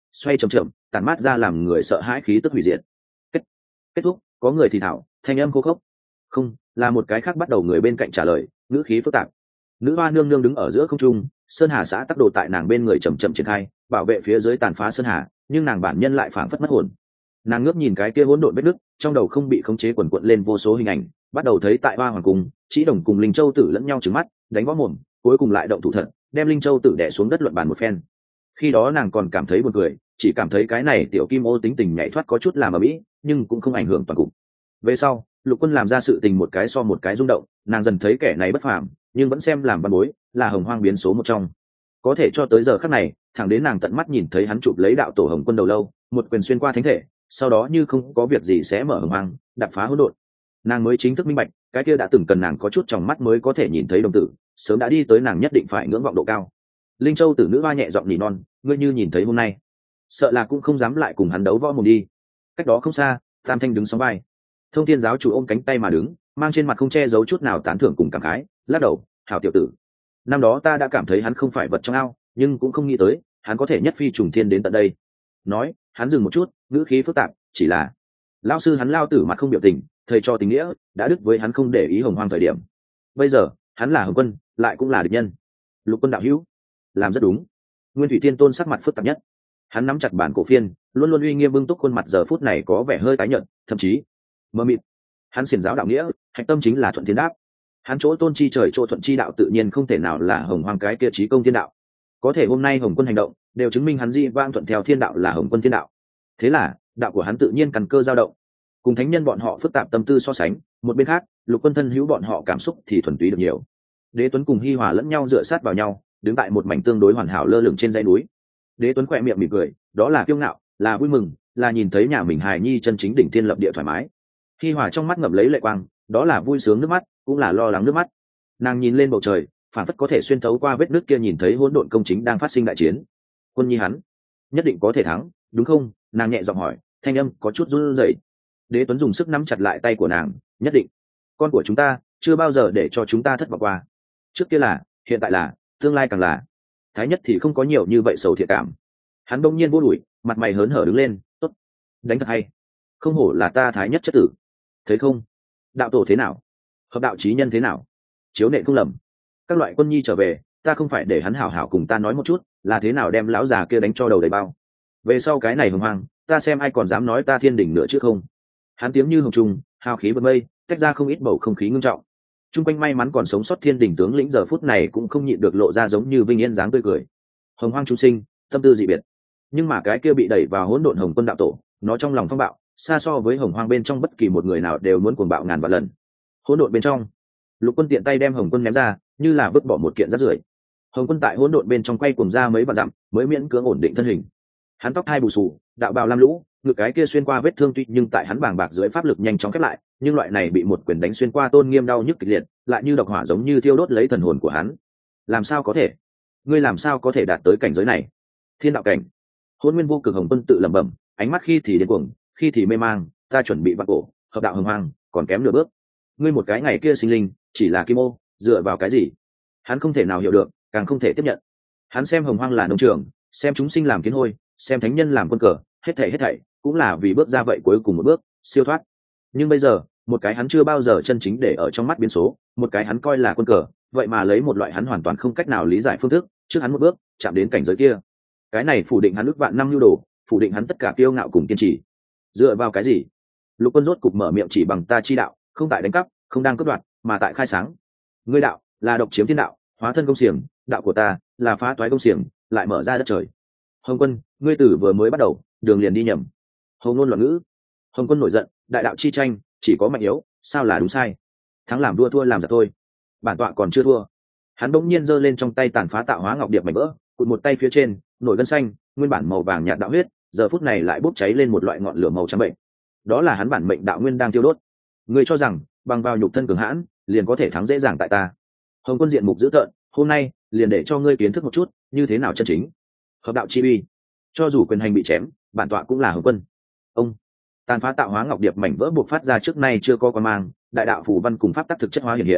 xoay chậm chậm tản mát ra làm người sợ hãi khí tức hủy diệt. kết kết thúc. Có người thì thảo, thanh âm khô khốc. Không, là một cái khác bắt đầu người bên cạnh trả lời, ngữ khí phức tạp. Nữ hoa nương nương đứng ở giữa không trung, sơn hà xã tắc đồ tại nàng bên người chậm chậm triển khai, bảo vệ phía dưới tàn phá sơn hà, nhưng nàng bản nhân lại phảng phất mất hồn. Nàng ngước nhìn cái kia hỗn độn vết nứt, trong đầu không bị khống chế quần quật lên vô số hình ảnh, bắt đầu thấy tại hoa hoàng cung, Chỉ Đồng cùng Linh Châu Tử lẫn nhau trừng mắt, đánh võ mồm, cuối cùng lại động thủ thật, đem Linh Châu Tử đè xuống đất luận bàn một phen. Khi đó nàng còn cảm thấy buồn cười, chỉ cảm thấy cái này tiểu kim ô tính tình nhảy thoát có chút làm ở mỹ, nhưng cũng không ảnh hưởng toàn cục. Về sau, Lục Quân làm ra sự tình một cái so một cái rung động, nàng dần thấy kẻ này bất phàm, nhưng vẫn xem làm văn bối, là hồng hoang biến số một trong. Có thể cho tới giờ khắc này, thẳng đến nàng tận mắt nhìn thấy hắn chụp lấy đạo tổ Hồng Quân đầu lâu, một quyền xuyên qua thánh thể, sau đó như không có việc gì sẽ mở hồng hoang, đập phá hỗn độn. Nàng mới chính thức minh bạch, cái kia đã từng cần nàng có chút trong mắt mới có thể nhìn thấy đồng tử, sớm đã đi tới nàng nhất định phải ngưỡng vọng độ cao. Linh Châu Tử nữ hoa nhẹ giọng nỉ non, ngươi như nhìn thấy hôm nay, sợ là cũng không dám lại cùng hắn đấu võ mồm đi. Cách đó không xa, Tam Thanh đứng sóng vai. Thông Thiên giáo chủ ôm cánh tay mà đứng, mang trên mặt không che giấu chút nào tán thưởng cùng cảm khái, lắc đầu, hảo tiểu tử. Năm đó ta đã cảm thấy hắn không phải vật trong ao, nhưng cũng không nghĩ tới, hắn có thể nhất phi trùng thiên đến tận đây. Nói, hắn dừng một chút, ngữ khí phức tạp, chỉ là lão sư hắn lao tử mặt không biểu tình, thầy cho tình nghĩa, đã đứt với hắn không để ý hồng hoang thời điểm. Bây giờ, hắn là Hồng Quân, lại cũng là địch nhân. Lục Quân đạo hữu, làm rất đúng. Nguyên Thủy Tiên Tôn sắc mặt phức tạp nhất. Hắn nắm chặt bản cổ phiên, luôn luôn uy nghiêm bưng túc khuôn mặt giờ phút này có vẻ hơi tái nhợt, thậm chí mờ mịt. Hắn xiển giáo đạo nghĩa, hạch tâm chính là thuận thiên đáp. Hắn chỗ tôn chi trời chỗ thuận chi đạo tự nhiên không thể nào là hồng hoang cái kia trí công thiên đạo. Có thể hôm nay Hồng Quân hành động, đều chứng minh hắn di vang thuận theo thiên đạo là Hồng Quân thiên đạo. Thế là, đạo của hắn tự nhiên căn cơ dao động. Cùng thánh nhân bọn họ phức tạp tâm tư so sánh, một bên khác, Lục Quân thân hữu bọn họ cảm xúc thì thuần túy được nhiều. Đế Tuấn cùng Hi Hòa lẫn nhau dựa sát vào nhau, đứng tại một mảnh tương đối hoàn hảo lơ lửng trên dãy núi. Đế Tuấn khỏe miệng mỉm cười, đó là kiêu ngạo, là vui mừng, là nhìn thấy nhà mình hài nhi chân chính đỉnh thiên lập địa thoải mái. Hi Hòa trong mắt ngậm lấy lệ quang, đó là vui sướng nước mắt, cũng là lo lắng nước mắt. Nàng nhìn lên bầu trời, phản phất có thể xuyên thấu qua vết nước kia nhìn thấy hỗn độn công chính đang phát sinh đại chiến. Quân nhi hắn, nhất định có thể thắng, đúng không? Nàng nhẹ giọng hỏi, thanh âm có chút run rẩy. Đế Tuấn dùng sức nắm chặt lại tay của nàng, nhất định. Con của chúng ta chưa bao giờ để cho chúng ta thất vọng qua. Trước kia là, hiện tại là, tương lai càng là. Thái nhất thì không có nhiều như vậy sầu thiện cảm. Hắn bỗng nhiên vô đuổi, mặt mày hớn hở đứng lên, tốt, đánh thật hay. Không hổ là ta Thái nhất chất tử. Thấy không? Đạo tổ thế nào? Hợp đạo chí nhân thế nào? Chiếu nệ không lầm. Các loại quân nhi trở về, ta không phải để hắn hảo hảo cùng ta nói một chút, là thế nào đem lão già kia đánh cho đầu đầy bao. Về sau cái này hùng hoang, ta xem ai còn dám nói ta thiên đỉnh nữa chứ không. Hắn tiếng như hồng trung, hào khí vượt mây, tách ra không ít bầu không khí ngưng trọng. Trung quanh may mắn còn sống sót thiên đỉnh tướng lĩnh giờ phút này cũng không nhịn được lộ ra giống như vinh yên dáng tươi cười. Hồng hoang chúng sinh, tâm tư dị biệt. Nhưng mà cái kia bị đẩy vào hỗn độn Hồng Quân đạo tổ, nó trong lòng phong bạo, xa so với hồng hoang bên trong bất kỳ một người nào đều muốn cuồng bạo ngàn vạn lần. Hỗn độn bên trong, Lục Quân tiện tay đem Hồng Quân ném ra, như là vứt bỏ một kiện rác rưởi. Hồng Quân tại hỗn độn bên trong quay cuồng ra mấy vạn dặm, mới miễn cưỡng ổn định thân hình. Hắn tóc hai bù xù, đạo bào lam lũ, ngực cái kia xuyên qua vết thương tuy nhưng tại hắn bàng bạc dưới pháp lực nhanh chóng khép lại, nhưng loại này bị một quyền đánh xuyên qua tôn nghiêm đau nhức kịch liệt, lại như độc hỏa giống như thiêu đốt lấy thần hồn của hắn. Làm sao có thể? Ngươi làm sao có thể đạt tới cảnh giới này? Thiên đạo cảnh. Hỗn Nguyên Vô Cực Hồng Quân tự lẩm bẩm, ánh mắt khi thì điên cuồng, khi thì mê mang, ta chuẩn bị vạn cổ, hợp đạo hồng hoang, còn kém nửa bước. Ngươi một cái ngày kia sinh linh, chỉ là kim ô, dựa vào cái gì? Hắn không thể nào hiểu được, càng không thể tiếp nhận. Hắn xem hồng hoang là nông trường, xem chúng sinh làm kiến hôi, xem thánh nhân làm quân cờ, hết thảy hết thảy cũng là vì bước ra vậy cuối cùng một bước, siêu thoát. Nhưng bây giờ, một cái hắn chưa bao giờ chân chính để ở trong mắt biến số, một cái hắn coi là quân cờ, vậy mà lấy một loại hắn hoàn toàn không cách nào lý giải phương thức, trước hắn một bước, chạm đến cảnh giới kia. Cái này phủ định hắn ước vạn năm nhu đồ, phủ định hắn tất cả kiêu ngạo cùng kiên trì. Dựa vào cái gì? Lục Quân rốt cục mở miệng, chỉ bằng ta chi đạo, không tại đánh cắp, không đang cướp đoạt, mà tại khai sáng. Ngươi đạo là độc chiếm thiên đạo, hóa thân công xiềng, đạo của ta là phá toái công xiềng, lại mở ra đất trời. Hồng Quân, ngươi tử vừa mới bắt đầu, đường liền đi nhầm. Hồng Nôn loạn ngữ. Hồng Quân nổi giận, đại đạo chi tranh, chỉ có mạnh yếu, sao là đúng sai? Thắng làm đua, thua làm giật thôi. Bản tọa còn chưa thua. Hắn bỗng nhiên giơ lên trong tay tàn phá tạo hóa ngọc điệp mảnh vỡ, cụt một tay phía trên, nổi gân xanh, nguyên bản màu vàng nhạt đạo huyết, giờ phút này lại bốc cháy lên một loại ngọn lửa màu trắng bệnh. Đó là hắn bản mệnh đạo nguyên đang tiêu đốt. Ngươi cho rằng bằng vào nhục thân cường hãn, liền có thể thắng dễ dàng tại ta? Hồng Quân diện mục dữ tợn, hôm nay liền để cho ngươi kiến thức một chút, như thế nào chân chính hợp đạo chi uy. Cho dù quyền hành bị chém, bản tọa cũng là Hồng Quân. Ông tàn phá tạo hóa ngọc điệp mảnh vỡ buộc phát ra trước nay chưa có quan mang, đại đạo phù văn cùng pháp tắc thực chất hóa hiện hiện.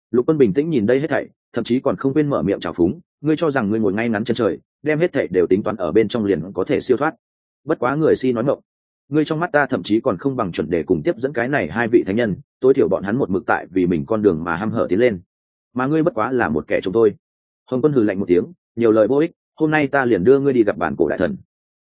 Lục Quân bình tĩnh nhìn đây hết thảy, thậm chí còn không quên mở miệng trào phúng, ngươi cho rằng ngươi ngồi ngay ngắn chân trời, đem hết thảy đều tính toán ở bên trong liền có thể siêu thoát. Bất quá người si nói ngọng, ngươi trong mắt ta thậm chí còn không bằng chuẩn để cùng tiếp dẫn cái này hai vị thánh nhân, tối thiểu bọn hắn một mực tại vì mình con đường mà hăm hở tiến lên, mà ngươi bất quá là một kẻ chúng tôi. Hồng Quân hừ lạnh một tiếng, nhiều lời vô ích, hôm nay ta liền đưa ngươi đi gặp bản cổ đại thần.